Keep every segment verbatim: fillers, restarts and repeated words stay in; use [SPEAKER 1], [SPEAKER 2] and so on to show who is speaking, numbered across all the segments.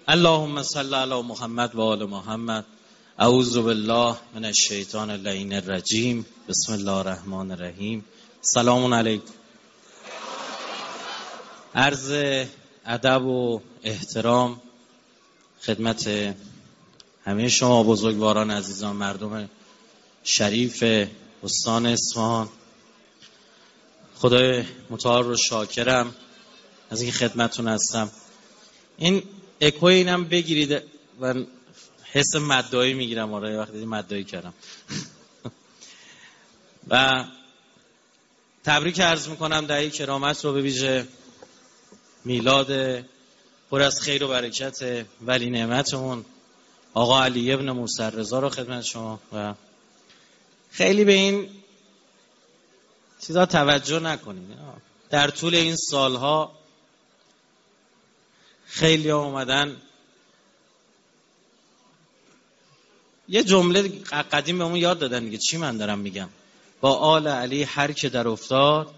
[SPEAKER 1] اللهم صل علی محمد و آل محمد. اعوذ بالله من الشیطان اللعین الرجیم. بسم الله الرحمن الرحیم. سلام علیکم. عرض ادب و احترام خدمت همه شما بزرگواران عزیزان، مردم شریف استان اصفهان. خدای متعال رو شاکرم از این خدمتتون هستم. این اکوی اینم بگیرید و حس مدعایی میگیرم. آره وقتی مدعایی کردم و تبریک عرض میکنم دعای کرامت رو به ویژه میلاد پر از خیر و برکت ولی نعمتمون آقا علی ابن موسی رضا رو خدمت شما. و خیلی به این چیزا توجه نکنید. در طول این سالها خیلی ها اومدن یه جمله قدیم بهمون یاد دادن دیگه. چی من دارم میگم؟ با آل علی هر که در افتاد.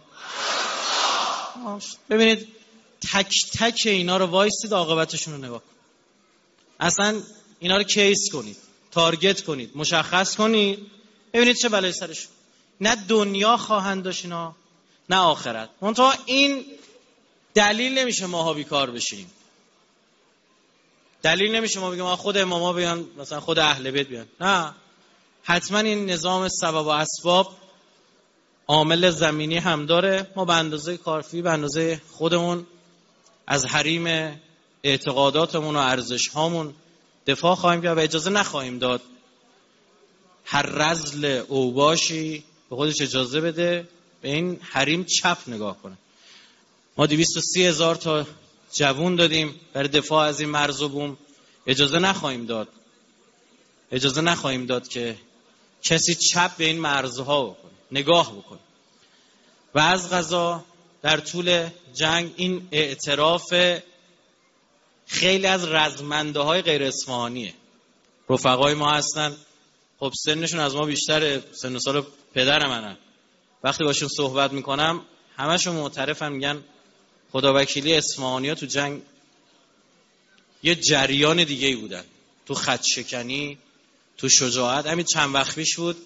[SPEAKER 1] ببینید تک تک اینا رو وایسید، عاقبتشون رو نگاه کن. اصلا اینا رو کیس کنید، تارگت کنید، مشخص کنید، ببینید چه بلایی سرشون. نه دنیا خواهند داشت اینا، نه آخرت. منتها این دلیل نمیشه ماها بیکار بشیم. دلیل نمیشه ما بگیم خود اماما بیان، مثلا خود اهل بیت بیان. نه، حتما این نظام سبب و اسباب عامل زمینی هم داره. ما به اندازه کافی، به اندازه خودمون از حریم اعتقاداتمون و ارزش‌هامون دفاع خواهیم کرد و اجازه نخواهیم داد هر رذل اوباشی به خودش اجازه بده به این حریم چپ نگاه کنه. ما دویست و سی هزار تا جوون دادیم برای دفاع از این مرز و بوم. اجازه نخواهیم داد اجازه نخواهیم داد که کسی چپ به این مرزها بکنه، نگاه بکنه. و از قضا در طول جنگ این اعتراف خیلی از رزمنده های غیر اصفهانیه. رفقای ما هستن، خب سنشون از ما بیشتره، سن و سال پدر منن. وقتی باشون صحبت میکنم همشون معترفن، میگن خداوکیلی اصفهانی ها تو جنگ یه جریان دیگه ای بودن، تو خط شکنی، تو شجاعت. همین چند وقت پیش بود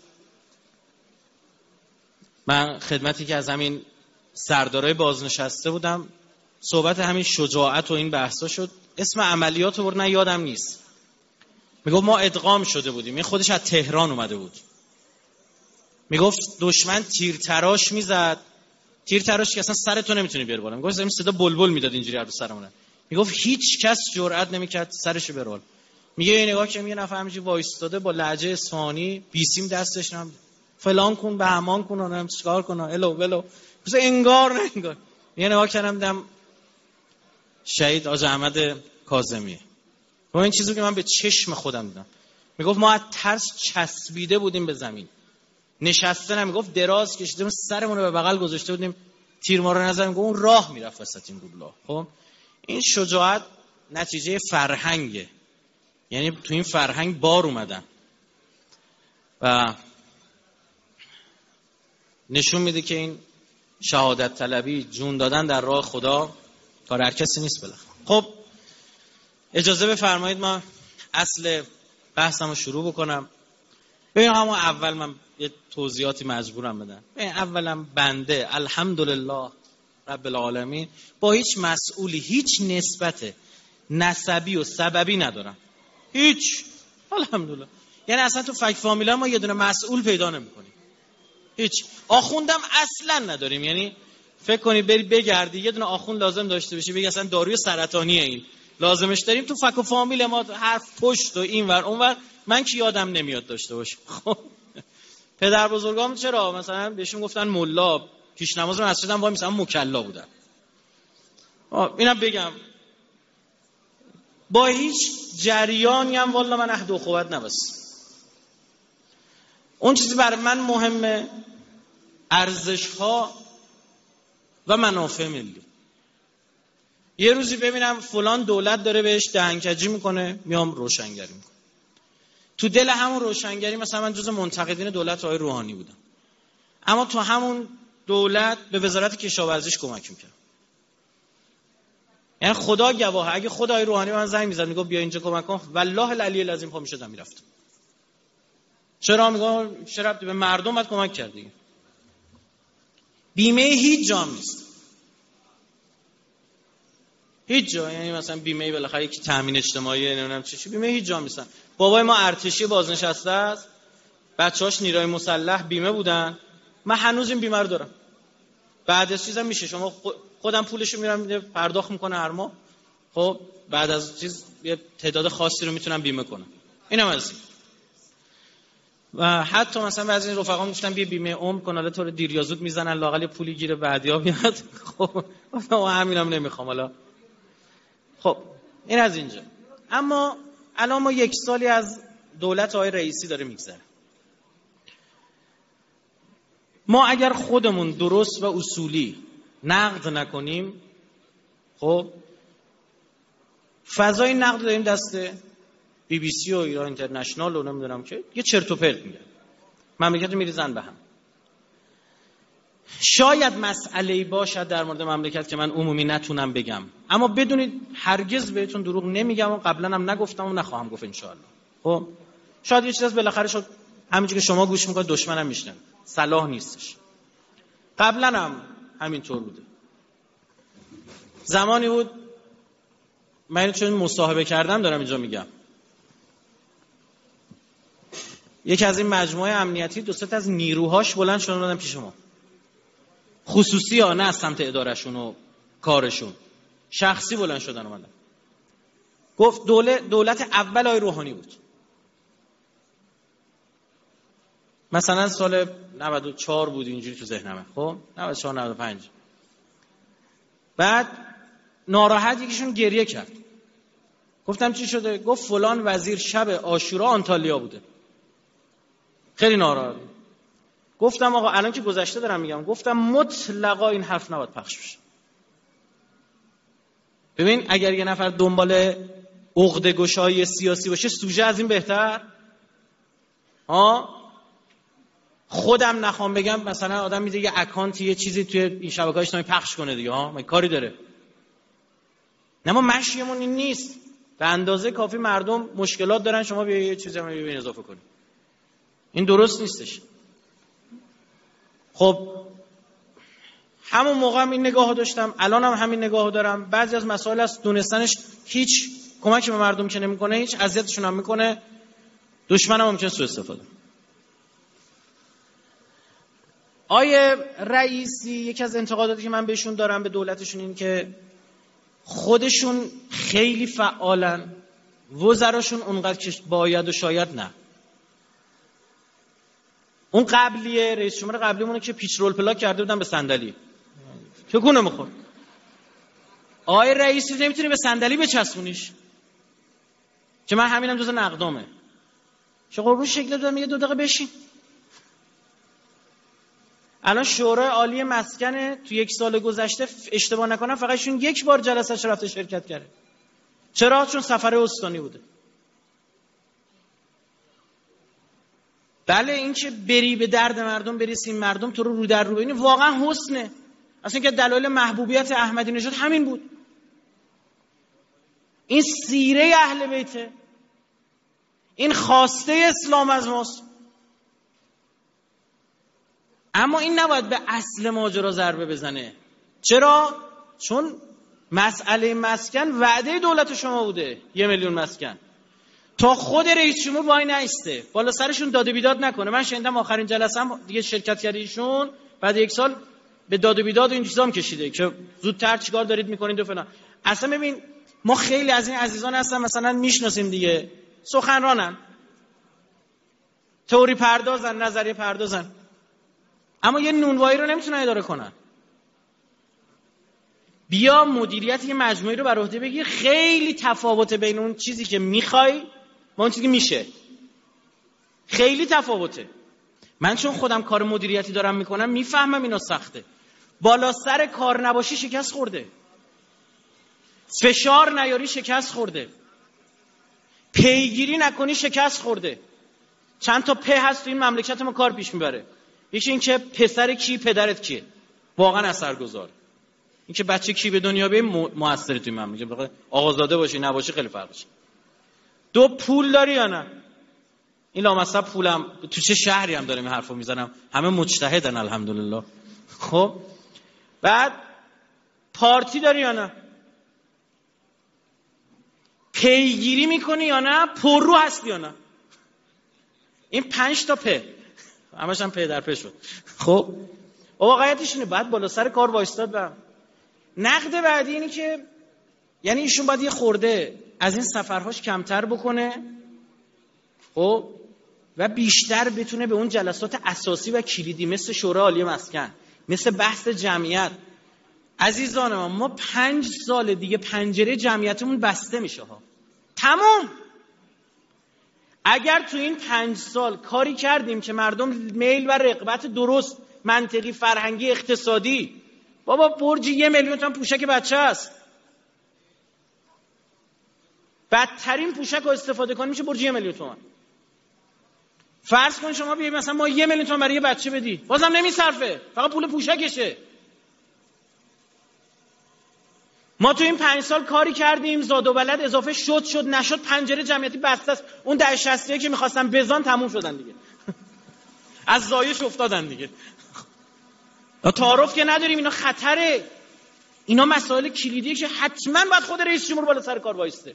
[SPEAKER 1] من خدمتی که از همین سردارای بازنشسته بودم، صحبت همین شجاعت و این بحثا شد. اسم عملیات رو نه یادم نیست. میگفت ما ادغام شده بودیم. این خودش از تهران اومده بود. میگفت دشمن تیر تراش میزد، تیر تراش که اصلا سرتو نمیتونی بیاری بالا. میگفت این صدا بلبل میداد اینجوری رو سرمون. میگفت هیچ کس جرئت نمیکرد سرشو بیاره بالا. میگه این نگاه که میگه نفر همینجوری وایستاده با لهجه اصفهانی، بیسیم دستش نم فلان کن بهمان کن اونم چیکار کنه الو ولو، مثلا انگار نه انگار. یه نگاه کردم دیدم شهید حاج احمد کاظمی. و این چیزی که من به چشم خودم دیدم. میگفت ما از ترس چسبیده بودیم به زمین، نشسته نمیگفت دراز کشیدیم سرمون رو به بغل گذاشته بودیم تیر ما رو نزدیم. میگفت اون راه میرفت وسط این روبلا. خب این شجاعت نتیجه فرهنگه، یعنی تو این فرهنگ بار اومدن و نشون میده که این شهادت طلبی، جون دادن در راه خدا کار هر کسی نیست. بالاخره خب اجازه بفرمایید ما اصل بحثمو شروع بکنم. ببین همون اول من یه توضیحاتی مجبورم بدم. ببین اولا بنده الحمدلله رب العالمین با هیچ مسئولی هیچ نسبت نسبی و سببی ندارم. هیچ، الحمدلله. یعنی اصلا تو فک فامیلا ما یه دونه مسئول پیدا نمی‌کنیم. هیچ. آخوندم اصلا نداریم. یعنی فکر کنی بری بگردی یه دونه آخوند لازم داشته باشی بگی اصلا داروی سرطانیه این لازمش داریم. تو فک و فامیل ما حرف پشت و اینور اونور من که یادم نمیاد داشته باشم. خب پدر بزرگام چرا مثلا بهشون گفتن ملا، پیش نماز مسجد هم وای میسن مکلا بودن. اینم بگم با هیچ جریانی هم والا من عهد و اخوت نبستم. اون چیزی برای من مهمه ارزش‌ها و منافع ملی. یه روزی ببینم فلان دولت داره بهش دهنکجی میکنه، میام روشنگری میکنم. تو دل همون روشنگری مثلا من جز منتقدین دولت آقای روحانی بودم، اما تو همون دولت به وزارت کشاورزیش کمک میکردم. یعنی خدا گواهه، اگه خدای روحانی من زنگ میزد میگه بیا اینجا کمک کن، والله العلی العظیم پا میشدم میرفتم. چرا؟ میگم چه ربطی به مردم باید کمک کرد دیگه. بیمه هیچ جا نیست، هیچ جا. یعنی مثلا بیمه بالاخره یکی تامین اجتماعی نمیدونم چی چی، بیمه هیچ جا نیستن. بابای ما ارتشی بازنشسته است، بچه‌هاش نیروی مسلح بیمه بودن. من هنوز این بیمه رو دارم. بعد از چیزا میشه شما خودم پولشو میرم پرداخت میکنه هر ماه. خب بعد از چیز یه تعداد خاصی رو میتونم بیمه کنم. اینم از این. و حتی مثلا بعضی این رفقا میگفتن بیا بیمه عمر کن، حالا تو رو دیر یا زود میزنن لااقل پولی گیره بعدیا میاد. خب من همینم نمیخوام حالا. خب این از اینجا. اما الان ما یک سالی از دولت آقای رئیسی داره میگذره. ما اگر خودمون درست و اصولی نقد نکنیم، خب فضای نقد داریم دست بی بی سی و ایران اینترنشنال و نمیدونم که یه چرت و پرت میگه، مملکت رو میریزن به هم. شاید مسئله‌ای باشد در مورد مملکت که من عمومی نتونم بگم، اما بدونید هرگز بهتون دروغ نمیگم و قبلا هم نگفتم و نخواهم گفت ان شاء الله. خب شاید یه چیز از بالاخره شد همینجوری که شما گوش میکنید دشمنم میشنن، صلاح نیستش. قبلا هم همینطور بوده. زمانی بود من چون مصاحبه کردم دارم اینجا میگم، یکی از این مجموعه امنیتی دو سه تا از نیروهاش بلند شدن اومدن پیش ما، خصوصی ها، نه از سمت ادارهشون و کارشون، شخصی بلند شدن اومدن. گفت دولت دولت اول آقای روحانی بود، مثلا سال نود و چهار بود اینجوری تو ذهنمه. خب نود و چهار نود و پنج. بعد ناراحت یکیشون گریه کرد. گفتم چی شده؟ گفت فلان وزیر شب عاشورا آنتالیا بوده. خیلی ناراحت. گفتم آقا الان که گذشته دارم میگم، گفتم مطلقا این حرف نباید پخش بشه. ببین اگر یه نفر دنبال عقده گشایی سیاسی باشه سوژه از این بهتر. ها خودم نخوام بگم مثلا آدم میده یه اکانتی یه چیزی توی این شبکه‌های اجتماعی پخش کنه دیگه، ها من کاری داره. نه ما مشیمون این نیست. به اندازه کافی مردم مشکلات دارن، شما بیا یه چیزی هم ببین اضافه کنید. این درست نیستش. خب همون موقع هم این نگاهو داشتم، الان هم همین نگاهو دارم. بعضی از مسائل از دونستنش هیچ کمکی به مردم که نمیکنه، هیچ اذیتشون هم میکنه، دشمنم ممکنه سوء استفاده. آیه رئیسی یکی از انتقاداتی که من بهشون دارم به دولتشون این که خودشون خیلی فعالن، وزراشون اونقدر که باید و شاید نه. اون قبلیه رئیس جمهور قبلیمونه که پیچ رول پلاک کرده بودن به صندلی، تکونه میخورد. آقای رئیسی نمیتونی به صندلی بچسبونیش که من همینم جزء نقدامه. چه قربون شکل دادم میگه دو دقیقه بشین. الان شورای عالی مسکن تو یک سال گذشته اشتباه نکنم فقط شون یک بار جلسه‌اش رفته شرکت کرده. چرا؟ چون سفر استانی بوده. بله این که بری به درد مردم برسیم، مردم تو رو رو در رو ببینی، واقعا حسنه. اصلا که دلایل محبوبیت احمدی نژاد همین بود. این سیره اهل بیته، این خواسته اسلام از ماست. اما این نباید به اصل ماجرا ضربه بزنه. چرا؟ چون مسئله مسکن وعده دولت شما بوده، یه میلیون مسکن. تا خود رئیس جمهور وای نایسته بالا سرشون داد و بیداد نکنه. من شنیدم آخرین جلسه هم دیگه شرکت کرده ایشون بعد یک سال به داد و بیداد و این چیزام کشیده که زودتر چیکار دارید میکنید و فلان. اصلا ببین ما خیلی از این عزیزان هستن مثلا میشناسیم دیگه، سخنرانن، تئوری پردازن، نظریه پردازن، اما یه نونوایی رو نمیتونن اداره کنن. بیا مدیریت یه مجموعه رو بر عهده بگیر. خیلی تفاوت بین اون چیزی که میخوای با اون چیزی که میشه، خیلی تفاوته. من چون خودم کار مدیریتی دارم میکنم میفهمم اینا سخته. بالا سر کار نباشی شکست خورده، فشار نیاری شکست خورده، پیگیری نکنی شکست خورده. چند تا په هست تو این مملکت ما کار پیش میبره. یکی این که پسر کی پدرت کیه، واقعا اثرگذار. اینکه بچه کی به دنیا بیای موثره توی من میگه آقازاده باشی نباشی خیلی فرقشه. دو پول داری یا نه؟ این لامصب پولم تو چه شهری هم داریم این حرفو میزنم، همه مجتهدن الحمدلله. خب بعد پارتی داری یا نه؟ پیگیری میکنی یا نه؟ پررو هستی یا نه؟ این پنج تا په همش هم په در په شد. خب واقعیتش اینه بعد بالا سر کار وایستاد. و نقد بعدی اینه که یعنی ایشون باید یه خورده از این سفرهاش کمتر بکنه خب و بیشتر بتونه به اون جلسات اساسی و کلیدی مثل شورای عالی مسکن، مثل بحث جمعیت. عزیزان ما ما پنج سال دیگه پنجره جمعیتمون بسته میشه ها، تموم. اگر تو این پنج سال کاری کردیم که مردم میل و رغبت درست منطقی فرهنگی اقتصادی، بابا برج یه میلیون تومان پوشک بچه است، بدترین پوشک رو استفاده کنیم میشه برج یه میلیون تومان. فرض کن شما بیایی مثلا ما یه میلیون تومان برای یه بچه بدی، بازم نمیصرفه، فقط پول پوشکشه. ما تو این پنج سال کاری کردیم زاد و ولد اضافه شد شد نشد پنجره جمعیتی بسته است. اون ده شصتیه که میخواستن بزان تموم شدن دیگه از زایش افتادن دیگه. تعارف که نداریم، اینا خطره، اینا مسائل کلیدیه که حتما باید خود رئیس جمهور بالا سر کار وایسته.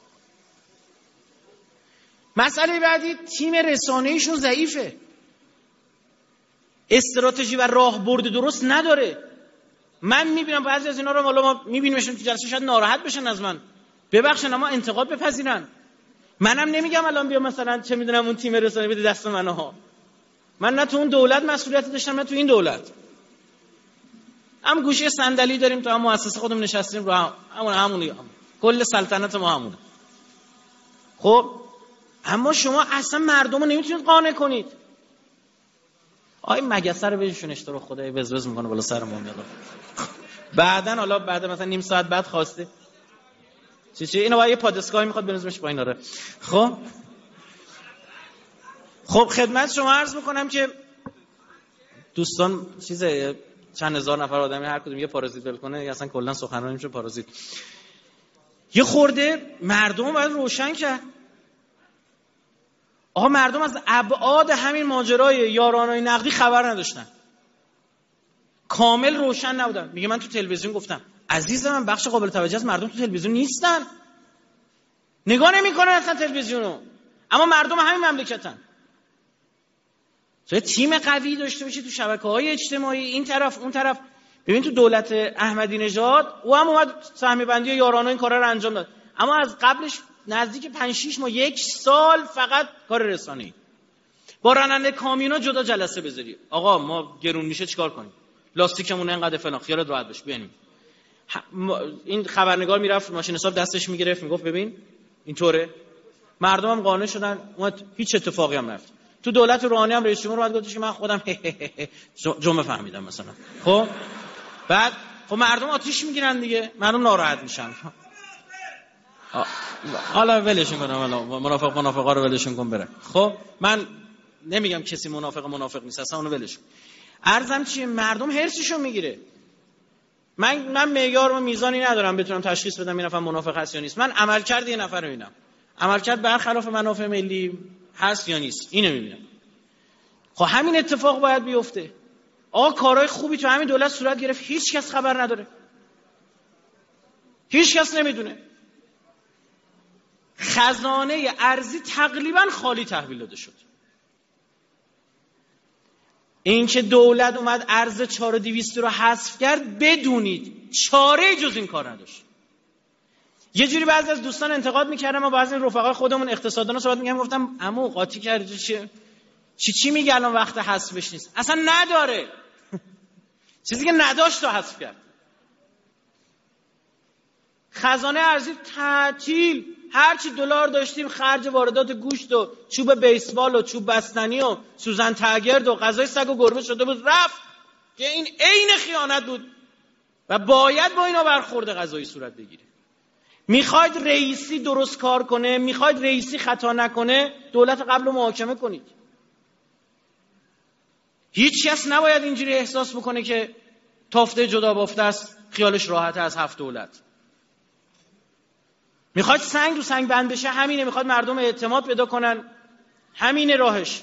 [SPEAKER 1] مسئله بعدی تیم رسانه‌ایشون ضعیفه، استراتژی و راهبرد درست نداره. من میبینم بعضی از اینا رو حالا ما میبینیمشون تو جلسه شاید ناراحت بشن از من، ببخشن اما انتقاد بپذیرن. منم نمیگم الان بیا مثلا چه میدونم اون تیم رسانه‌ای بده دست منها، من نه تو اون دولت مسئولیت داشتم نه تو این دولت. هم گوشه صندلی داریم تو هم مؤسسه خودمون نشستیم رو هم. همون همونی هم. کل سلطنت ما همونه. خب اما شما اصلا مردم رو نمیتونید قانع کنید. آی مگسه رو بهشونش تو رو خدای وزوز میکنه بالا سرمون میاد. بعدن حالا بعد مثلا نیم ساعت بعد خواسته چی چی اینو با یه پادسکای میخواد بنوزمش پایین. آره خب خب خدمت شما عرض میکنم که دوستان چیز چند هزار نفر آدمی هر کدوم یه پارازیت ول کنه اصلا کلا سخنرانی میشه پارازیت. یه خورده مردم باید روشن کرد. آقا مردم از ابعاد همین ماجرای یارانه‌ی نقدی خبر نداشتن، کامل روشن نبودن. میگه من تو تلویزیون گفتم. عزیز من بخش قابل توجه از مردم تو تلویزیون نیستن، نگاه نمیکنن اصلا تلویزیونو، اما مردم همین مملکتن. تو تیم قوی داشته باشی تو شبکه‌های اجتماعی این طرف اون طرف. ببین تو دولت احمدی نژاد او هم اومد سهمی بندی یارانه این کارا رو انجام داد، اما از قبلش نزدیک پنج شش ماه یک سال فقط کار رسانه‌ای. با راننده کامیونا جدا جلسه بذاری، آقا ما گرون میشه چیکار کنیم، لاستیکمون اینقدر فلان، خیالت راحت باش بیانیم. این خبرنگار میرفت ماشین حساب دستش میگرفت میگفت ببین اینطوره. مردم هم قانع شدن، اومد هیچ اتفاقی هم نرفت. تو دولت روحانی هم رئیس جمهور اومد گفتش که من خودم جمله فهمیدم مثلا. خب بعد خب مردم آتیش میگیرن دیگه، مردم ناراحت میشن. حالا ولشون کنم، حالا منافق منافقا رو ولشون کن بره. خب من نمیگم کسی منافق منافق نیست، اصلا اونو ولش کن. عرضم چیه، مردم هرسشون میگیره. من من معیار و میزانی ندارم بتونم تشخیص بدم این نفر منافق هست یا نیست. من عملکرد یه نفر رو میبینم، عملکرد برخلاف منافع ملی هست یا نیست اینو میبینم. خب همین اتفاق باید بیفته. آقا کارهای خوبی تو همین دولت صورت گرفت، هیچ کس خبر نداره، هیچ کس نمیدونه. خزانه ارضی تقریبا خالی تحویل داده شد. این که دولت اومد ارز چهار و دویست رو حذف کرد، بدونید چاره جز این کار نداشت. یه جوری بعضی از دوستان انتقاد میکردن، ما بعضی رفقای خودمون اقتصاددانا صحبت میگم، گفتم عمو قاطی کردی چی چی چی میگه الان وقت حذفش نیست، اصلا نداره. چیزی که نداشت تو حذف کرد. خزانه ارزی تعطیل، هرچی دلار داشتیم خرج واردات گوشت و چوب بیسبال و چوب بستنی و سوزن تگرد و غذای سگ و گربه شده بود رفت، که این عین خیانت بود و باید با اینا برخورد قضایی صورت بگیره. میخواید رئیسی درست کار کنه، میخواید رئیسی خطا نکنه، دولت قبل رو محاکمه کنید. هیچ کس نباید اینجوری احساس بکنه که تافته جدا بافته است، خیالش راحته از هفت دولت. میخواد سنگ رو سنگ بند بشه، همینه. میخواد مردم اعتماد پیدا کنن، همینه راهش.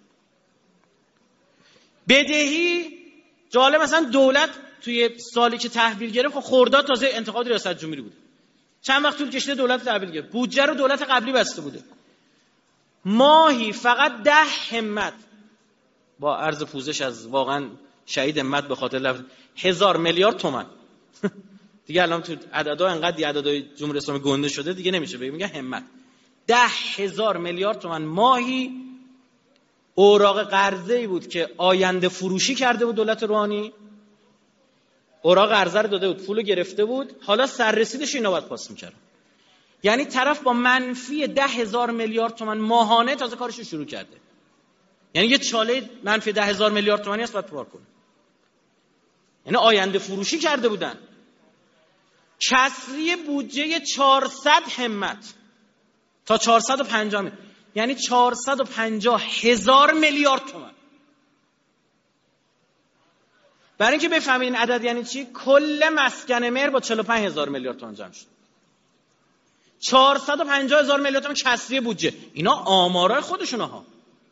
[SPEAKER 1] بدهی جالب، مثلا دولت توی سالی که تحویل گرفت، خب خرداد تازه انتخابات ریاست جمهوری بوده، چند وقت طول کشیده دولت تحویل گرفت، بودجه رو دولت قبلی بسته بوده. ماهی فقط ده همت، با عرض پوزش از واقعا شهید همت به خاطر لفظ، هزار میلیارد تومان دیگه الان تو عددا انقدر عددهای جمهوری اسلامی گنده شده دیگه نمیشه بگم، میگه همت. ده هزار میلیارد تومان ماهی اوراق قرضه‌ای بود که آینده فروشی کرده بود دولت روحانی، اوراق قرضه رو داده بود، پولو گرفته بود، حالا سررسیدش اینا باید پاس می‌کردن. یعنی طرف با منفی ده هزار میلیارد تومان ماهانه تازه کارشو شروع کرده. یعنی یه چاله منفی ده هزار میلیارد تومانی هست باید پر کنه. یعنی آینده فروشی کرده بودن. کسری بودجه چهارصد همت تا چهارصد و پنجاه می. یعنی چهارصد و پنجاه هزار میلیارد تومان. برای اینکه بفهمید این عدد یعنی چی، کل مسکن مهر با چهل و پنج هزار میلیارد تومان جمع شد. چهارصد و پنجاه هزار میلیارد تومان کسری بودجه. اینا آمارای خودشونه ها.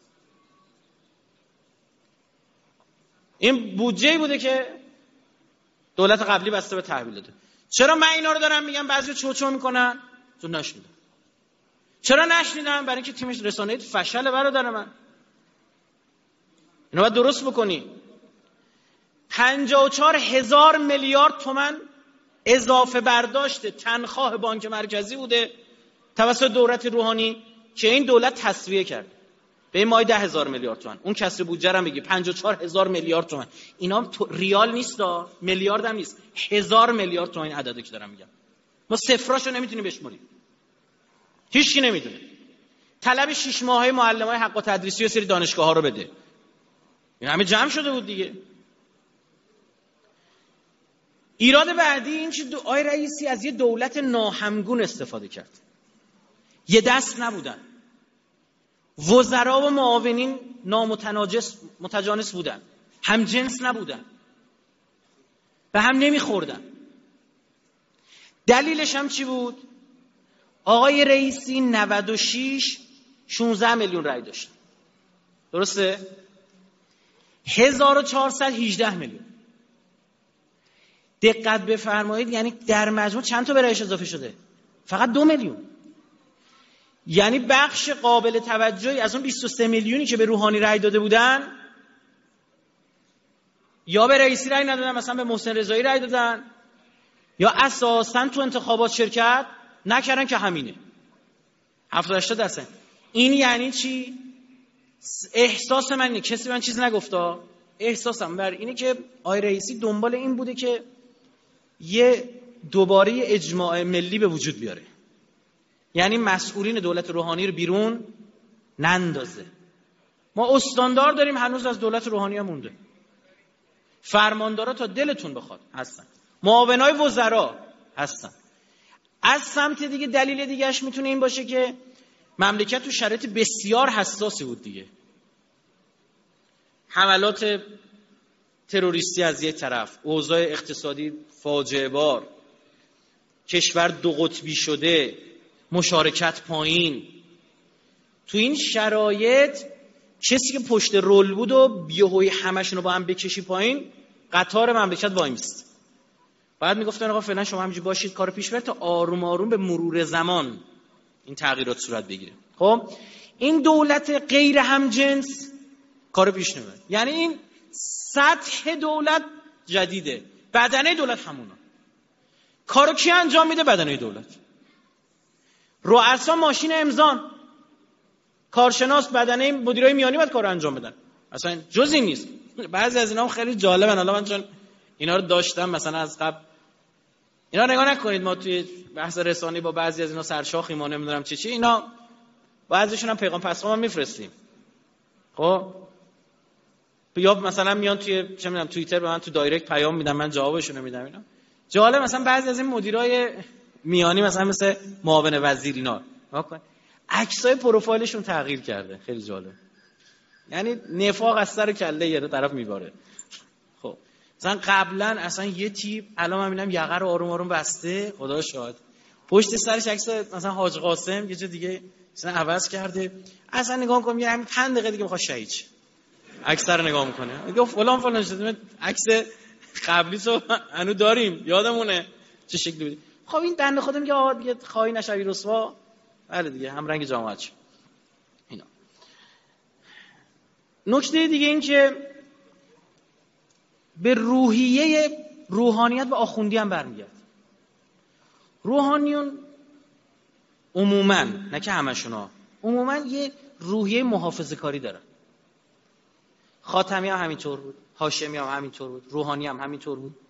[SPEAKER 1] این بودجه‌ای بوده که دولت قبلی بسته به تحویل داده. چرا من اینا رو دارم میگم؟ بعضی چوچو میکنن تو نشنیدم. چرا نشنیدم؟ برای اینکه تیمش رسانه‌ای فشل برادر من. اینو باید درست بکنی. پنجاه و چهار هزار میلیارد تومان اضافه برداشت تنخواه بانک مرکزی بوده توسط دولت روحانی که این دولت تسویه کرد. به این ماه ده هزار میلیارد تومان. اون کسر بودجه رو میگی پنجاه و چهار هزار میلیارد تومان. اینا ریال نیست، میلیارد هم نیست، هزار میلیارد تومان. این عدده که دارم میگم ما صفراشو نمیتونیم بشمریم، هیچ کی نمیدونه. طلب شش ماهه معلمای حق و تدریسی و سری دانشگاه ها رو بده، این همه جمع شده بود دیگه. ایراد بعدی این که آقای رئیسی از یه دولت ناهمگون استفاده کرد. یه دست نبودن، وزرا و معاونین نامتناجس متجانس بودن، هم جنس نبودن، به هم نمیخوردن. دلیلش هم چی بود؟ آقای رئیسی نود و شش شانزده میلیون رای داشت، درسته؟ هزار و چهارصد و هجده میلیون. دقت بفرمایید، یعنی در مجموع چند تا به رایش اضافه شده؟ فقط دو میلیون. یعنی بخش قابل توجهی از اون بیست و سه میلیونی که به روحانی رای داده بودن یا به رئیسی رای ندادن، مثلا به محسن رضایی رای دادن، یا اساساً تو انتخابات شرکت نکردن که همینه هفتاد هشتاد درصد. این یعنی چی؟ احساس من اینه، کسی من چیز نگفته، احساسم بر اینه که آقای رئیسی دنبال این بوده که یه دوباره اجماع ملی به وجود بیاره، یعنی مسئولین دولت روحانی رو بیرون نندازه. ما استاندار داریم هنوز از دولت روحانی هم مونده، فرماندارا تا دلتون بخواد هستن، معاونای وزرا هستن. از سمت دیگه دلیل دیگهش میتونه این باشه که مملکت تو شرایط بسیار حساسی بود دیگه. حملات تروریستی از یک طرف، اوضاع اقتصادی فاجعه بار، کشور دو قطبی شده، مشارکت پایین. تو این شرایط کسی که پشت رول بود و بیهوی همشون رو با هم بکشی پایین، قطار مملکت وای میست. بعد میگفتن آقا فعلا شما همینجوری باشید، کارو پیش ببرید تا آروم آروم به مرور زمان این تغییرات صورت بگیره. خب این دولت غیر همجنس کارو پیش نمیبره. یعنی این سطح دولت جدیده، بدنه دولت همونه. کارو کی انجام میده؟ بدنه دولت. رؤسا ماشین امضان، کارشناس بدنه مدیرای میانی باید کارو انجام بدن. اصلا جزئی نیست. بعضی از اینا هم خیلی جالبن. حالا من چون اینا رو داشتم مثلا از قبل، اینا نگاه نکنید ما توی بحث رسانه‌ای با بعضی از اینا سرشاخیم، ما نمیدونم چی چی، اینا بعضیشون هم پیغام پسخ هم میفرستیم. خب یا مثلا میان توی چه میدونم توییتر به من تو دایرکت پیام میدن، من جوابشون رو میدم. اینا جالب. مثلا بعضی از این مدیرای میانی مثلا مثل معاون وزیر اینا عکسای پروفایلشون تغییر کرده، خیلی جالب. یعنی نفاق از سر کله یه طرف میباره. خب مثلا قبلا اصلا یه تیپ الان من میبینم یقه رو آروم آروم بسته، خدا شاهد، پشت سرش عکس مثلا حاج قاسم یه جا دیگه مثلا عوض کرده، اصلا نگاه کنم یه همین پنج دقیقه دیگه میخواد شهید شه، عکس رو نگاه میکنه میگه فلان فلان شده، عکس قبلی سو هنوز داریم یادمونه چه شکلی بود. خب این بنده خدا میگه آقا دیگه خواهی نشوی رسوا، بله دیگه هم رنگ جامعه شد. اینا نکته دیگه این که به روحیه روحانیت و آخوندی هم برمیگرد. روحانیون عموما، نه که همشونا، عموما یه روحیه محافظه کاری دارن. خاتمی هم همینطور بود، هاشمی هم همینطور بود، روحانی هم همینطور بود.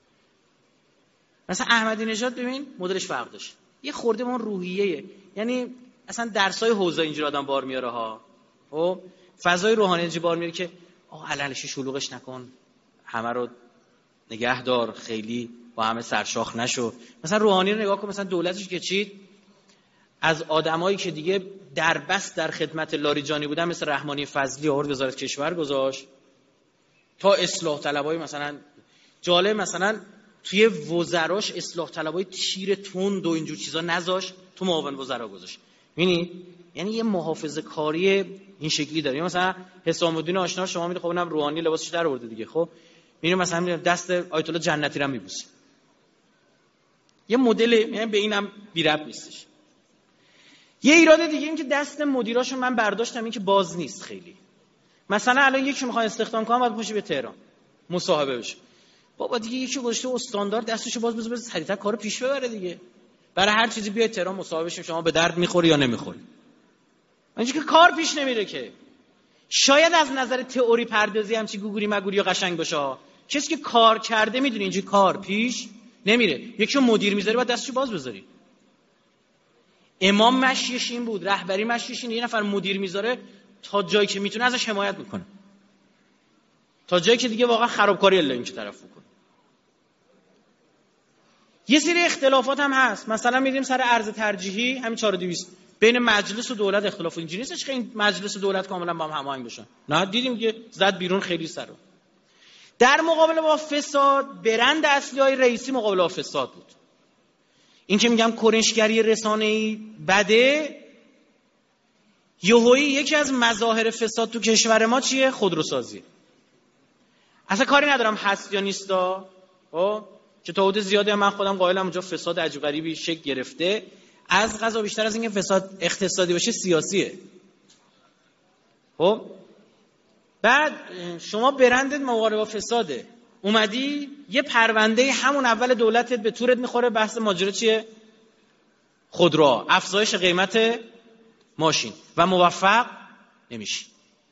[SPEAKER 1] مثلا احمدی نژاد ببین مدلش فرق داشت، یه خورده اون روحیه، یعنی اصلا درسای حوزه اینجوری آدم بار میاره ها. خب فضای روحانی اینجوری بار میاره که آقا علالش شلوغش نکن، همه رو نگه دار، خیلی با همه سرشاخ نشو. مثلا روحانی رو نگاه کن، مثلا دولتش که چید از آدمایی که دیگه در بس در خدمت لاریجانی بودن مثل رحمانی فضلی آورد وزارت کشور گذاشت، تا اصلاح طلبای مثلا جالب مثلا توی وزراش اصلاح طلبای تیر تند و اینجور چیزا نذاشت، تو معاون وزرا گذاشت. می‌بینی یعنی یه محافظه کاری این شکلی داره. مثلا حسام الدین آشنا شما میگه خب اونم روحانی لباسش در آورده دیگه، خب می‌بینی مثلا دست آیت الله جنتی رو میبوسه، یه مدل، یعنی به اینم بی ربط نیستش. یه ایراد دیگه این که دست مدیراشو من برداشتم این که باز نیست خیلی. مثلا الان یکی میخواد استخدام کنه بعد پاشه به تهران مصاحبه بشه، بابا دیگه یکی گذاشته استاندارد دستشو باز بذار بذار سریعتر کارو پیش ببره دیگه. برای هر چیزی بیاید تهران مصاحبه بشیم، شما به درد میخوری یا نمیخوری؟ اینجوری که کار پیش نمیره که. شاید از نظر تئوری پردازی همچی گوگوری مگوری یا قشنگ باشه، کسی که کار کرده میدونه اینجوری کار پیش نمیره. یکیشو مدیر میذاری بعد دستشو باز بذاری. امام مشیش این بود، رهبری مشیش اینه، یه نفر مدیر میذاره تا جایی که میتونه ازش حمایت میکنه، تا جایی که دیگه واقعا خرابکاری الا این که طرف میکنه. یه سری اختلافات هم هست، مثلا میدیم سر ارز ترجیحی همین چهار و دویست بین مجلس و دولت اختلاف اینجوری نیستش که این مجلس و دولت کاملا با هم هماهنگ بشن، نه دیدیم که زد بیرون خیلی سر رو. در مقابل با فساد برند اصلی های رئیسی مقابل با فساد بود. این که میگم کرنشگری رسانه‌ای بده، یهویی یکی از مظاهر فساد تو کشور ما چیه؟ خودروسازی. اصلا کاری ندارم هست یا نیستا، خب که تا حد زیادی من خودم قائلم اونجا فساد عجیب غریبی شکل گرفته، از قضا بیشتر از اینکه فساد اقتصادی باشه سیاسیه. خب بعد شما برندت مقابل با فساده، اومدی یه پرونده همون اول دولتت به تورت میخوره، بحث ماجرا چیه؟ خودرو، افزایش قیمت ماشین و موفق نمیشی.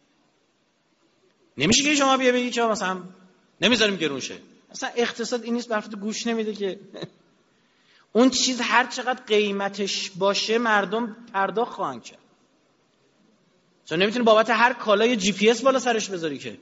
[SPEAKER 1] نمیشه که شما بیا بگی که مثلا نمیذاریم گرون شه. مثلا اقتصاد این نیست، برفت گوش نمیده که اون چیز هر چقدر قیمتش باشه مردم پرداخت خواهند کرد. چون نمیتونی بابت هر کالای جی پی اس بالا سرش بذاری که.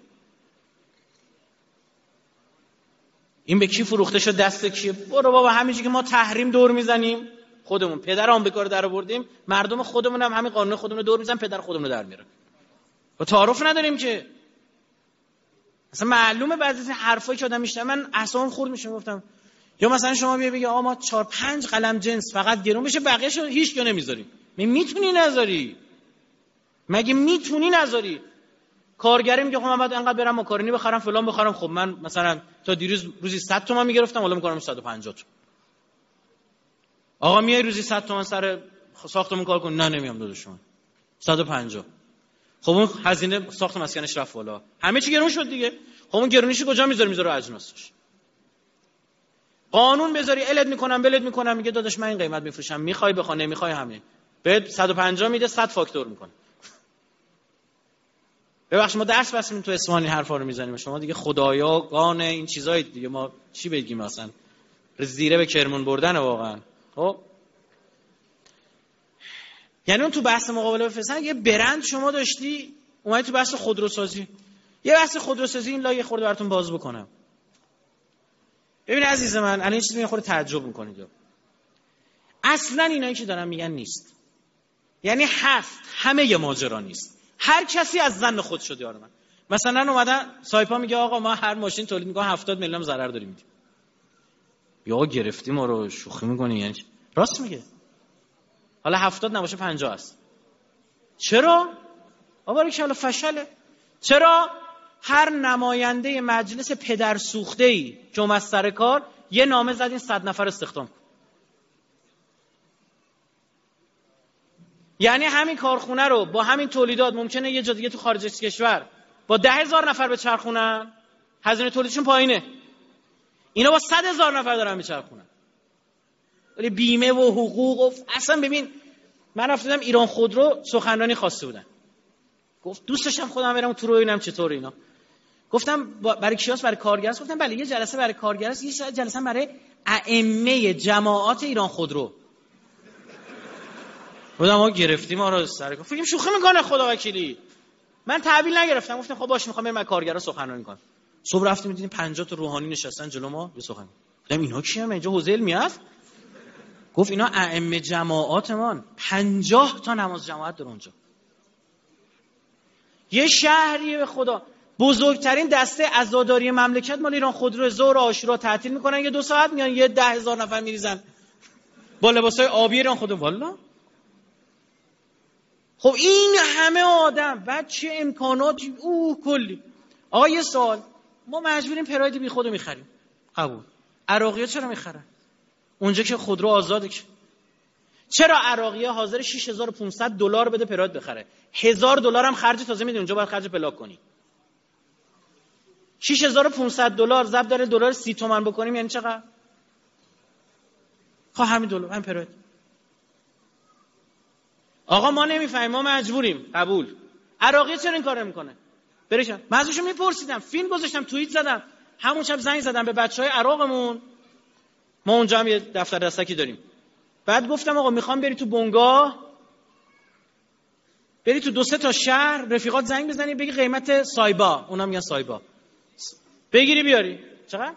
[SPEAKER 1] این به کی فروخته شد دست کیه؟ برو بابا، همینجوری که ما تحریم دور میزنیم خودمون پدر آمریکا رو در آوردیم، مردم خودمون هم همین قانون خودمون رو دور میزنن، پدر خودمون رو در میارن. با تعارف نداریم که. مثلا معلومه بعضی از حرفایی که آدم میشنه من اعصابم خورد میشه. گفتم یا مثلا شما بیا بگی آقا ما چهار پنج قلم جنس فقط گرون بشه بقیه‌شو هیچ جا نمیذاریم. می میتونی نذاری؟ مگه میتونی نذاری؟ کارگری میگه خب من بعد انقدر برم ماکارونی بخرم فلان بخرم، خب من مثلا تا دیروز روزی صد تومن میگرفتم الان میکنم صد و پنجاه تومن. آقا میای روزی صد تومن سر ساختمون کار کن؟ نه نمیام داداشم، صد و پنجاه. خب اون هزینه ساخت مسکنش رفت بالا، همه چی گرون شد دیگه. خب اون گرونیشو کجا میذاری؟ میذاره اجناسش. قانون بذاری الت میکنم بلد میکنم، میگه داداش من این قیمت میفروشم، میخوای بخوا نمیخوای همین، بهت صد و پنجاه میده، صد فاکتور میکنه. ببخشید ما درس بسیم تو اصفهانی حرفا رو میزنیم، شما دیگه خدایاگان این چیزای دیگه ما چی بگیم؟ مثلا زیره به کرمون بردن واقعا. خب یعنی اون تو بحث مقابله با فساد یه برند شما داشتی، اومدی تو بحث خودروسازی. یه بحث خودروسازی این لایه خورده براتون باز بکنم. ببین عزیز من، الان این چیزی خورده تعجب میکنید. اصلا اینایی که دارن میگن نیست. یعنی هست، همه ی ماجرا نیست. هر کسی از ظن خود شده. یار من مثلا اومدن سایپا میگه آقا ما هر ماشین تولید میکنیم هفتاد میلیون ضرر داریم میدیم. یا گرفتی ما رو شوخی میکنی یعنی راست میگه. حالا هفتاد نباشه پنجاه است. چرا؟ آواری که حالا فشله. چرا؟ هر نماینده مجلس پدر سوخته‌ای که اومد سر کار یه نامه زدین صد نفر استخدام کن. یعنی همین کارخونه رو با همین تولیدات ممکنه یه جا دیگه تو خارج از کشور با ده هزار نفر بچرخونن، هزینه تولیدشون پایینه. اینا با صد هزار نفر دارن میچرخونن. ولی بیمه و حقوق و اصلا ببین من رفتم ایران خودرو سخنرانی خواسته بودن. گفت دوست داشتم خودم برم تو رو ببینم چطور اینا. گفتم برای کیاس برای کارگراست؟ گفتم بله یه جلسه برای کارگراست، یه جلسه برای ائمه جماعات ایران خودرو. گفتم ما گرفتیم ما رو سر کار. فکر شوخی میکنه خدا وکیلی. من تحویل نگرفتم، گفتم خب باش میخوام برم کارگرا سخنرانی کنم. صبح رفتیم دیدیم پنجاه تا روحانی نشستن جلو ما به سخن. گفتم اینا کیه؟ اینجا حوزه علمی است؟ گفت اینا ائمه جماعاتمان، پنجاه تا نماز جماعت در اونجا. یه شهریه به خدا. بزرگترین دسته عزاداری مملکت مال ایران خودرو. ظهر و عاشورا تعطیل میکنن یه دو ساعت میان یه ده هزار نفر میریزن با لباسای آبی ایران خودرو. والا خب این همه آدم بعد چه امکاناتی اوه کلی. آقا یه سوال، ما مجبوریم پراید بی خودو میخریم. قبول. عراقی‌ها چرا میخرن؟ اونجا که خودرو آزاده که. چرا عراقی‌ها حاضر شش هزار و پانصد دلار بده پراید بخره؟ هزار دلار هم خرج تازه میدی اونجا باید خرج پلاک کنی. شش هزار و پانصد دلار ضرب در دلار سی تومن بکنیم یعنی چقدر؟ خب همین دلار هم پراید. آقا ما نمیفهمیم، ما مجبوریم. قبول. عراقی چرا این کارو میکنه؟ برشم من ازشون میپرسیدم، فیلم گذاشتم، توییت زدم، همون شب زنگ زدم به بچهای عراقمون. ما اونجا هم یه دفتر دستکی داریم. بعد گفتم آقا میخوام بری تو بنگاه، بری تو دو سه تا شهر، رفیقات زنگ بزنی بگی قیمت سایبا، اونا میگن سایبا، بگیری بیاری. چقدر؟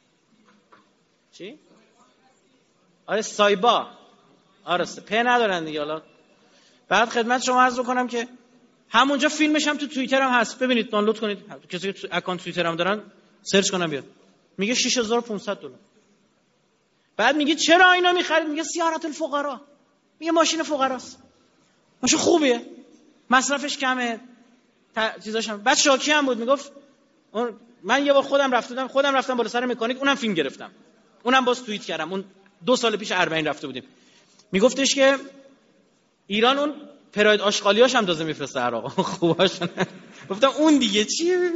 [SPEAKER 1] چی؟ آره سایبا. آره پ ندارن دیگه. حالا بعد خدمت شما عرض کنم که همونجا فیلمش هم تو توییتر هم هست، ببینید دانلود کنید. کسی که اکانت توییتر هم دارن سرچ کنن بیاد. میگه شش هزار و پانصد دلار. بعد میگه چرا اینا میخرید؟ میگه سیارت الفقرا. میگه ماشین فقراست. ماشین خوبیه. مصرفش کمه. تا... چیزاش هم. بعد شاکی هم بود میگفت من یه بار خودم رفتم خودم رفتم بالا سر مکانیک، اونم فیلم گرفتم. اونم باز توییت کردم. اون دو سال پیش اربعین رفته بودیم. میگفتش که ایران اون پراید آشغالیاش هم تازه میفرسته عراق. خوباش. گفتم اون دیگه چیه؟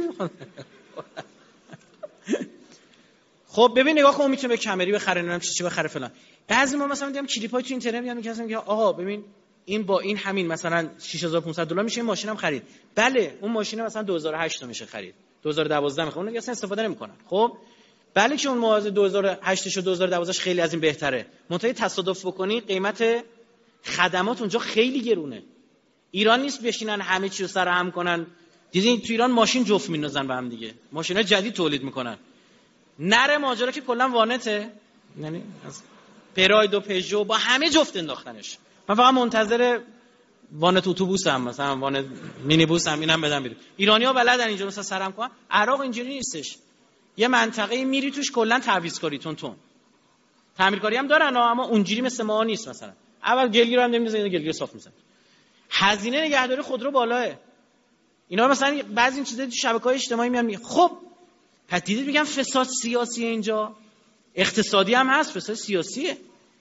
[SPEAKER 1] خب ببین نگاه کن، اون میتونه به کمری بخره، نمیدونم چی چی بخره فلان. بعضی ما مثلا دیدم کلیپای تو اینترنت میاد میگن که آقا ببین این با این همین مثلا شش هزار و پانصد دلار میشه این ماشینم خرید. بله اون ماشین مثلا دو هزار و هشت تا میشه خرید. دو هزار و دوازده میخوام اون اصلا استفاده نمیکنن. خب بله که اون موازی دو هزار و هشت و دو هزار و دوازده خیلی از این بهتره. منتها تصادف بکنی قیمت خدمات اونجا خیلی گرونه. ایران نیست بشینن همه چی رو سر هم کنن. دیدین تو ایران ماشین جفت میندازن به هم دیگه. ماشینای جدید تولید میکنن. نره ماجرا که کلا وانته، یعنی از پراید و پژو با همه جفت انداختنش. من فقط منتظر وانت اتوبوسم، مثلا وانت مینی بوسم اینم بدم بیرون. ایرانی‌ها بلدن اینجا مثلا سرم کنن. عراق اینجوری نیستش. یه منطقه میری توش کلا تعویض تون تون. تعمیرکاری هم دارن اما اونجوری مثل ما نیست. مثلا اول گلگیر هم نمی‌ذارن، گلگیر صاف می‌زنن. هزینه نگهداری خودرو بالاه. اینا مثلا بعضی این چیزا تو شبکه‌های اجتماعی میان میگن خب پس دیدید میگم فساد سیاسی اینجا، اقتصادی هم هست، فساد سیاسیه.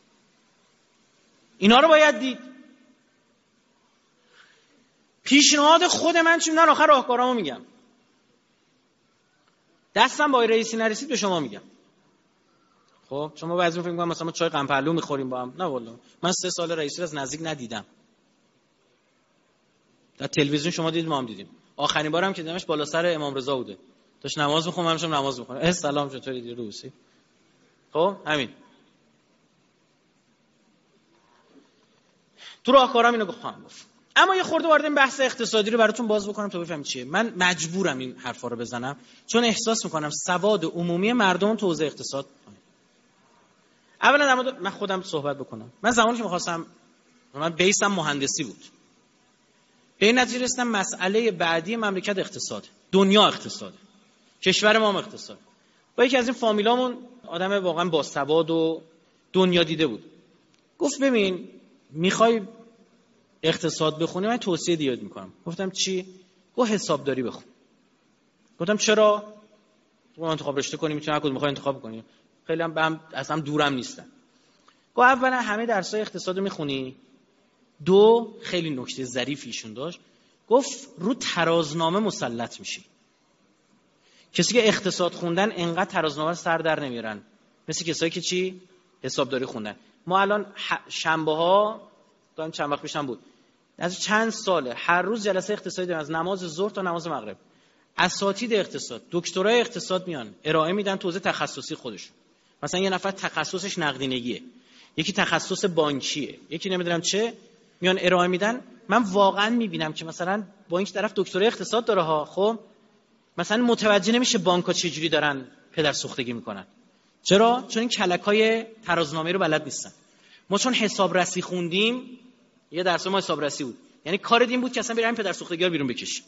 [SPEAKER 1] اینا رو باید دید. پیشنهاد خود من چی میدن آخر راهکارامو میگم. دستم با رئیسی نرسید به شما میگم. خب شما بعضی فکر می‌کنم مثلا ما چای قمپرلو میخوریم با هم. نه والله من سه سال رئیسی از نزدیک ندیدم. در تلویزیون شما دیدید ما هم دیدیم. آخرین بارم که دیدمش بالا سر امام رضا بوده. داش نماز میخونم، همشم نماز میخونم. اه سلام چطوری دی روسی؟ خب همین. تو راهکارام اینو گفتم. اما یه خورده وارد این بحث اقتصادی رو براتون باز بکنم تا بفهمید چیه. من مجبورم این حرفا رو بزنم چون احساس میکنم سواد عمومی مردم تو حوزه اقتصاد. اولا در مورد من خودم صحبت بکنم. من زمانی که می‌خواستم، من بیسم مهندسی بود. به این نتیجه رسیدم مسئله بعدی مملکت اقتصاد، دنیا اقتصاد، کشور ما هم اقتصاد. با یکی از این فامیلامون آدم واقعا باسواد و دنیا دیده بود، گفت ببین میخوای اقتصاد بخونی من توصیه دیات میکنم. گفتم چی؟ گفت حسابداری بخون. گفتم چرا؟ ما انتخاب رشته کنیم، میتونی هر کدوم میخوای انتخاب کنی، خیلی هم, هم اصلا دورم نیستن. گفت اولا همه درسای اقتصاد رو میخونی، دو خیلی نکته ظریفی ایشون داشت، گفت رو ترازنامه مسلط میشی. کسی که اقتصاد خوندن انقدر ترازنامه سر در نمیارن مثل کسایی که چی حسابداری خوندن. ما الان شنبه ها دارم، چند وقت پیشم بود، از چند ساله هر روز جلسه اقتصادی داریم، از نماز ظهر تا نماز مغرب. اساتید اقتصاد، دکترای اقتصاد میان ارائه میدن توضیح تخصصی خودشون. مثلا یه نفر تخصصش نقدینگیه، یکی تخصص بانکیه، یکی نمیدونم چه، میان ارائه میدن. من واقعا میبینم که مثلا با این طرف دکترای اقتصاد داره ها، خب مثلا متوجه نمیشه بانک‌ها چه جوری دارن پدر سوختگی میکنن. چرا؟ چون این کلکای ترازنامه رو بلد نیستن. ما چون حسابرسی خوندیم، یه درس ما حسابرسی بود، یعنی کار این بود که اصلا بریم پدر سوختگی رو بیرون بکشیم.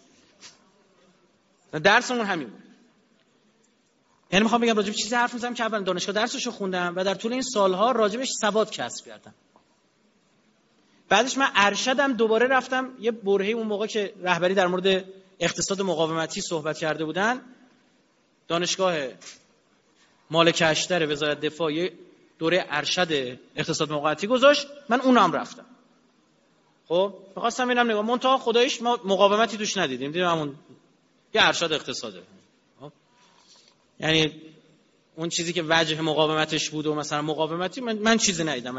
[SPEAKER 1] درسمون همین بود. یعنی میخوام بگم راجع به چیزی حرف میزنم که اول دانشگاه درسشو خوندم و در طول این سالها راجبش سواد کسب کردم. بعدش من ارشدم دوباره رفتم یه برهه، اون موقع که رهبری در مورد اقتصاد مقاومتی صحبت کرده بودن، دانشگاه مالک اشتر وزارت دفاع یه دوره ارشد اقتصاد مقاومتی گذاشت، من اونم رفتم. خب می‌خواستم ببینم نگاه منتها خداییش ما مقاومتی توش ندیدیم، دیدیم همون یه ارشد اقتصاده. خب یعنی اون چیزی که وجه مقاومتش بود و مثلا مقاومتی من, من چیزی ندیدم.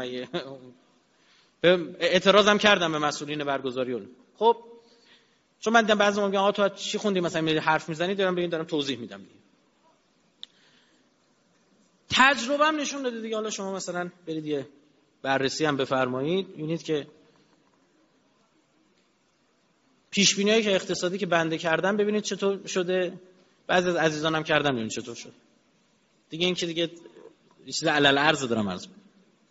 [SPEAKER 1] اعتراضم کردم به مسئولین برگزاری اون. خب چون من دیدم بعضی میگن آقا تو چی خوندی، مثلا میری حرف میزنی، دارم ببین دارم توضیح میدم دیگه. تجربه‌ام نشون داده دیگه. حالا شما مثلا برید یه بررسی هم بفرمایید، ببینید که پیش بینیایی که اقتصادی که بنده کردم ببینید چطور شده، بعضی از عزیزانم کردم ببینید چطور شد. دیگه این که دیگه چیز علل عرض دارم عرض می‌کنم.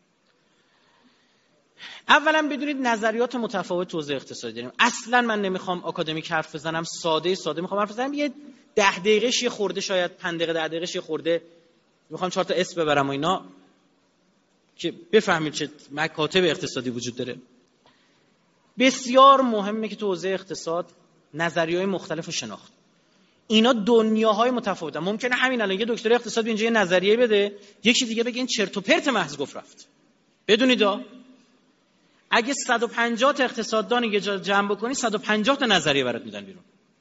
[SPEAKER 1] اولا بدونید نظریات متفاوت تو حوزه اقتصادی داریم. اصلا من نمیخوام آکادمیک حرف بزنم، ساده ساده میخوام حرف بزنم. یه ده دقیقه‌ش یه خورده، شاید پنج دقیقه ده دقیقه‌ش یه خورده میخوام چهار تا اسم ببرم و اینا که بفهمید چه مکاتب اقتصادی وجود داره. بسیار مهمه که تو حوزه اقتصاد نظریه‌های مختلف رو شناخت. اینا دنیاهای متفاوتن. ممکنه همین الان یه دکتر اقتصاد اینجا یه نظریه بده، یکی دیگه بگه این چرت و پرت محض گفت رفت. بدونید اگه صد و پنجاه تا اقتصاددان یه جا جمع بکنی، صد و پنجاه تا نظریه برات میدن بیرون.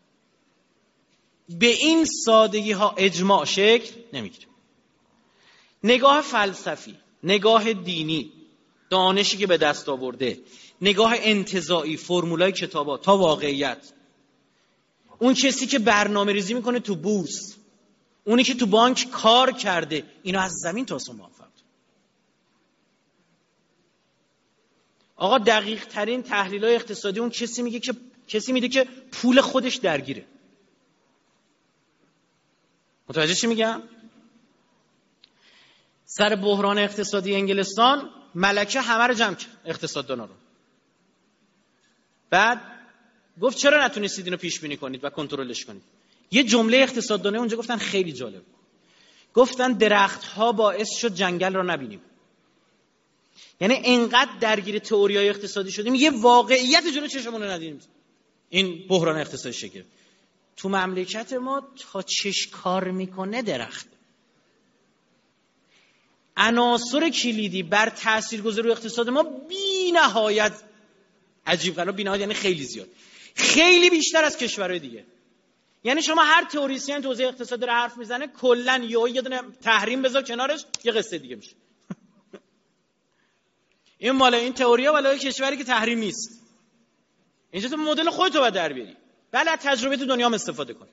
[SPEAKER 1] به این سادگی ها اجماع شکل نمیگیره. نگاه فلسفی، نگاه دینی، دانشی که به دست آورده، نگاه انتزاعی، فرمولای کتابا تا واقعیت، اون کسی که برنامه ریزی میکنه تو بورس، اونی که تو بانک کار کرده، اینا از زمین تا آسمون موفق. آقا دقیق ترین تحلیل‌های اقتصادی اون کسی میگه که کسی میگه که پول خودش درگیره. متوجه چی میگم؟ سر بحران اقتصادی انگلستان ملکه همه رو جمع کرد، اقتصاددانا رو. بعد گفت چرا نتونستید اینو پیش بینی کنید و کنترلش کنید؟ یه جمله اقتصاددانا اونجا گفتن خیلی جالب. گفتن درخت‌ها باعث شد جنگل رو نبینیم. یعنی انقدر درگیر تئوریای اقتصادی شدیم یه واقعیت جلو چشمون رو ندیدیم. این بحران اقتصادی شکل تو مملکت ما تا چش کار میکنه درخت. عناصر کلیدی بر تاثیرگذاری اقتصاد ما بی نهایت عجیب غریب، بی نهایت یعنی خیلی زیاد، خیلی بیشتر از کشورهای دیگه. یعنی شما هر تئوریسین تو حوزه اقتصاد رو حرف میزنه کلا یه دونه تحریم بذار کنارش یه قصه دیگه میشه. این مال این تئوریه ولی کشوری که تحریم نیست. اینجا تو مدل خودت رو باید در بیاری. بله از تجربه تو دنیا هم استفاده کن.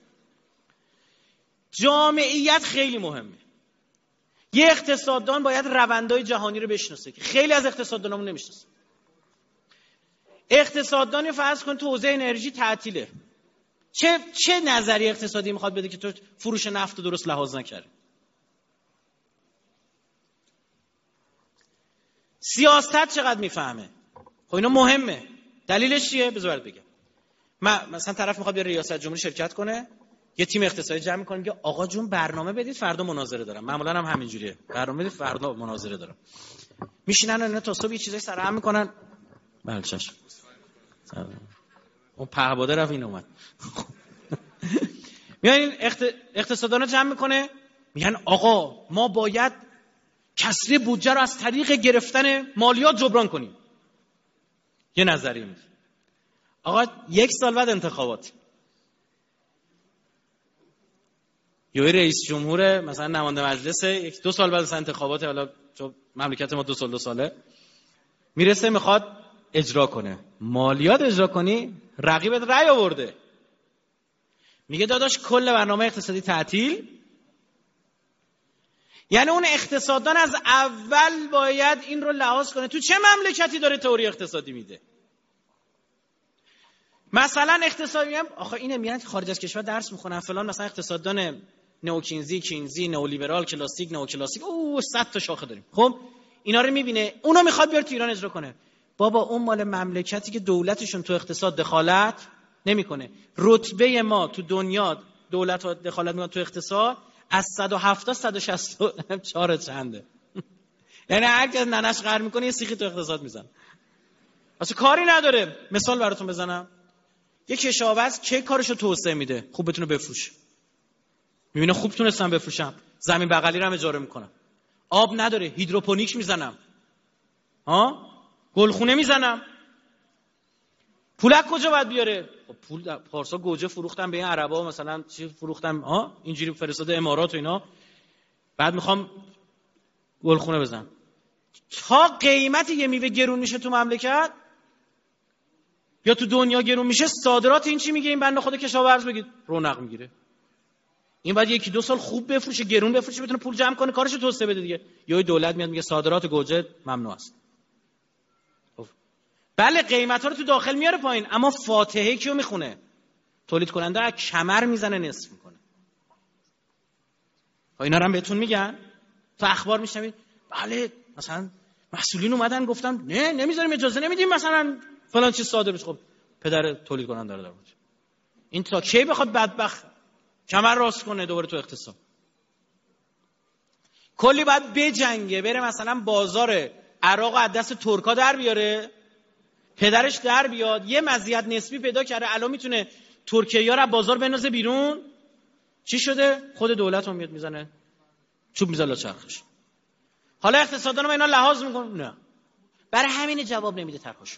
[SPEAKER 1] جامعیت خیلی مهمه. یه اقتصاددان باید روندهای جهانی رو بشناسه که خیلی از اقتصاددانامون نمیشناسن. اقتصاددانی فرض کن تو حوزه انرژی تعطیله. چه چه نظریه اقتصادی میخواد بده که تو فروش نفت رو درست لحاظ نکردی؟ سیاست چقدر میفهمه؟ خب اینا مهمه. دلیلش چیه؟ بذار بگم. مثلا طرف میخواد به ریاست جمهوری شرکت کنه، یه تیم اقتصادی جمع میکنه میگه آقا جون برنامه بدید فردا مناظره دارم. معمولا هم همینجوریه، برنامه بدید فردا مناظره دارم. میشینن اینا تا صبح یه چیزای سرهم میکنن. بله چشم. اون پهباده رفت این اومد. میان این اقتصاددانا جمع میکنه میگن آقا ما باید کسری بودجه رو از طریق گرفتن مالیات جبران کنیم. یه نظریه میده. آقا یک سال بعد انتخابات یا رئیس جمهور مثلا نماینده مجلس، یک دو سال بعد از انتخابات، حالا چون مملکت ما دو سال دو ساله میرسه میخواد اجرا کنه، مالیات اجرا کنی، رقیبت رأی آورده میگه داداش کل برنامه اقتصادی تعطیل. یعنی اون اقتصاددان از اول باید این رو لحاظ کنه تو چه مملکتی داره تئوری اقتصادی میده. مثلا اقتصادی میگم آخه اینه میگن خارج از کشور درس میخونن فلان، مثلا اقتصاددان نئوکینزی، کینزی، نئولیبرال، کلاسیک، نئوکلاسیک، اوه صد تا شاخه داریم. خب اینا رو میبینه، اونو میخواد بیاره تو ایران اجرا کنه. بابا اون مال مملکتی که دولتشون تو اقتصاد دخالت نمیکنه. رتبه ما تو دنیا دولت ها دخالت میکنه تو اقتصاد از صد و هفتاد تا صد و شصت و چهار چنده. یعنی هر کی ننش قهر میکنه یه سیخی تو اقتصاد میزنه. واسه کاری نداره. مثال براتون بزنم. یه کشاورز کی کارشو توسعه میده؟ خوب بتونه بفروشه. میبینه خوب تونستم بفروشم، زمین بغلی رو هم اجاره میکنم. آب نداره، هیدروپونیک میزنم. ها؟ گلخونه میزنم. پولک کجا باید بیاره؟ خب پول پارسا گوجه فروختم به این عربا، مثلا چی فروختم، ها اینجوری فرستاده امارات و اینا، بعد میخوام گلخونه بزنم. تا قیمت یه میوه گرون میشه تو مملکت یا تو دنیا گرون میشه، صادرات این چی میگه؟ این بنده خدا کشاورز بگید رونق میگیره. این بعد یکی دو سال خوب بفروشه، گرون بفروشه، بتونه پول جمع کنه، کارشو توسعه بده دیگه. یا دولت میاد میگه صادرات گوجه ممنوع است. بله قیمتا رو تو داخل میاره پایین، اما فاتحه کیو میخونه؟ تولید کننده از کمر میزنه نصف میکنه. اینا رو هم بهتون میگن، تو اخبار میشنوید. بله مثلا مسئولین اومدن گفتن نه نمیذاریم، اجازه نمیدیم مثلا فلان چیز صادر بشه. خب پدر تولید کننده رو داره. این تا کی بخواد بدبخت کمر راست کنه دوباره تو اقتصاد؟ کلی باید بجنگه، بره مثلا بازار عراق از دست ترکا در بیاره، پدرش در بیاد، یه مزیت نسبی پیدا کرده، الان میتونه ترکیه رو بازار بندازه بیرون. چی شده؟ خود دولت هم میاد میزنه چوب میزالا چرخش. حالا اقتصاددانا اینا لحاظ میکنن؟ نه. برای همین جواب نمیده طرحش.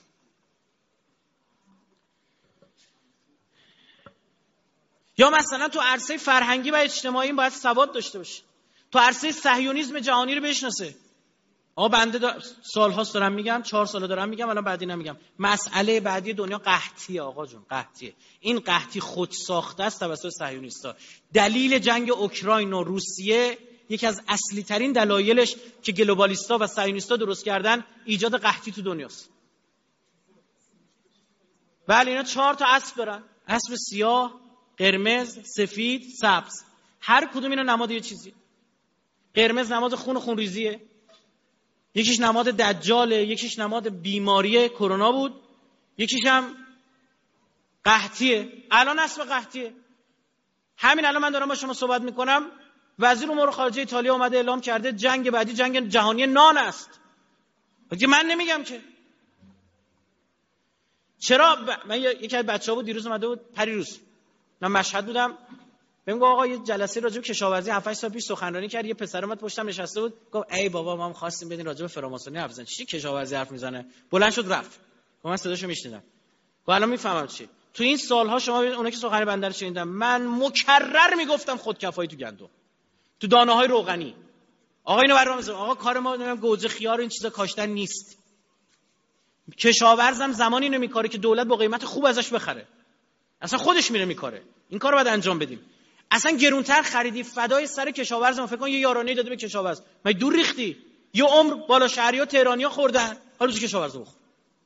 [SPEAKER 1] یا مثلا تو عرصه فرهنگی و اجتماعی باید سواد داشته باشه، تو عرصه صهیونیسم جهانی رو بشناسه. آقا بنده دا سال‌هاست دارم میگم، چهار ساله دارم میگم، الان بعدی نمیگم. مسئله بعدی دنیا قحطیه آقا جون، قحطیه. این قحطی خود ساخته است توسط صهیونیست‌ها. دلیل جنگ اوکراین و روسیه یکی از اصلی ترین دلایلش که گلوبالیستا و صهیونیستا درست کردن ایجاد قحطی تو دنیاست. بله اینا چهار تا اسب دارن، اسب سیاه، قرمز، سفید، سبز. هر کدوم اینا نماد یه چیزی. قرمز نماد خون و خونریزیه، یکیش نماد دجاله، یکیش نماد بیماری کرونا بود، یکیش هم قحطیه. الان اسب قحطیه. همین الان من دارم با شما صحبت میکنم، وزیر امور خارجه ایتالیا اومده اعلام کرده جنگ بعدی جنگ جهانی نان است. ولی من نمیگم که. چرا ب... من یکی از بچه‌ها بود دیروز اومده بود، پریروز من مشهد بودم، بهم گفت آقا یه جلسه راجع به کشاورزی هفت هشت سال پیش سخنرانی کرد، یه پسر اومد پشتم نشسته بود گفت ای بابا ما هم خواستیم بدین راجع به فراماسونی حرف بزنیم. چی کشاورزی حرف میزنه؟ بلند شد رفت. من صداشو میشنیدم. و الان میفهمم چی. تو این سالها شما اونایی که سخنرانی بنده رو شنیدن، من مکرر میگفتم خودکفایی تو گندم، تو دانه‌های روغنی. آقا اینو برام بزن. آقا کار ما نمیدونم گوجه خیار این چیزا کاشتن نیست. کشاورزم زمانی نمیکاره که دولت با قیمت خوب ازش بخره. اصلا خودش میره میکاره. این کارو باید انجام بدیم. اصلا گرونتر خریدی فدای سر کشاورز. ما فکر کن یه یارانه‌ای داده به کشاورز، مگه دور ریختی؟ یه عمر بالا شهری‌ها تهرانی‌ها خوردن، حالا روز کشاورز بخور.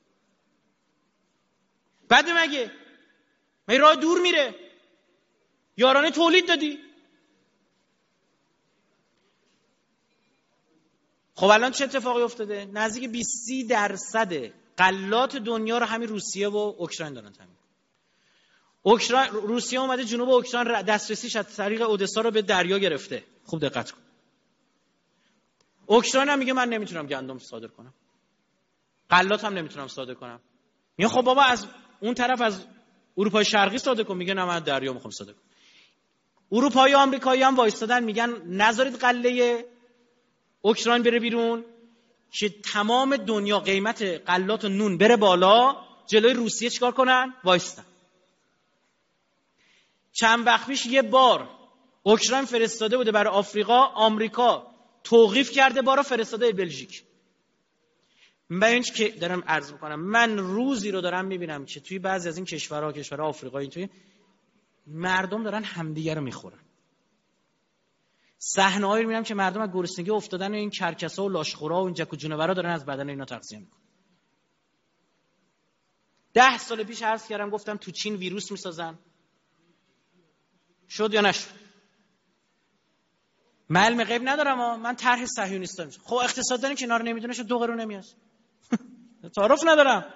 [SPEAKER 1] بعد مگه مگه راه دور میره؟ یارانه تولید دادی. خب الان چه اتفاقی افتاده؟ نزدیک بیست درصد غلات دنیا رو همین روسیه و اوکراین دارن تامین. اوکراین، روسیه اومده جنوب اوکراین دسترسیش از طریق اودسا رو به دریا گرفته. خوب دقت کن. اوکراین هم میگه من نمیتونم گندم صادر کنم، غلات هم نمیتونم صادر کنم. میگه خب بابا از اون طرف از اروپای شرقی صادر کن. میگه نه من دریا میخوام صادر کنم. اروپایی و آمریکایی هم وایستادن میگن نذارید غله اوکراین بره بیرون که تمام دنیا قیمت غلات و نون بره بالا، جلوی روسیه چیکار کنن؟ وایستن. چند وقت پیش یه بار اوکراین فرستاده بوده برای آفریقا، آمریکا توقیف کرده بارا فرستاده بلژیک. من این که دارم عرض میکنم، من روزی رو دارم میبینم که توی بعضی از این کشورها، کشورها آفریقایی، توی مردم دارن همدیگه رو میخورن. صحنه‌ای رو میبینم که مردم از گرسنگی افتادن و این کرکسا و لاشخورا و این جک و جونورا دارن از بدن اینا تغذیه میکنن. ده سال پیش عرض کردم، گفتم تو چین ویروس میسازن. شد یا نشد؟ من علم غیب ندارم ها، من طرح صهیونیستا میشه. خب اقتصاددان که اینا رو نمیدونه شو دو قرون نمیاد. تعارف ندارم.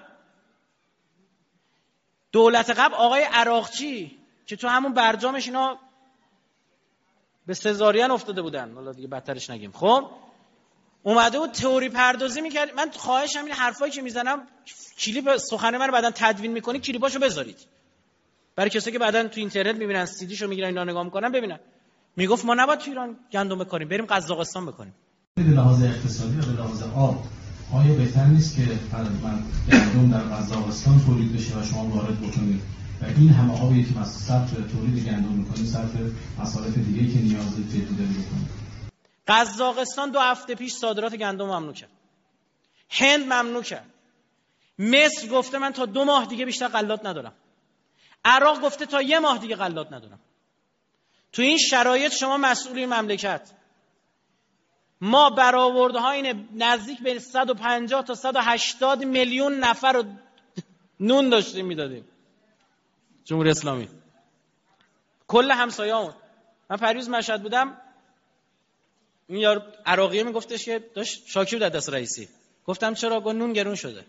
[SPEAKER 1] دولت قبل آقای عراقچی که تو همون برجامش اینا به سزارین افتاده بودن، حالا دیگه بدترش نگیم، خب اومده و تئوری پردازی میکرد. من خواهشم این حرفایی که میزنم کلیپ سخن من رو بعدن تدوین میکنی، کلیپاشو بذارید برای کسایی که بعدن تو اینترنت میبینن، سیدیشو میگیرن اینا نگاه میکنن ببینن. میگفت ما نباید تو ایران گندم بکاریم، بریم قزاقستان بکنیم.
[SPEAKER 2] به لحاظ اقتصادی و به لحاظ آب آیا بهتر نیست که من گندم در قزاقستان تولید بشه و شما وارد بکنید و این همه آبی که مثلا صرف تولید گندم میکنید صرف مصارف دیگه‌ای که نیاز جدی داره بکنید؟
[SPEAKER 1] قزاقستان دو هفته پیش صادرات گندم ممنوع کرد. هند ممنوع کرد. مصر گفته من تا دو ماه دیگه بیشتر غلات ندارم. عراق گفته تا یه ماه دیگه غلات ندارم. تو این شرایط شما مسئول مملکت، ما برآوردهای نزدیک به صد و پنجاه تا صد و هشتاد میلیون نفر رو نون داشتیم میدادیم. جمهوری اسلامی کل همسایه‌مون. من پریروز مشهد بودم، این یار عراقیه میگفتش که داشت شاکی بود دست رئیسی. گفتم چرا؟ گفت نون گرون شده.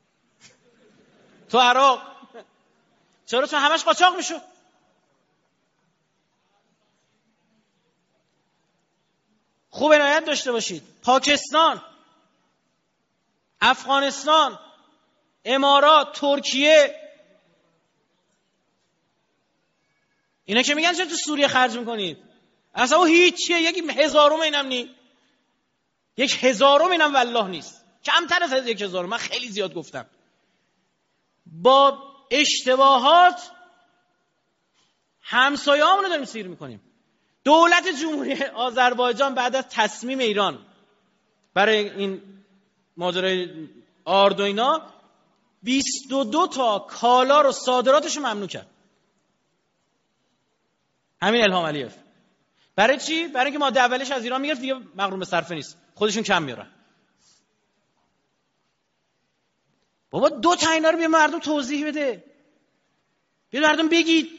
[SPEAKER 1] تو عراق چرا؟ چون همش قاچاق میشد. خوب عنایت داشته باشید. پاکستان، افغانستان، امارات، ترکیه، اینا که میگن چرا تو سوریه خرج میکنید؟ اصلا هیچیه، یک هزارم اینم نی، یک هزارم اینم والله نیست، کمتر از یک هزارم. من خیلی زیاد گفتم. با اشتباهات همسایه‌مون رو داریم سیر میکنیم. دولت جمهوری آذربایجان بعد از تصمیم ایران برای این ماجرای آرد و اینا بیست و دو تا کالا رو صادراتش رو ممنوع کرد. همین الهام علیف. برای چی؟ برای اینکه ماده اولش از ایران میگرفت، دیگه مغروم به صرفه نیست، خودشون کم میارن. بابا دو تا اینا رو به مردم توضیح بده، به مردم بگید.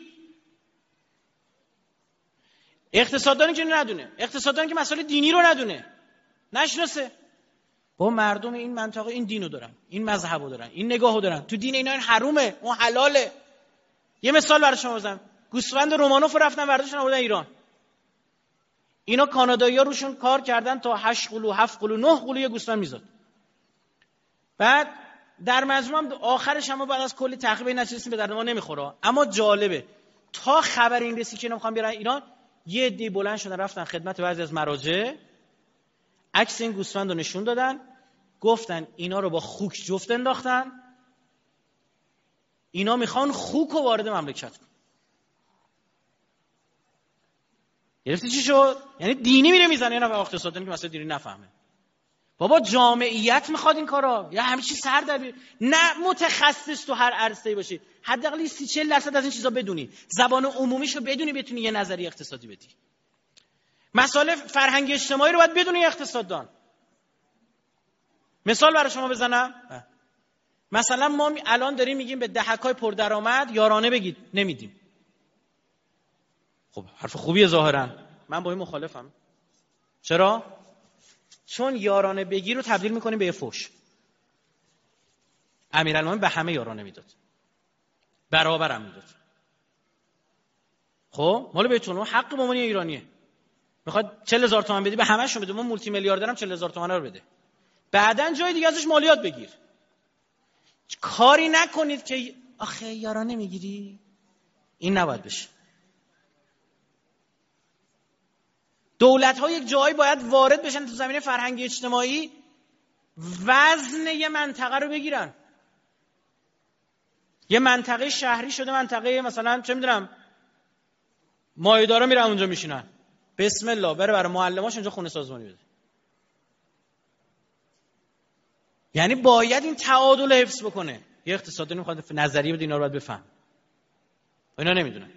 [SPEAKER 1] اقتصاددانی که ندونه، اقتصاددانی که مسائل دینی رو ندونه، نشناسه. با مردم این منطقه این دینو دارن، این مذهبو دارن، این نگاهو دارن. تو دین اینا این حرومه، اون حلاله. یه مثال برای شما بزنم. گوسفند رومانوف رفتن برداشتن آوردن ایران. اینا کانادایی‌ها روشون کار کردن تا هشت قلو، هفت قلو، نه قلو یه گوسفند میزاد. بعد در مجموع آخرش هم بعد از کلی تحقیق این نتیجه به درد ما نمیخوره. اما جالبه تا خبر این رسید که نمیخوام بیارن ایران، یه عده بلند شدن رفتن خدمت بعضی از مراجع، عکس این گوسفند رو نشون دادن، گفتن اینا رو با خوک جفت انداختن، اینا میخوان خوک رو وارد مملکت کنن. گرفتی چی شد؟ یعنی دینی میره میزنه، اینا به اقتصادی که مثلا دینی نفهمه. بابا جامعیت میخواد این کارا، یا همه چی سر در بیاره. نه متخصص تو هر عرصه‌ای باشی، حداقل سی چهل درصد از این چیزا بدونی، زبان عمومیشو بدونی، بتونی یه نظریه اقتصادی بدی. مسائل فرهنگ اجتماعی رو باید بدونی اقتصاددان. مثال برای شما بزنم. مثلا ما الان داریم میگیم به دهکای پردرآمد یارانه بگید، نمیدیم. خب حرف خوبیه ظاهرا، من با این مخالفم. چرا؟ چون یارانه بگی رو تبدیل میکنیم به یه فحش. امیرالمومنین به همه یارانه میداد، برابر هم میداد. خب مال بیتون حق به عنوان ایرانیه. میخواد چهل هزار تومان بدی به همه‌شون بده، من مولتی میلیاردرم چهل هزار تومان رو بده. بعدن جای دیگه ازش مالیات بگیر. کاری نکنید که آخه یارا نمیگیری. این نباید بشه. دولت‌ها یک جایی باید وارد بشن تو زمینه فرهنگی اجتماعی، وزن یه منطقه رو بگیرن. یه منطقه شهری شده منطقه مثلا چه میدونم مایه‌دارا میرن اونجا میشینن، بسم الله بره برای معلماش اونجا خونه سازمانی بده. یعنی باید این تعادل حفظ بکنه. یه اقتصادی میخواد نظریه بده، اینا رو باید بفهم. اینا نمیدونن.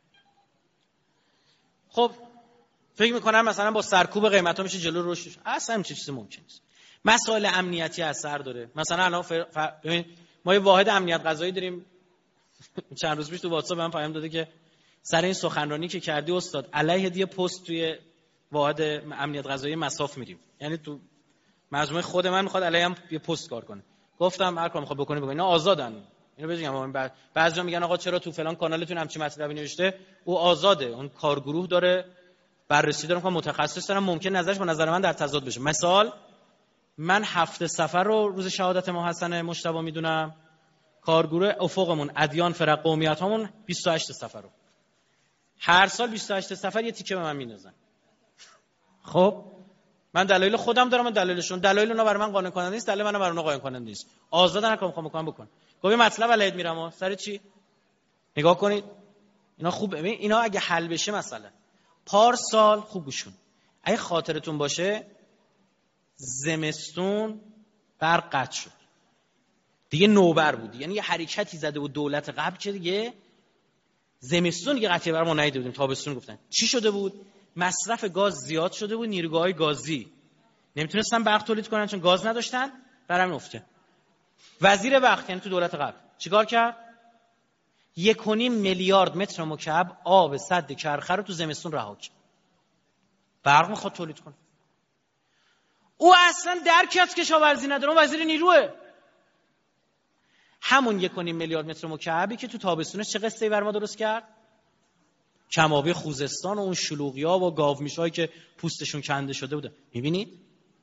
[SPEAKER 1] خب فکر میکنم مثلا با سرکوب قیمتا میشه جلو رشدش. اصلا همین چیزی ممکن نیست. مسائل امنیتی اثر داره. مثلا الان فر... فر... ببین ما یه واحد امنیت غذایی داریم. چند روز پیش تو واتساپ من پیام داده که سر این سخنرانی که کردی استاد علیه دی پست توی واحد امنیت غذایی مصاف میریم. یعنی تو مجموعه خود من میخواد علیه هم یه پست کار کنه. گفتم هر کاری میخواد بکنه بکنه. اینا آزادن. اینو بگم بعد بعضیا میگن آقا چرا تو فلان کانالتون همچین مطلبی نوشته؟ او آزاده. اون کارگروه داره، بررسی داره، میخوام متخصص دارم، ممکن نظرش با نظر من در تضاد بشه. مثال من هفت سفر رو روز شهادت ما حسن مجتبی میدونم، کارگروه افقمون ادیان فرق قومیت هامون بیست و هشت سفر رو هر سال بیست و هشت سفر یه تیکه به من میندازن. خب من دلایل خودم دارم، من دلایلشون، دلایل اونا برای من قانع کننده نیست، دلیل منم برای اونا قانع کننده نیست. آزادن، هر کاری میخوام بکنم بکن. گفتم مطلب علیت میرم سر چی؟ نگاه کنید اینا خوب ببین، اینا اگه حل بشه مثلا پارسال خوب گوشون اگه خاطرتون باشه زمستون برق قطع شد دیگه، نوبر بود، یعنی یه حرکتی زده بود دولت قبل که دیگه زمستون دیگه قطعی برام ندیده بودیم. تابستون گفتن چی شده بود؟ مصرف گاز زیاد شده بود، نیروگاه‌های گازی نمیتونستن برق تولید کنن چون گاز نداشتن، برام افته. وزیر برق یعنی تو دولت قبل چیکار کرد؟ یک و نیم میلیارد متر مکعب آب سد کرخه رو تو زمستون رها کرد. برق میخواد تولید کنه. او اصلا درکی از کشاورزی نداره، اون وزیر نیروه. همون یک و نیم میلیارد متر مکعبی که تو تابستونش چه قصه‌ای بر ما درست کرد؟ کم‌آبی خوزستان و اون شلوغی‌ها و گاومیش‌هایی که پوستشون کنده شده بوده. می‌بینید؟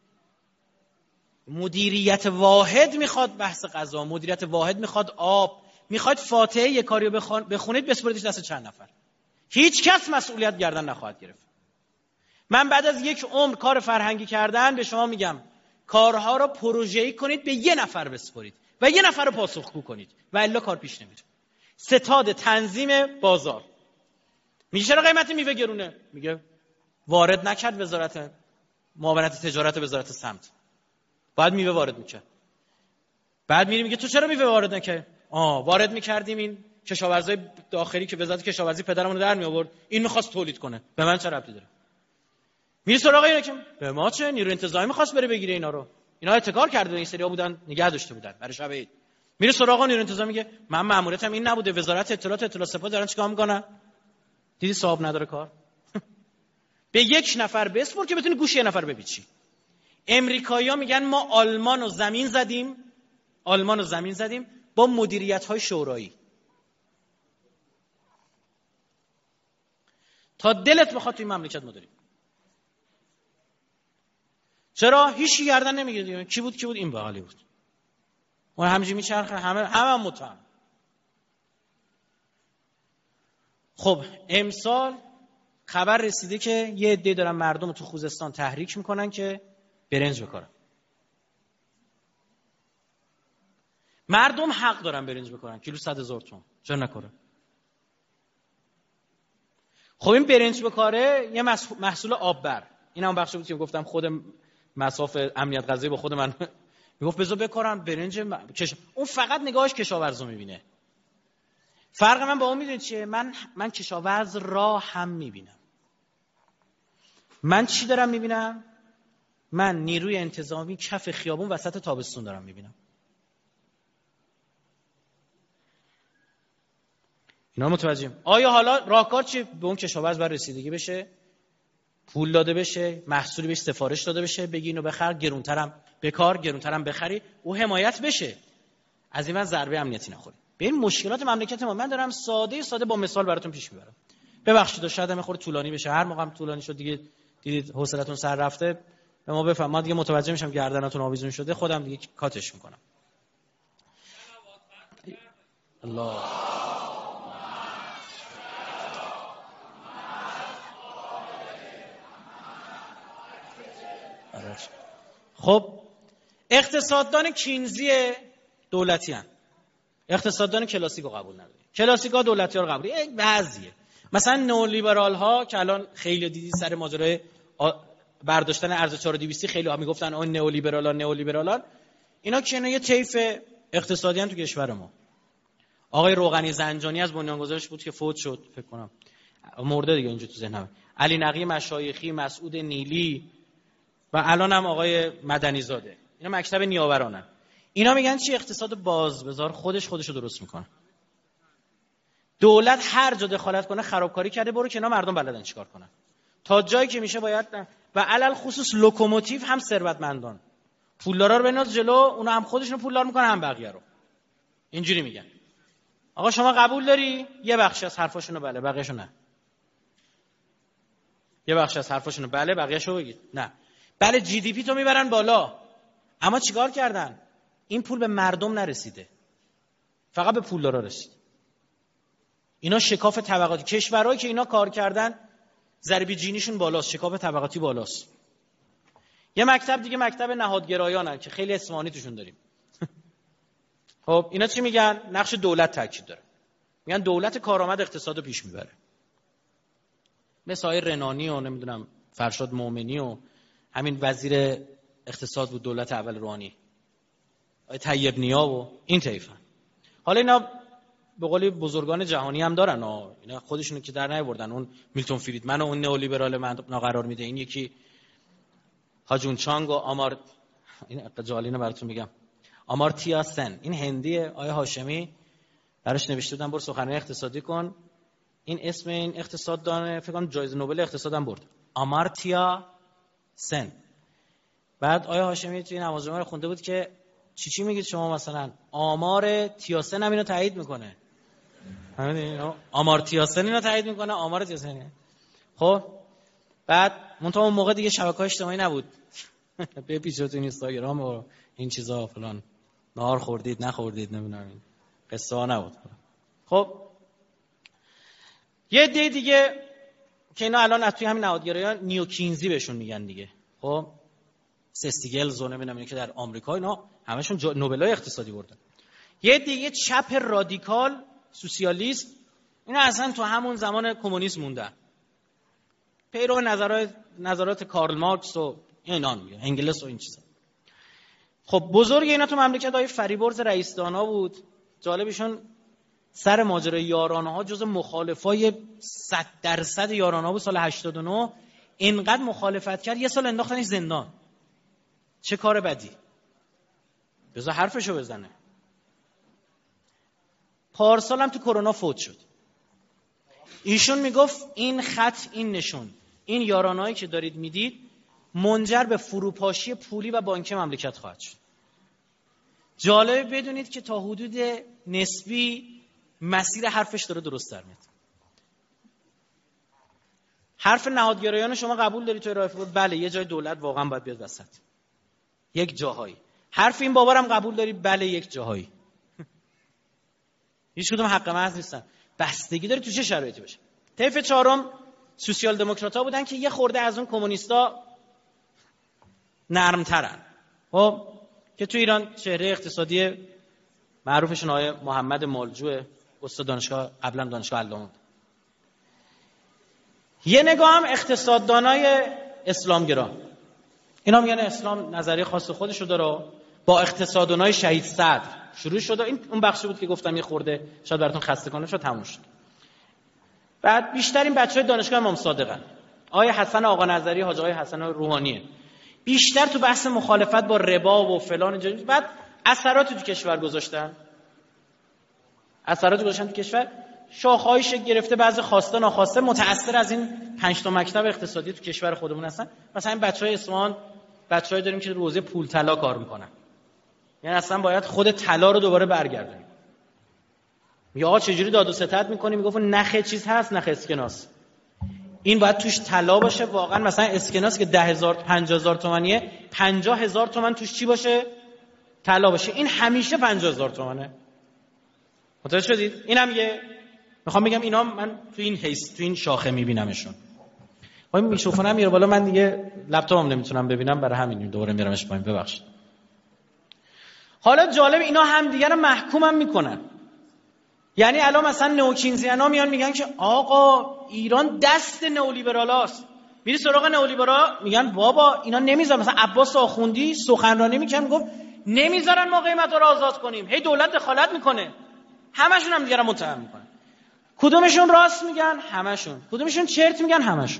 [SPEAKER 1] مدیریت واحد میخواد بحث غذا، مدیریت واحد میخواد آب، میخواد فاتحه یک کاریو بخونید بسپردیش دست چند نفر. هیچ کس مسئولیت گردن نخواهد گرفت. من بعد از یک عمر کار فرهنگی کردن به شما میگم کارها رو پروژه‌ای کنید، به یه نفر بسپارید و یه نفر رو پاسخگو کنید و الا کار پیش نمیره. ستاد تنظیم بازار. میگه چرا قیمت میوه گرونه؟ میگه وارد نکرد وزارت معاونت تجارت وزارت سمت، باید میوه وارد میکرد. بعد میری میگه تو چرا میوه وارد نکردی؟ آه وارد میکردیم این کشاورزای داخلی که وزارت کشاورزی پدرمون در می آورد، این میخواست تولید کنه، به من چه ربطی داره؟ میری سراغ اینا که به ما چه؟ نیرو انتظامی میخواست بره بگیره اینا رو، اینا اتکار کرده، این سریا بودن نگه داشته بودن برای شب عید. میره سراغ نیرو انتظامی میگه من ماموریتم این نبوده، وزارت اطلاعات اطلاع سپاه دارن چیکار میکنن؟ دیدی صاحب نداره کار. به یک نفر بسپر که بتونی گوش یه نفر بپیچی. امریکایی‌ها میگن ما آلمان رو زمین زدیم، آلمان رو زمین زدیم با مدیریت‌های شورایی. تا دلت بخواد توی مملکت ما داریم. چرا هیچ گردن نمیگیره؟ کی بود کی بود این بغلی بود. اون همینجوری میچرخه، همه همه هم متهم. خب امسال خبر رسیده که یه عده دارن مردم تو خوزستان تحریک میکنن که برنج بکارن. مردم حق دارن برنج بکارن، کیلو صد هزار تومان، چرا نکارن؟ خب این برنج بکاره یه محصول آببر، این هم بخشی بود که گفتم خود مصاف امنیت غذایی با خود من میگفت بذار بکارن برنج م... کش... اون فقط نگاهش کشاورزو میبینه. فرق من با اون میدونید چیه؟ من من کشاورز را هم میبینم. من چی دارم میبینم؟ من نیروی انتظامی کف خیابون وسط تابستون دارم میبینم. اینا متوجهم. آیا حالا راهکار چی؟ به اون کشاورز بر رسیدگی بشه، پول داده بشه، محصولی بهش سفارش داده بشه، بگی اینو بخر گرونترم بکار، گرونترم بخری، او حمایت بشه، از این من ضربه امنیتی نخوره. به این مشکلات مملکت ما من دارم ساده ساده با مثال براتون پیش میبرم. ببخشید شاید هم خورده طولانی بشه، هر موقع هم طولانی شد دیگه دیدید حوصلتون سر رفته به ما بفهم، ما دیگه متوجه میشم گردنتون آویزون شده، خودم دیگه کاتش میکنم. الله خب اقتصاددان کینزی دولتی هن. اقتصاددان کلاسیکو قبول نداره، کلاسیکا دولتی ها رو قبول، یک بعضیه. مثلا نئولیبرال ها که الان خیلی دیدی سر ماجرای برداشتن ارز چهار و دویست خیلی ها میگفتن اون نئولیبرالان نئولیبرالان، اینا که یه طیف اقتصادی ان تو کشور ما. آقای روغنی زنجانی از بنیانگذارش بود که فوت شد فکر کنم، مرده دیگه اینجا تو ذهنم. علی نقی مشایخی، مسعود نیلی و الان هم آقای مدنی زاده، اینا مکتب نیاورانن. اینا میگن چی؟ اقتصاد باز بذار خودش خودشو درست میکنه. دولت هر جا دخالت کنه خرابکاری کرده، برو کنار، مردم بلدن چیکار کنن. تا جایی که میشه باید نه. و علل خصوص لوکوموتیو هم ثروتمندان، پولدارا رو بناز جلو، اونا هم خودشونو پولدار میکنن هم بقیه رو. اینجوری میگن. آقا شما قبول داری؟ یه بخش از حرفاشونو بله، بقیه‌شو نه. یه بخش از حرفاشونو بله، بقیه‌شو بگید نه. بله جی دی پی تو میبرن بالا، اما چیکار کردن؟ این پول به مردم نرسیده، فقط به پولدارا رسید. اینا شکاف طبقاتی، کشورهایی که اینا کار کردن ضریب جینیشون بالاست، شکاف طبقاتی بالاست. یه مکتب دیگه مکتب نهادگرایانن که خیلی اسمانی توشون داریم. خب اینا چی میگن؟ نقش دولت تاکید داره، میگن دولت کارآمد اقتصادو پیش میبره. مثل آقای رنانی و نمیدونم فرشاد مومنی و همین وزیر اقتصاد بود دولت اول روحانی، آقای طیب نیا و این طیفن. حالا اینا به قولی بزرگان جهانی هم دارن، اینا خودشونو که در نیاوردن. اون میلتون فریدمن و اون نئولیبرال من قرار میده، این یکی هاجون چانگ و آمار، این جالینه براتون میگم، آمارتیا سن، این هندیه. آیه هاشمی براش نوشته بودن برو سخنرانی اقتصادی کن، این اسم این اقتصاددان فکر کنم جایزه نوبل اقتصاد هم برد، آمارتیا سن. بعد آیه هاشمی توی نمازجمعه رو خونده بود که چی چی میگید شما، مثلا آمار تیاسن هم اینو تایید میکنه، همین آمار تیاسن اینو تایید میکنه، آمار تیاسن. خب بعد منتها اون موقع دیگه شبکه‌های اجتماعی نبود، بپیچید تو اینستاگرام و این چیزا فلان، نهار خوردید نخوردید نمیدونم این قصه ها نبود. خب یه دی دیگه که اینا الان از توی همین نهادگرایان نیوکینزی بهشون میگن دیگه. خب سستیگل زونه نمیدونم که در آمریکا اینا همشون نوبلای اقتصادی بردن. یه دیگه چپ رادیکال سوسیالیست، اینا اصلا تو همون زمان کمونیسم موندن، پیرو نظرات نظرات کارل مارکس و اینا میگه، انگلس و این چیزا. خب بزرگ اینا تو مملکت آقای فریبرز رئیس دانا بود. جالبشون سر ماجرای یارانه ها جز مخالفای صد درصد یارانه ها بود. سال هشتاد و نه اینقدر مخالفت کرد یه سال انداختنش زندان. چه کار بدی، بذار حرفشو بزنه. پارسال هم تو کرونا فوت شد. ایشون میگفت این خط، این نشون، این یارانه‌ای که دارید میدید منجر به فروپاشی پولی و بانکی مملکت خواهد شد. جالب بدونید که تا حدود نسبی مسیر حرفش داره درست در میاد. حرف نهادگرایان شما قبول داری تو ارائه بود؟ بله یه جای دولت واقعا باید بیاد وسط، یک جاهایی. حرف این بابارم قبول داری؟ بله یک جاهایی. هیچ کدوم حق محض نیستن، بستگی داره تو چه شرایطی باشه. طیف چهارم سوسیال دموکرات‌ها بودن که یه خورده از اون کمونیستا نرم‌ترن. خب که تو ایران چهره اقتصادی معروفشون آقای محمد مالجو، استاد دانشگاه، قبلا دانشگاه علامه. یه نگاه هم اقتصاددانای اسلامگرا، اینا میگن اسلام نظریه خاص خودشو داره، با اقتصاددانای شهید صدر شروع شد. این اون بخشی بود که گفتم یه خورده شاید براتون خسته کنه شد، تموم شد. بعد بیشتر این بچهای دانشگاه امام صادقن، آقای حسن آقا نظری، حاج آقای حسن روحانیه، بیشتر تو بحث مخالفت با ربا و فلان اینجوری. بعد اثرات تو کشور گذاشتن، اثرات گذاشتن تو کشور، شاخه‌هایش گرفته، بعضی خواسته ناخواسته متأثر از این پنج تا مکتب اقتصادی تو کشور خودمون هستن. مثلا این بچهای اصفهان بچه‌ای داریم که روزه پول طلا کار میکنن، یعنی اصلا باید خود طلا رو دوباره برگردونیم. میگه آقا چجوری داد و ستد میکنی؟ میگفت نخ چیز هست، نخ اسکناس. این باید توش طلا باشه واقعا. مثلا اسکناس که ده هزار پنجاه هزار تومانیه، پنجاه هزار تومان توش چی باشه؟ طلا باشه. این همیشه پنجاه هزار تومانه. متوجه شدید؟ اینم یه میخوام بگم اینا من تو این حیث تو این شاخه میبینمشون. آ این میکروفونم میره بالا، من دیگه لپتاپم نمیتونم ببینم، برای همین دوباره میرمش پایین، ببخشید. حالا جالب اینا هم دیگه رو محکومم میکنن. یعنی الان مثلا نوکینزیانا میان میگن که آقا ایران دست نئولیبرالاست. میری سراغ نئولیبرال میگن بابا اینا نمیذارن. مثلا عباس آخوندی سخنرانی میکنه میگفت نمیذارن ما قیمتا رو آزاد کنیم، هی دولت دخالت میکنه. همشون هم دیگه رو متهم میکنن. کدومشون راست میگن؟ همشون. کدومشون چرت میگن؟ همشون.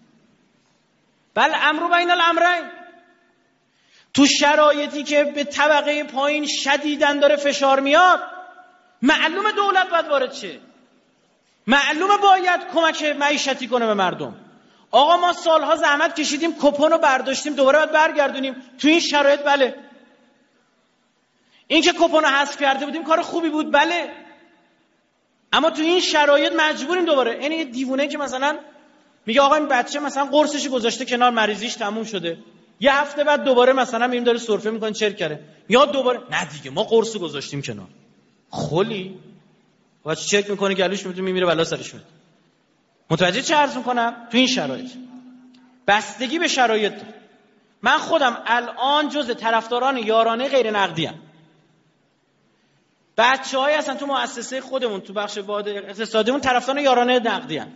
[SPEAKER 1] بل امرو بین الامرین. تو شرایطی که به طبقه پایین شدیداً داره فشار میاد، معلومه دولت باید وارد شه، معلومه باید کمک معیشتی کنه به مردم. آقا ما سالها زحمت کشیدیم، کپون رو برداشتیم، دوباره باید برگردونیم. تو این شرایط بله. این که کپون رو حذف کرده بودیم کار خوبی بود، بله. اما تو این شرایط مجبوریم دوباره. یعنی یه دیوونه که مثلا میگه آقا این بچه مثلا قرصش گذاشته کنار، مریضیش تموم شده، یه هفته بعد دوباره مثلا میریم داره سرفه میکنه چرک کرده، یا دوباره نه دیگه ما قرص گذاشتیم کنار. خلی بچه چک میکنه گلوش میتونه میمیره بلا سرش میاد. متوجه چه عرض میکنم؟ تو این شرایط بستگی به شرایط داره. من خودم الان جز طرفداران یارانه غیر نقدی ام. بچه‌های اصلا تو مؤسسه خودمون تو بخش باد اقتصادیمون طرفدار یارانه نقدی ام.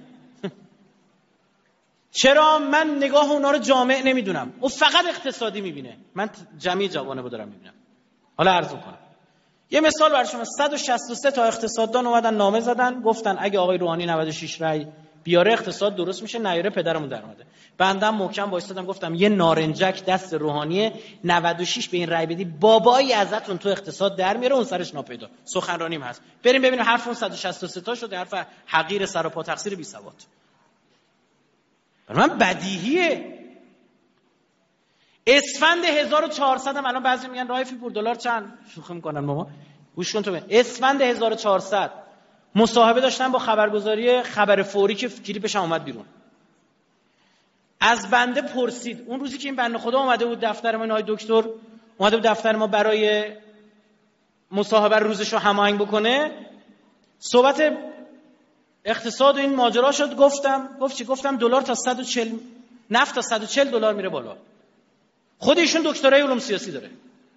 [SPEAKER 1] چرا؟ من نگاه اونا رو جامع نمیدونم. او فقط اقتصادی میبینه، من جمعی جوانبو دارم میبینم. حالا عرض کنم یه مثال برای شما. صد و شصت و سه تا اقتصاددان اومدن نامه زدن، گفتن اگه آقای روحانی نود و شش رای بیاره اقتصاد درست میشه، نیاره پدرمون در اومده. بندم محکم وایسادم گفتم یه نارنجک دست روحانیه، نود و شش به این رای بدی بابایی ازتون تو اقتصاد در میاره، اون سرش ناپیدا. سخنرانیم هست، بریم ببینیم حرف اون صد و شصت و سه تا شده حرف حقیر سر و پا تقصیر بی سواد. برای من بدیهیه. اسفند هزار و چهارصد هم الان بعضی میگن رایفی پور دلار چند، شوخی میکنن ماما. گوش کن تو ببین، اسفند هزار و چهارصد مصاحبه داشتن با خبرگزاری خبر فوری که کلیپش هم اومد بیرون. از بنده پرسید اون روزی که این بنده خدا اومده بود دفتر ما، این دکتر اومده بود دفتر ما برای مصاحبه روزش رو هماهنگ بکنه، صحبت اقتصاد و این ماجرا شد. گفتم گفت چی؟ گفتم دلار تا صد و چهل، نفت تا صد و چهل دلار میره بالا. خود ایشون دکترای علوم سیاسی داره.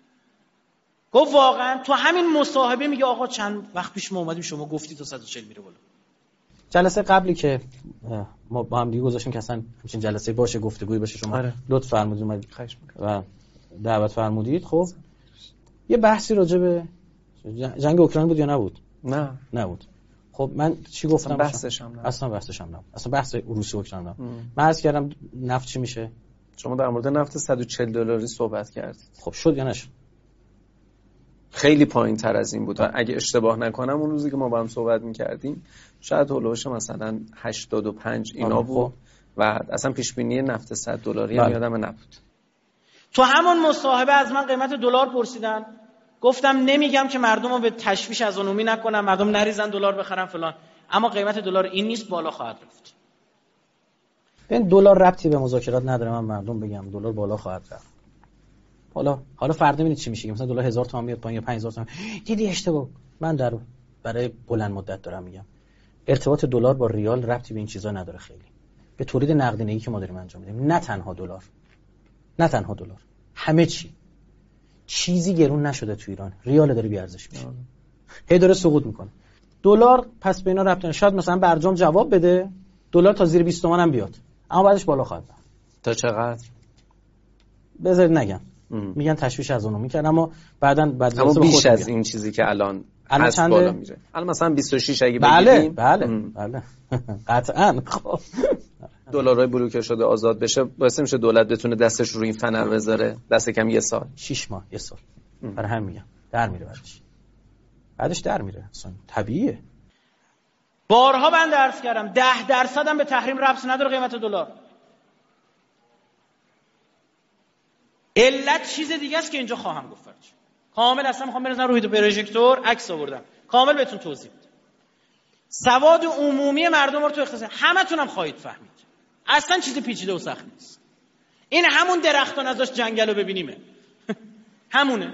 [SPEAKER 1] گفت واقعا تو همین مصاحبه میگه آقا چند وقت پیش ما اومدیم شما گفتی تا صد و چهل میره بالا.
[SPEAKER 3] جلسه قبلی که ما با هم دیگه گذاشتیم که اصلا همچین جلسه باشه، گفتگویی باشه، شما آره. لطف فرمودید اومدید و دعوت فرمودید. خب یه بحثی راجع به جنگ اوکراین بود یا نبود؟
[SPEAKER 4] نه
[SPEAKER 3] نبود. خب من چی گفتم؟
[SPEAKER 4] اصلا بحثش هم نبود.
[SPEAKER 3] اصلا بحثش هم نبود. اصلا بحث روسیه اوکراین نبود. من عرض کردم نفت چی میشه؟
[SPEAKER 4] شما در مورد نفت صد و چهل دلاری صحبت کردید.
[SPEAKER 3] خب شد یا نشد؟
[SPEAKER 4] خیلی پایین تر از این بود و اگه اشتباه نکنم اون روزی که ما با هم صحبت می‌کردیم شاید هولوش مثلا هشتاد و پنج اینا بود و اصلا پیش بینی نفت صد دلاری هم یادم نبود.
[SPEAKER 1] تو همون مصاحبه از من قیمت دلار پرسیدن، گفتم نمیگم که مردم رو به تشویش از اونومی نکنم، مردم نریزن دلار بخرن فلان، اما قیمت دلار این نیست، بالا خواهد رفت.
[SPEAKER 3] این دلار ربطی به مذاکرات نداره. من مردم بگم دلار بالا خواهد رفت. حالا حالا فردا ببینید چی میشه. مثلا دلار هزار تومان میاد پایین یا پنج هزار تومان. دیدی اشتباه. من در برای بلند مدت دارم میگم ارتباط دلار با ریال ربطی به این چیزا نداره. خیلی به تولید نقدینگی که ما داریم انجام میدیم، نه تنها دلار، نه تنها دلار، همه چی چیزی گرون نشده تو ایران. ریال داره بی ارزش میشه، هی داره سقوط میکنه. دلار پس به اینا ربط نداره. شاید مثلا برجام جواب بده دلار تا زیر بیست تومن هم بیاد، اما بعدش بالا خواهد رفت.
[SPEAKER 4] تا چقدر؟
[SPEAKER 3] بذارید نگم. ام. میگن تشویش از اونو میکنن، اما بعداً بعد
[SPEAKER 4] اما بیش از میگن. این چیزی که الان
[SPEAKER 3] الان چند
[SPEAKER 4] بالا میره. الان مثلا بیست و شش اگه
[SPEAKER 3] بله
[SPEAKER 4] بگیریم
[SPEAKER 3] بله ام. بله قطعاً. خب
[SPEAKER 4] دلارای بلوکه شده آزاد بشه واسه میشه دولت بتونه دستش رو این فنر بذاره دست کم یه سال،
[SPEAKER 3] شش ماه، یه سال. برای هم میگم در میره بعدش. بعدش در میره. اصلا طبیعیه.
[SPEAKER 1] بارها من درس کردم ده درصد هم به تحریم ربط نداره قیمت دلار. علت چیز دیگه است که اینجا خواهم گفت. کامل اصلا میخوام بزنم روی پروژکتور عکس آوردم کامل بهتون توضیح بدم. سواد عمومی مردم رو تو اقتصاد همتون هم خواهید فهمید. اصلا چیز پیچیده و سخت نیست. این همون درختان ازش جنگل رو ببینیمه. همونه.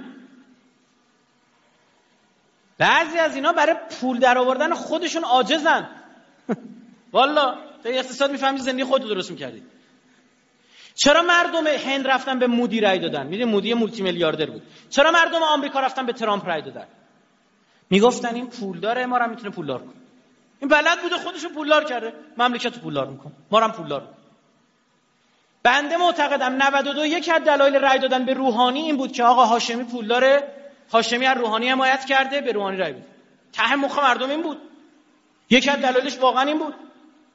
[SPEAKER 1] بعضی از اینا برای پول در آوردن خودشون عاجزن. والا تو اقتصاد میفهمی زندگی خودت درست میکردی. چرا مردم هند رفتن به مودی رای دادن؟ میدونی مودی مولتی میلیاردر بود. چرا مردم آمریکا رفتن به ترامپ رای دادن؟ میگفتن این پولداره، ما رو هم میتونه پولدار کنه. این بلد بوده خودشو پولدار کرده، مملکت رو پولدار میکنه، ما رو هم پولدار میکنه. بنده معتقدم نود و دو یک از دلایل رای دادن به روحانی این بود که آقا هاشمی پولداره، هاشمی از روحانی حمایت کرده، به روحانی رای بده. ته مخ مردم این بود. یک از دلایلش واقعا این بود.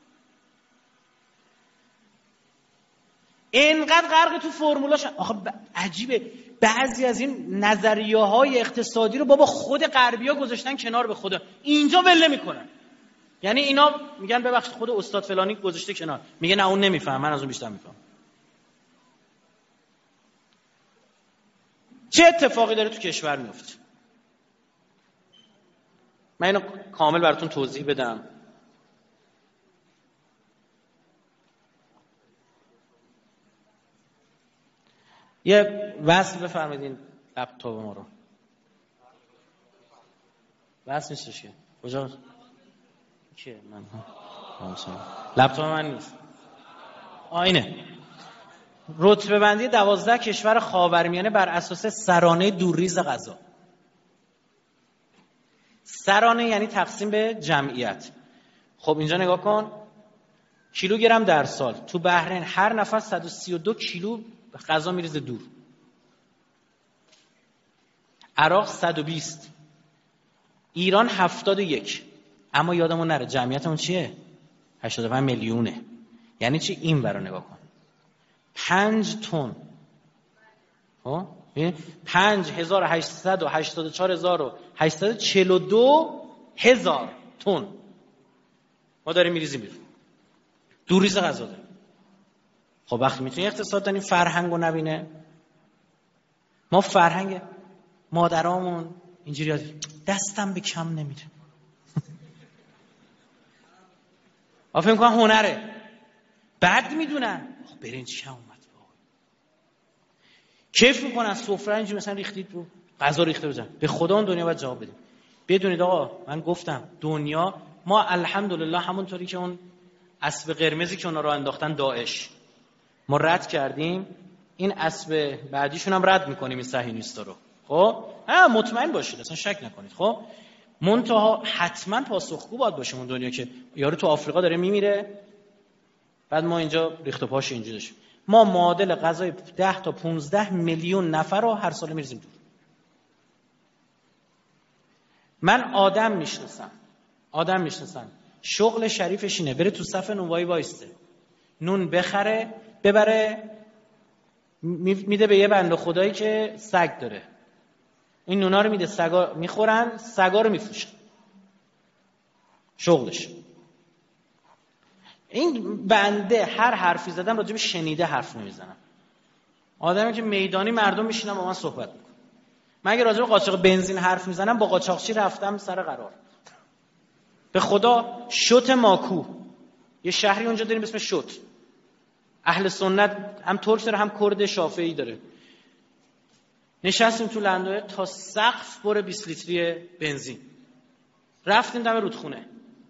[SPEAKER 1] اینقدر غرق تو فرمولاش. آخه ب... عجیبه بعضی از این نظریه‌های اقتصادی رو بابا خود غربی‌ها گذاشتن کنار، به خدا اینجا ول نمی‌کنن. یعنی اینا میگن ببخشید خود استاد فلانی گذاشته کنار، میگه نه اون نمیفهم، من از اون بیشتر میفهمم. چه اتفاقی داره تو کشور میفته؟ من اینو کامل براتون توضیح بدم. یه وصل بفرمایید لپتاپ ما رو. وصل نیستش که کجا؟ که من لپتاپ من نیست. آینه. رتبه بندی دوازده کشور خاورمیانه بر اساس سرانه دورریز غذا. سرانه یعنی تقسیم به جمعیت. خب اینجا نگاه کن، کیلوگرم در سال. تو بحرین هر نفر صد و سی و دو کیلو غذا میریزه دور. عراق صد و بیست، ایران هفتاد و یک. اما یادمون نره جمعیتمون چیه؟ هشتاد و پنج میلیونه. یعنی چی؟ این ور رو نگاه کن، پنج تن. ها پنج هزار و هشتصد و هشتاد و چهار هزار و هشتصد و چهل و دو هزار تن ما داریم میریزیم بیرون. دورریز غذا داریم. خب وقتی میتونی اقتصاد داریم فرهنگ رو نبینه. ما فرهنگ مادرامون اینجوری یاد دستم به کم نمیره. آفهم کنم هنره. بعد میدونن برنج کم اومد، کیف میکنن سفره اینجوری مثلا ریختید رو غذا ریخته بزن. به خدا اون دنیا باید جواب بدیم. بدونید آقا من گفتم دنیا، ما الحمدلله همونطوری که اون اسب قرمزی که اونا رو انداختن داعش ما رد کردیم، این اسب بعدیشون هم رد میکنیم این صهیونیستا رو. خب ها مطمئن باشید، اصلا شک نکنید. خب منتها حتما پاسخگو باید باشیم اون دنیا که یارو تو آفریقا داره میمیره، بعد ما اینجا ریخت و پاش اینجوری داشتیم. ما معادل غذای ده تا پانزده میلیون نفر رو هر سال میریزیم دور. من آدم میشناسم آدم میشناسم شغل شریفش اینه بره تو صف نونوایی وایسته، نون بخره ببره میده به یه بنده خدایی که سگ داره، این نونا رو میده، سگا میخورن، سگا رو میفروشن. شغلش این بنده هر حرفی زدم راجع به شنیده حرف نمیزنم. آدمی که میدانی مردم میشینن با من صحبت میکنن. من اگه راجع به قاچاق بنزین حرف میزنم با قاچاقچی رفتم سر قرار. به خدا شوت ماکو یه شهری اونجا داریم اسم شوت، اهل سنت هم ترک داره هم کرد شافعی داره. نشستیم تو لندوه تا سقف بره بیست لیتری بنزین، رفتیم دم رودخونه.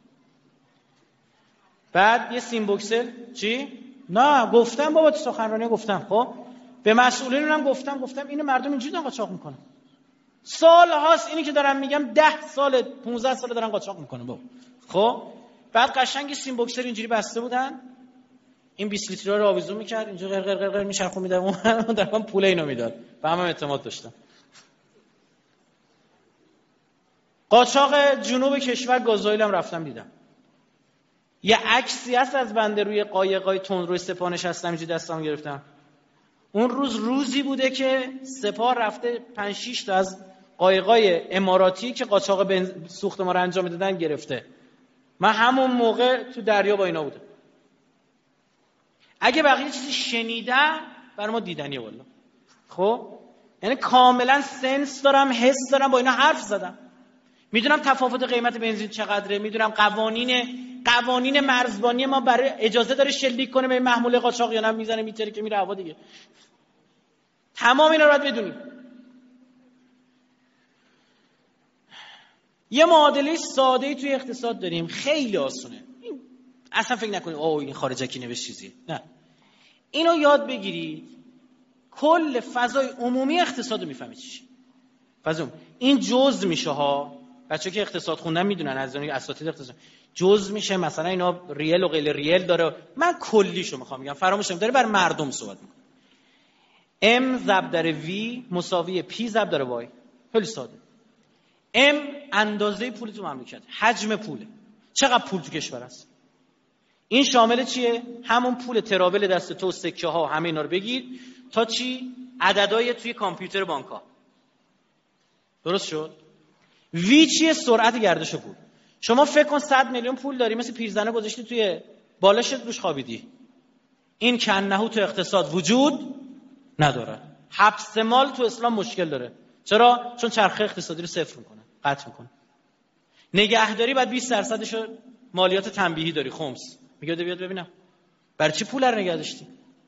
[SPEAKER 1] بعد یه سیم بوکسل چی؟ نه گفتم بابا تو سخنرانی گفتم. خب به مسئولین هم گفتم گفتم اینو مردم اینجوری دارن قاچاق میکنن. سال هاست اینی که دارم میگم، ده سال پانزده سال دارن قاچاق میکنن بابا. خب بعد قشنگ سیم بوکسل اینجوری بسته بودن، این بیست لیتری رو آویزون میکرد اینجا قر قر قر قر میچرخون میداد، اون در من پول اینو میداد. به هم اعتماد داشتم. قاچاق جنوب کشور گازوئیل هم رفتم دیدم. یه عکسی هست از بنده روی قایقای تندروی سپاه نشستم اینجوری دستام گرفتم. اون روز روزی بوده که سپاه رفته پنج شش تا از قایقای اماراتی که قاچاق سوخت ما رو انجام میدادن گرفته. من همون موقع تو دریا با اینا بودم. اگه بقیه چیزی شنیدم برای ما دیدنیه والله. خب یعنی کاملا سنس دارم، حس دارم، با اینا حرف زدم. میدونم تفاوت قیمت بنزین چقدره، میدونم قوانین
[SPEAKER 3] قوانین مرزبانی ما برای اجازه داره شلیک کنه به محموله قاچاق یا نه میزنه میتره که میره هوا دیگه. تمام اینا رو باید بدونیم. یه معادله ساده‌ای توی اقتصاد داریم، خیلی آسونه. این اصلا فکر نکنید اوه این خارجکی نوشت چیزیه. نه. اینو یاد بگیرید. کل فضای عمومی اقتصاد رو میفهمید چیه. فضا این جزء میشه ها. بچه‌ها که اقتصاد خوندن میدونن، از اون اساتید اقتصاد جزء میشه، مثلا اینا ریل و غیر ریل داره. من کلیشو میخوام بگم، فراموش نمی‌داره برای مردم صحبت میکنه. M ضرب در V مساوی P ضرب در Y. خیلی ساده. M اندازه پول تو مملکت، حجم پوله. چقدر پول تو کشور است؟ این شامل چیه؟ همون پول ترابل دست تو، سکه ها، همه اینا رو بگیر تا چی؟ عددهای توی کامپیوتر بانک‌ها. درست شد؟ وی چیه؟ سرعت گردش پول. شما فکر کن صد میلیون پول داری، مثل پیرزنه گذاشتی توی بالاشت روش خوابیدی. این کنهو تو اقتصاد وجود نداره. حبس مال تو اسلام مشکل داره. چرا؟ چون چرخه اقتصادی رو صفر میکنه، قطع میکنه. نگهداری بعد بیست درصدش مالیات تنبیهی داری، خمس. میگه بیاد ببینم برای چی پول رو نگه داشتی؟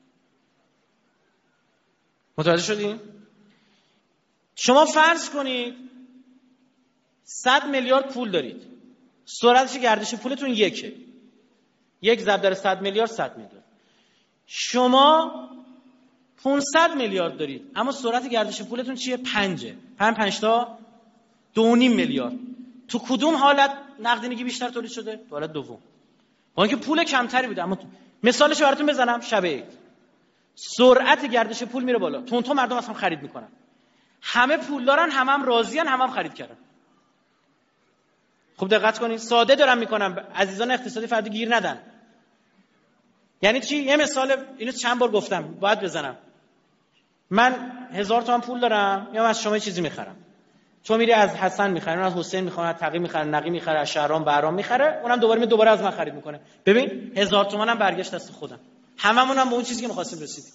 [SPEAKER 3] متوجه شدین؟ شما فرض کنید صد میلیارد پول دارید، سرعتش گردش پولتون یکه، یک ضرب در صد میلیارد صد میلیارد. شما پانصد میلیارد دارید اما سرعت گردش پولتون چیه؟ پنجه. پنج پنج تا دو نیم میلیارد. تو کدوم حالت نقدینگی بیشتر تولید شده؟ تو حالت دوم. با اینکه پول کمتری بوده. اما مثالش براتون بزنم، شب عید سرعت گردش پول میره بالا، تون تون مردم اصلا خرید میکنن، همه پول دارن، همه هم راضیان، همه هم خرید کردن. خوب دقت کنید، ساده دارم میکنم، عزیزان اقتصادی فرد گیر ندن. یعنی چی؟ یه مثال، اینو چند بار گفتم باید بزنم. من هزار تومان پول دارم، یا از شما چیزی میخرم، تو میری از حسن میخری، اون از حسین میخره، از تقی میخره، نقی میخره، از شهرام بهرام میخره، اونم دوباره می دوباره از من خرید میکنه. ببین هزار تومانم برگشت دست خودم، هممونم به اون چیزی که می‌خواستیم رسیدیم.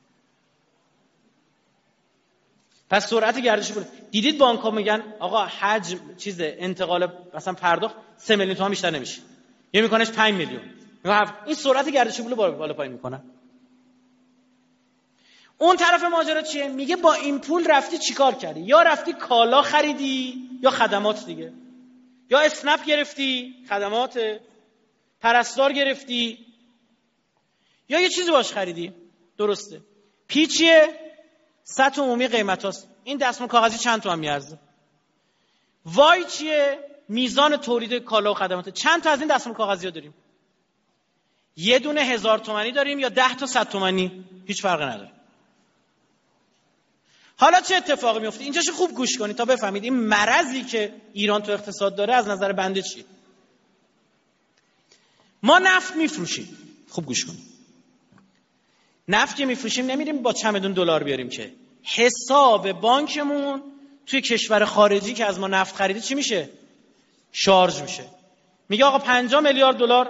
[SPEAKER 3] پس سرعت گردش پول. دیدید بانک‌ها میگن آقا حجم چیز انتقال مثلا پرداخت سه میلیون تومان بیشتر نمیشه، یه میکنش پنج میلیون. این سرعت گردش پول بالا بالا پایین میکنه. اون طرف ماجرا چیه؟ میگه با این پول رفتی چیکار کردی؟ یا رفتی کالا خریدی یا خدمات دیگه، یا اسنپ گرفتی خدمات، پرستار گرفتی، یا یه چیزی باش خریدی. درسته. پی چیه؟ سطح عمومی قیمت هاست. این دستمال کاغذی چند تومن میارزه؟ وای چیه؟ میزان تولید کالا و خدمات. چند تا از این دستمال کاغذی ها داریم؟ یه دونه هزار تومانی داریم یا ده تا صد تومانی؟ هیچ فرقی نداره. حالا چه اتفاقی میفته؟ اینجاشو خوب گوش کنید تا بفهمید این مرضی که ایران تو اقتصاد داره از نظر بنده چیه. ما نفت میفروشیم. خوب گوش کنید. نفت که میفروشیم نمیریم با چمدون دلار بیاریم که. حساب بانکمون توی کشور خارجی که از ما نفت خریده چی میشه؟ شارژ میشه. میگه آقا پنجاه میلیارد دلار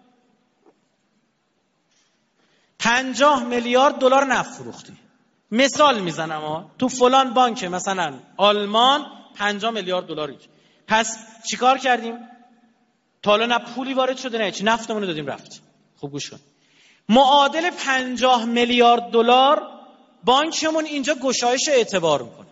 [SPEAKER 3] پنجاه میلیارد دلار نفت فروختی. مثال میزنم ها، تو فلان بانک مثلا آلمان پنجاه میلیارد دلار. پس چیکار کردیم؟ تا حالا نه پولی وارد شده نه چی، نفتمون رو دادیم رفت. خوب گوش کن. معادل پنجاه میلیارد دلار بانکمون اینجا گشایش اعتبار میکنه.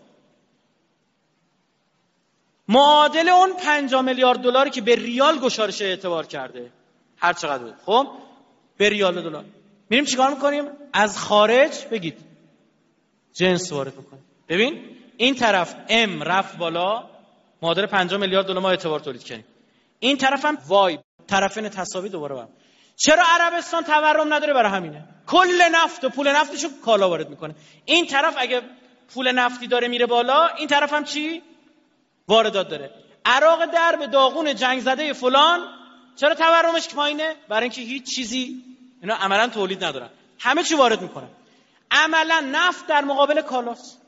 [SPEAKER 3] معادل اون پنجاه میلیارد دلاری که به ریال گشایش اعتبار کرده هر چقدر بود، خب به ریال دلار میریم چیکار میکنیم؟ از خارج بگید جنس وارد میکنیم. ببین این طرف ام رفت بالا، معادل پنجاه میلیارد دلار ما اعتبار تولید کردیم. این طرف هم وای، طرفین تساوی دوباره برم. چرا عربستان تورم نداره؟ برای همینه. کل نفت و پول نفتشو کالا وارد میکنه. این طرف اگه پول نفتی داره میره بالا، این طرف هم چی؟ واردات داره. عراق درب داغون جنگ زده فلان چرا تورمش پایینه؟ برای اینکه هیچ چیزی اینا عملا تولید ندارن، همه چی وارد میکنن. عملا نفت در مقابل کالاست.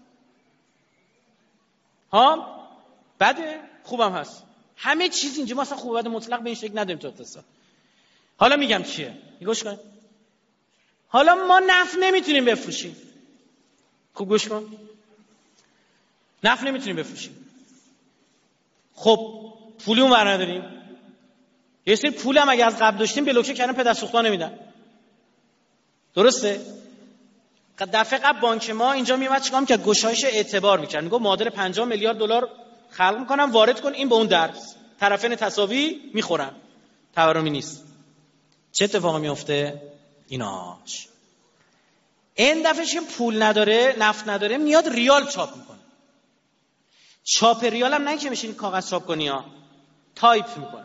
[SPEAKER 3] ها بده خوبم هست، همه چیز اینجا ما اصلا خوب بد مطلق به این شکل نداریم تو اقتصاد. حالا میگم چیه؟ گوش کن. حالا ما نفت نمیتونیم بفروشیم. خوب گوش کن. نفت نمیتونیم بفروشیم. خب پولی اون ور نداریم. یه سری پولم اگه از قبل داشتیم بلوکه کردن پدر سوختا نمیدن. درسته؟ دفعه قبل بانک ما اینجا میومد چیکار می‌کرد؟ گشایش اعتبار می‌کرد. میگه معادل پنجاه میلیارد دلار خلق می‌کنم وارد کن، این به اون درس طرفین تساوی میخورن، تورمی نیست. چه اتفاقی میفته؟ ایناش این دفعه که پول نداره، نفت نداره، میاد ریال چاپ میکنه. چاپ ریال هم نه که میشین کاغذ چاپ کنی ها، تایپ میکنه.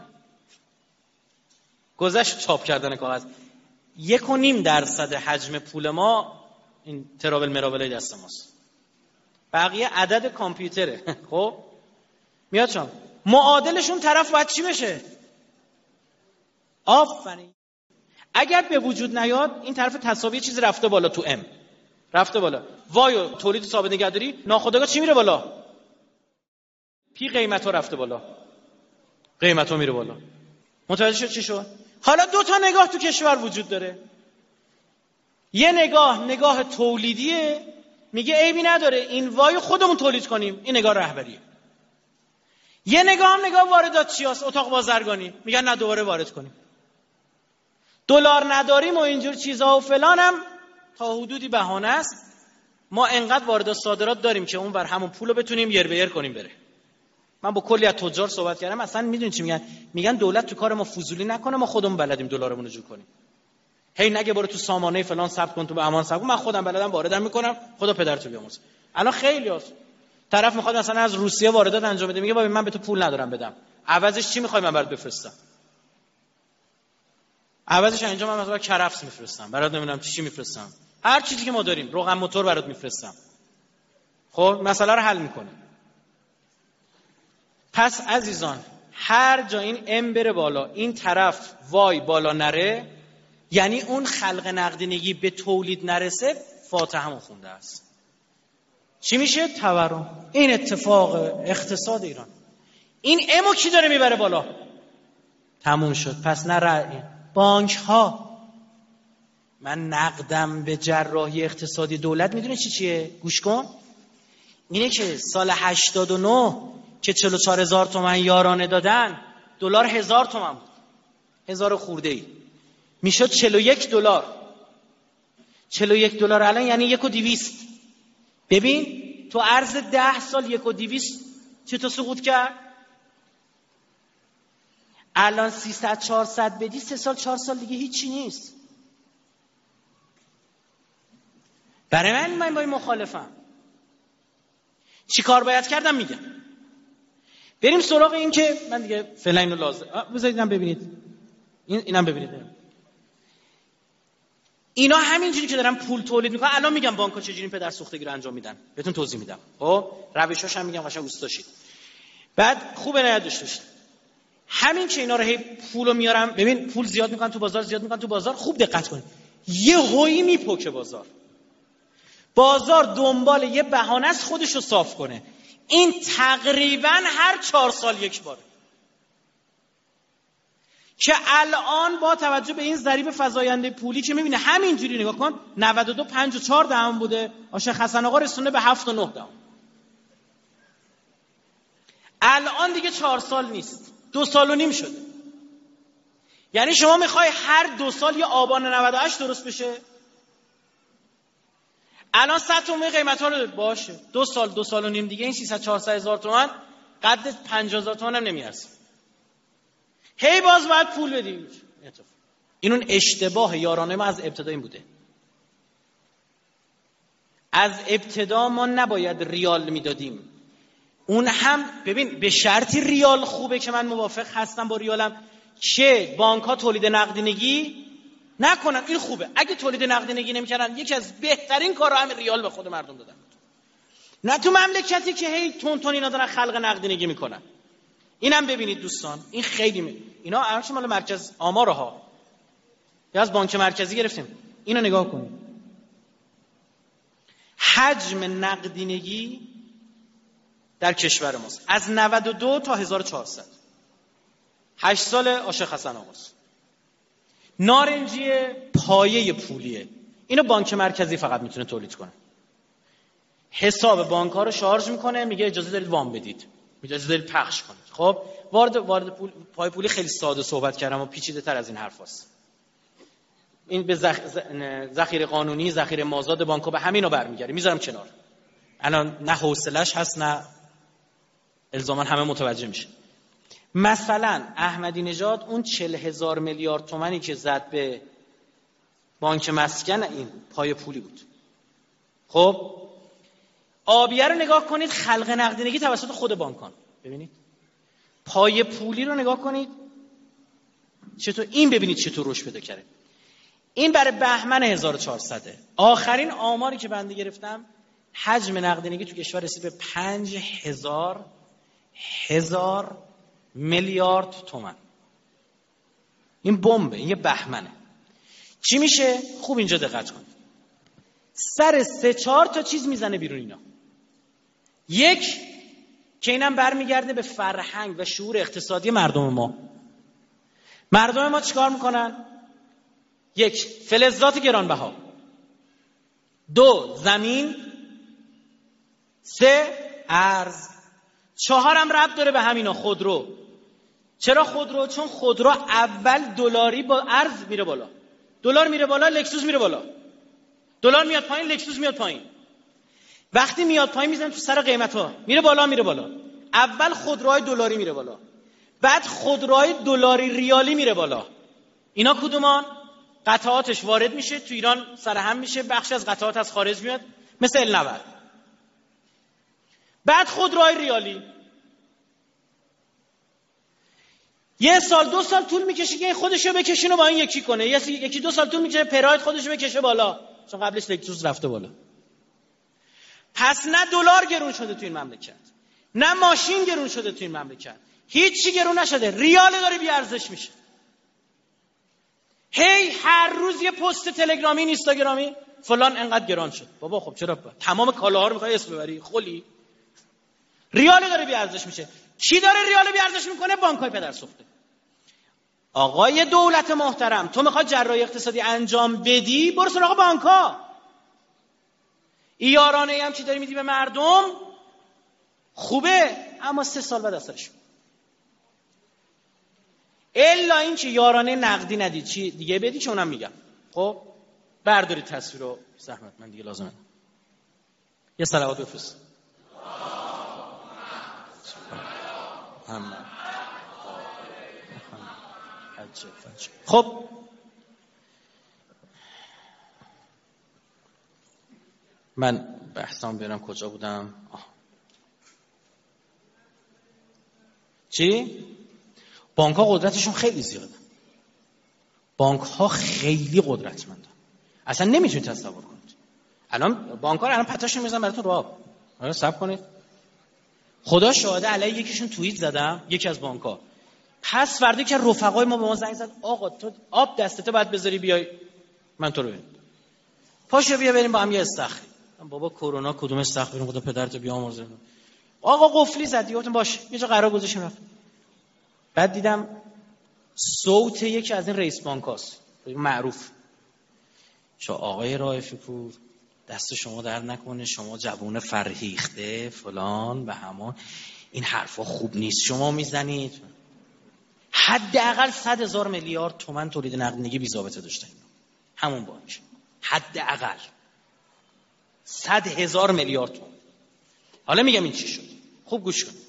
[SPEAKER 3] گذشت چاپ کردن کاغذ. یک و نیم درصد حجم پول ما این تراول مراولای دست ماست، بقیه عدد کامپیوتره. خب میاد چون معادلشون طرف باید چی بشه؟ آفرین. اگر به وجود نیاد این طرف تساوی چیزی رفته بالا، تو ام رفته بالا، وای تولید ثابت نگهداری ناخودآگاه چی میره بالا؟ پی قیمت ها رفته بالا، قیمت ها میره بالا. متوجه شد چی شد؟ حالا دو تا نگاه تو کشور وجود داره. یه نگاه نگاه تولیدیه، میگه عیبی نداره این وای خودمون تولید کنیم، این نگاه رهبریه. یه نگاه هم نگاه واردات چیاست، اتاق بازرگانی، میگن نه دوباره وارد کنیم. دلار نداریم و اینجور چیزا و فلانم تا حدودی بهانه است. ما انقدر واردات صادرات داریم که اون بر همون پولو بتونیم یر به یر کنیم بره. من با کلی از تجار صحبت کردم، اصلا میدونید چی میگن؟ میگن دولت تو کار ما فضولی نکنه، ما خودمون بلدیم دلارمون رو جور کنیم. هی نگه برو تو سامانه فلان ثبت کن، تو به امان ثبت کن، من خودم بلدم واردم میکنم، خدا پدرتو بیامرز. الان خیلی هست طرف میخواد مثلا از روسیه واردات انجام بده، میگه بابا من به تو پول ندارم بدم، عوضش چی میخوای من برات بفرستم؟ عوضش اینجا من مثلا کرفس میفرستم برات، نمیدونم چی میفرستم، هر چیزی که ما داریم، روغن موتور برات میفرستم. خب مسئله رو حل میکنه. پس عزیزان هر جا این ام بره بالا، این طرف وای بالا نره، یعنی اون خلق نقدینگی به تولید نرسه، فاتحه‌مون خونده است. چی میشه؟ تورم. این اتفاق اقتصاد ایران. این امو کی داره میبره بالا؟ تموم شد. پس نه رأی بانک ها. من نقدم به جراحی اقتصادی دولت میدونه چی چیه؟ گوش کن. اینه که سال هشتاد و نه که چهل و چهار هزار تومان یارانه دادن، دلار هزار تومان بود، هزار خورده ای میشد چهل و یک دلار. چهل و یک دلار الان یعنی یک و دویست. ببین تو عرض ده سال یک و دویست چطور سقوط کرد؟ الان سیصد چهارصد بدی، سه سال چهار سال دیگه هیچی نیست. برای من من با این مخالفم. چی کار باید کردم میگم. بریم سراغ این که من دیگه فعلا اینو لازم بذارید اینم ببینید، این اینم ببینید. اینا همینجوری که دارن پول تولید میکنن. الان میگم بانک‌ها چجوری این پدر سوختگی رو انجام میدن، بهتون توضیح میدم. خب روشاش هم میگم قشنگ گوش داشتید. بعد خوب عنایت داشته باشید. همین که اینا رو هی پولو میارن، ببین پول زیاد میکنن تو بازار، زیاد میکنن تو بازار، خوب دقت کنید. یه هویی میپکه بازار. بازار دنبال یه بهانه است خودش رو صاف کنه. این تقریبا هر چهار سال یک باره. که الان با توجه به این ضریب فزاینده پولی که میبینه همینجوری نگاه کن، نود و دو پنج و چهار دهم بوده، شیخ حسن آقا رسونده به هفت و نه دهم. الان دیگه چهار سال نیست، دو سال و نیم شده. یعنی شما میخوای هر دو سال یه آبان نود و هشت درست بشه؟ الان صد تومن قیمت ها رو باشه، دو سال دو سال و نیم دیگه این سیصد چهارصد هزار تومان قد پنجاه هزار تومان هم نمیارسه. هی باز باید پول بدیم. این اون اشتباه یارانه ما از ابتدا این بوده. از ابتدا ما نباید ریال میدادیم. اون هم ببین به شرطی ریال خوبه که من موافق هستم با ریالم که بانک ها تولید نقدینگی نکنن. این خوبه. اگه تولید نقدینگی نمیکردن یکی از بهترین کارا همین ریال به خود مردم دادن. نه تو مملکتی که هی تون تون اینا دارن خلق نقدینگی میکنن. اینم ببینید دوستان، این خیلی می... اینا ارش مال مرکز آمار ها یا از بانک مرکزی گرفتیم. اینو نگاه کنید. حجم نقدینگی در کشور ماست از نود و دو تا هزار و چهارصد، هشت سال عاشق حسن آقاست. نارنجی پایه پولیه. اینو بانک مرکزی فقط میتونه تولید کنه. حساب بانک ها رو شارژ میکنه، میگه اجازه دارید وام بدید.
[SPEAKER 1] میذارید دل پخش کنید. خب وارد وارد پول پای پولی خیلی ساده صحبت کردم و پیچیده تر از این حرفاست. این به ذخیره قانونی، ذخیره مازاد بانک‌ها به همینا برمیگره. میذارم کنار. الان نه حوصله‌اش هست نه الزاما همه متوجه میشه. مثلا احمدی نژاد اون چهل هزار میلیارد تومانی که زد به بانک مسکن این پای پولی بود. خب آبیه رو نگاه کنید، خلق نقدینگی توسط خود بانکان. ببینید پای پولی رو نگاه کنید چطور این، ببینید چطور رشد پیدا کرده. این برای بهمن هزار و چهارصد. آخرین آماری که بنده گرفتم حجم نقدینگی تو کشور رسید به پنج هزار هزار میلیارد تومان. این بمبه، این یه بهمنه. چی میشه؟ خوب اینجا دقت کنید. سر سه چهار تا چیز میزنه بیرون اینا. یک که اینم برمیگرده به فرهنگ و شعور اقتصادی مردم ما. مردم ما چیکار میکنن؟ یک، فلزات گرانبها. دو، زمین. سه، ارز. چهارم ربط داره به همینا، خودرو. چرا خودرو؟ چون خودرو اول دلاری با ارز میره بالا. دلار میره بالا، لکسوس میره بالا. دلار میاد پایین، لکسوس میاد پایین. وقتی میاد پایین میزنه تو سر قیمتا، میره بالا میره بالا. اول خودروهای دلاری میره بالا، بعد خودروهای دلاری ریالی میره بالا. اینا کدومان؟ قطعاتش وارد میشه تو ایران سرهم میشه، بخش از قطعات از خارج میاد مثل ال نود. بعد خودروهای ریالی یه سال دو سال طول میکشه که خودشو بکشینه با این یکی کنه، یکی دو سال طول میکشه پراید خودشو بکشه بالا، چون قبلش لکسوس رفته بالا. پس نه دلار گرون شده تو این مملکت، نه ماشین گرون شده تو این مملکت، هیچی گرون نشده، ریال داره بی ارزش میشه. هی هر روز یه پست تلگرامی اینستاگرامی فلان انقدر گران شد. بابا خب چرا با؟ تمام کالاها رو میخوای اسم ببری؟ خلی. ریال داره بی ارزش میشه. کی داره ریال بی ارزش میکنه؟ بانک‌های پدرسوخته. آقای دولت محترم، تو میخوای جراحی اقتصادی انجام بدی، برو سراغ بانک‌ها. یارانه هم چی داری میدی به مردم خوبه، اما سه سال بعد اثرش. الا این که یارانه نقدی ندید چی دیگه بدی که اونم میگم. خب بردارید تصویر رو، زحمت من دیگه لازمه. یه صلوات بفرست. خب من بحثام بیارم کجا بودم؟ آه. چی؟ بانک ها قدرتشون خیلی زیاده. بانک ها خیلی قدرتمندن، اصلا نمیتونید تصور کنید. الان بانک ها الان پتاشون میزنن براتون رو آب. حالا صبر کنید. خدا شاهده علیه یکیشون توییت زدم، یکی از بانک ها پس فردا که رفقای ما به ما زنگ زد آقا تو آب دستته باید بذاری بیای من تو رو ببینم، پاشو بیا بریم با هم یه استخر. بابا کرونا کدوم استخر بریم، خدا پدرتو بیامرزه. آقا قفلی زدی، گفتم باشه یه جا قرار گذاشتیم رفت. بعد دیدم صوت یکی از این رئیس بانکاست معروف، چه آقای رائفی پور دست شما در نکنه، شما جوون فرهیخته فلان و همان، این حرفا خوب نیست شما میزنید. حداقل صد هزار میلیارد تومان تولید نقدینگی بی ضابطه داشتن همون بانک، حداقل صد هزار میلیارد تومان. حالا میگم این چی شد، خوب گوش کن.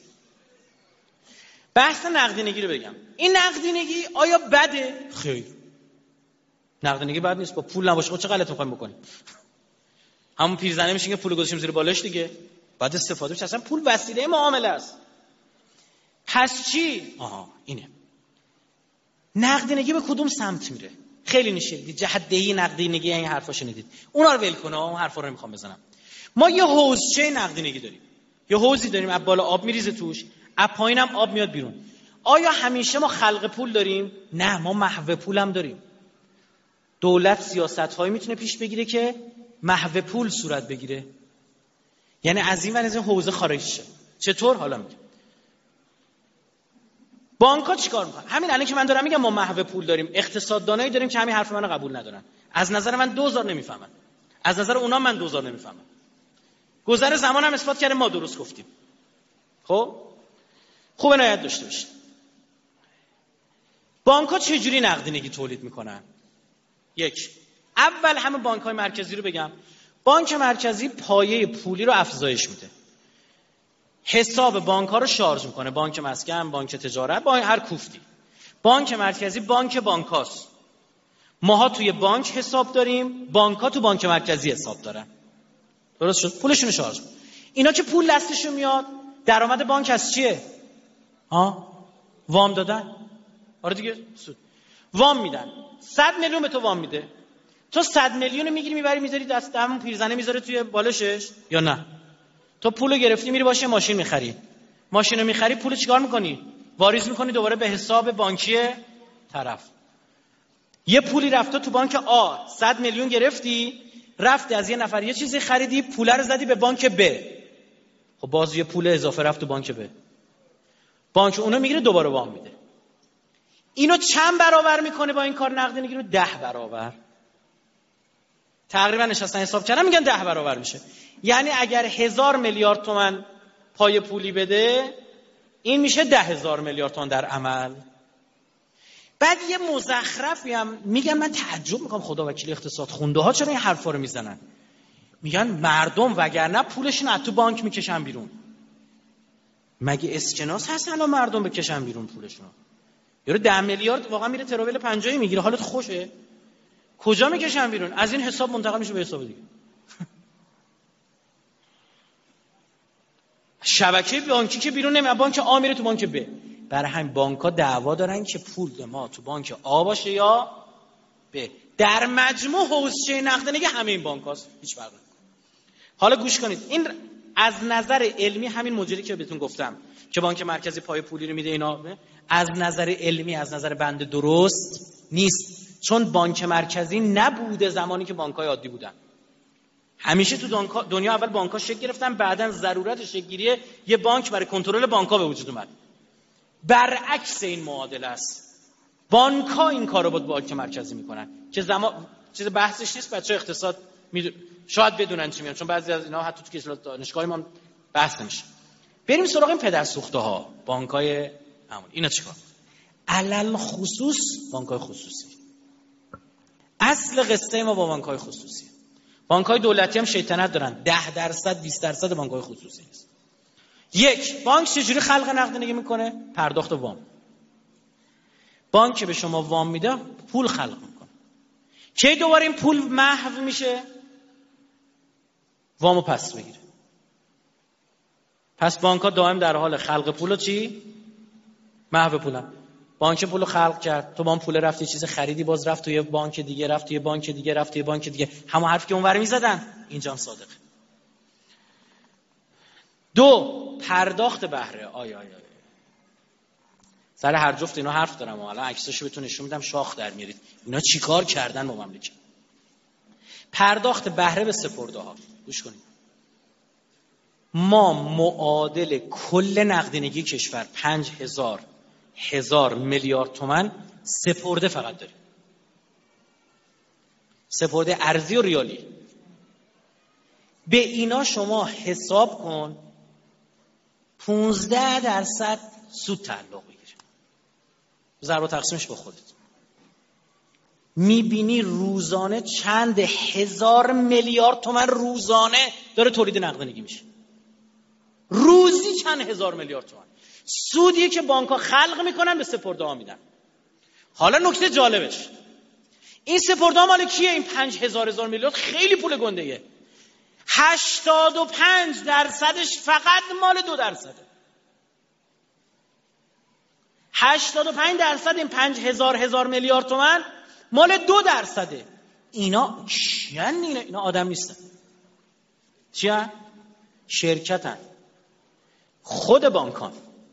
[SPEAKER 1] بحث نقدینگی رو بگم. این نقدینگی آیا بده؟ خیر، نقدینگی بد نیست. با پول نباشه خب چه غلطی می‌خوایم بکنیم؟ همون پیرزنه میشه که پول گذاشتیم زیر بالاش دیگه، بعد استفاده بشه. اصلا پول وسیله معامله است. پس چی؟ آها اینه. نقدینگی به کدوم سمت میره؟ خیلی نشید جهت دهی نقدینگی این حرفا شنیدید، اونا رو ول کنه. اون حرفا رو نمیخوام بزنم. ما یه حوضچه نقدینگی داریم، یه حوضی داریم، از بالا آب میریزه توش، از پایینم آب میاد بیرون. آیا همیشه ما خلق پول داریم؟ نه، ما محو پول هم داریم. دولت سیاست‌هایی میتونه پیش بگیره که محو پول صورت بگیره، یعنی از این ور از این حوزه خارج شه. چطور؟ حالا میگم. بانک‌ها چیکار میکنن؟ همین الان که من دارم میگم ما محو پول داریم، اقتصاددانایی داریم که همین حرف منو قبول ندارن. از نظر من دوزار نمیفهمن، از نظر اونا من دوزار نمیفهمم. گذر زمان هم اثبات کرده ما درست گفتیم. خب خوب عنایت داشته باشید. بانک‌ها چجوری نقدینگی تولید میکنن؟ یک، اول همه بانک‌های مرکزی رو بگم. بانک مرکزی پایه پولی رو افزایش میده. حساب بانک‌ها رو شارژ میکنه. بانک مسکن، بانک تجارت، بانک هر کوفتی. بانک مرکزی بانک بانکاست. ماها توی بانک حساب داریم، بانک‌ها تو بانک مرکزی حساب دارن. درست شد؟ پولشون رو شارژ میکنه. اینا که پول دستشون میاد، درآمد بانک از چیه؟ ها؟ وام دادن. آره دیگه، سود. وام میدن. صد میلیون به تو وام میده. تو صد میلیون میگیری میبری میذاری دست همون پیرزنه میذاره توی بالشش یا نه؟ تو پولو گرفتی میری باشه ماشین میخری. ماشینو میخری، پولو چیکار میکنی؟ واریز میکنی دوباره به حساب بانکی طرف. یه پولی رفته تو بانک آ، صد میلیون گرفتی، رفتی از یه نفر یه چیزی خریدی، پول رو زدی به بانک ب. خب باز یه پول اضافه رفت تو بانک ب. بانک اونو میگیره دوباره وام میده. اینو چند برابر میکنه با این کار نقدینگی رو؟ ده برابر. تقریبا نشستن حساب کردن میگن ده برابر میشه. یعنی اگر هزار میلیارد تومان پای پولی بده، این میشه ده هزار میلیارد تومان در عمل. بعد یه مزخرفی هم میگن، من تعجب میکنم خدا وکیل اقتصاد خونده ها چرا این حرفا رو میزنن. میگن مردم وگرنه پولشون از تو بانک میکشن بیرون. مگه اسکناس هست الان مردم بکشن بیرون پولشون؟ یارو ده میلیارد واقعا میره تراول پنجاهی میگیره، حالت خوشه؟ کجا میکشن بیرون؟ از این حساب منتقل میشه به حساب دیگه. شبکه بانکی که بیرون نمیاد، بانک آ میره تو بانک ب. برای همین بانک‌ها دعوا دارن که پول ما تو بانک آ باشه یا ب. در مجموع حوزه نقدینگی همه این بانک‌هاست، هیچ فرقی نمی‌کنه. حالا گوش کنید، این از نظر علمی همین مدلی که بهتون گفتم که بانک مرکزی پای پولی رو میده، اینا از نظر علمی از نظر بنده درست نیست. چون بانک مرکزی نبوده زمانی که بانک‌های عادی بودن. همیشه تو دنیا اول بانک‌ها شکل گرفتن، بعداً ضرورت شکل‌گیری یه بانک برای کنترل بانک‌ها به وجود اومد. برعکس این معادله است. بانک‌ها این کارو با بانک مرکزی میکنن که زمان چیز بحثش نیست، بچه‌ها اقتصاد میدون شاید بدونن چی میگن، چون بعضی از اینا حتی تو کلاس دانشگاهی ما بحث نمیشه. بریم سراغ این پدرسوخته‌ها، بانک‌های همون. اینا چیکار؟ علل خصوص بانک‌های خصوصی. اصل قصه ما با بانک‌های خصوصی. بانک‌های دولتی هم شیطنت دارن. ده درصد بیست درصد بانک‌های خصوصی است. یک، بانک چجوری خلق نقدینگی میکنه؟ پرداخت وام. بانک که به شما وام میده پول خلق میکنه. کی دوباره این پول محو میشه؟ وامو پس بگیره. پس بانک‌ها دائم در حال خلق پول و چی؟ محو پولن. بانک پولو خلق کرد، تو با اون پول رفتی چیز خریدی، باز رفت توی بانک دیگه، رفت توی بانک دیگه، رفت توی بانک دیگه، همون حرفی که اونور میزدن اینجا هم صادقه. دو، پرداخت بهره. آی آی آی سر هر جفت اینا حرف دارم، حالا عکساشو بهتون نشون میدم شاخ در میارید اینا چیکار کردن با مملکت. پرداخت بهره به سپرده ها. گوش کنید، ما معادل کل نقدینگی کشور پنج هزار هزار میلیارد تومان سپرده فقط داریم. سپرده ارزی و ریالی. به اینا شما حساب کن پونزده درصد سود تعلق بگیره. ضرب و تقسیمش با خودت. میبینی روزانه چند هزار میلیارد تومان روزانه داره تولید نقدینگی میشه. روزی چند هزار میلیارد تومان. سودیه که بانک‌ها خلق میکنن به سپرده ها میدن. حالا نکته جالبش، این سپرده ها مال کیه؟ این پنج هزار هزار میلیارد خیلی پول گنده‌ایه. هشتاد و پنج درصدش فقط مال دو درصده. هشتاد و پنج درصد این پنج هزار هزار میلیارد تومان مال دو درصده. اینا چیان؟ اینا, اینا آدم نیستن. چیان؟ شرکتن. خود بانکان.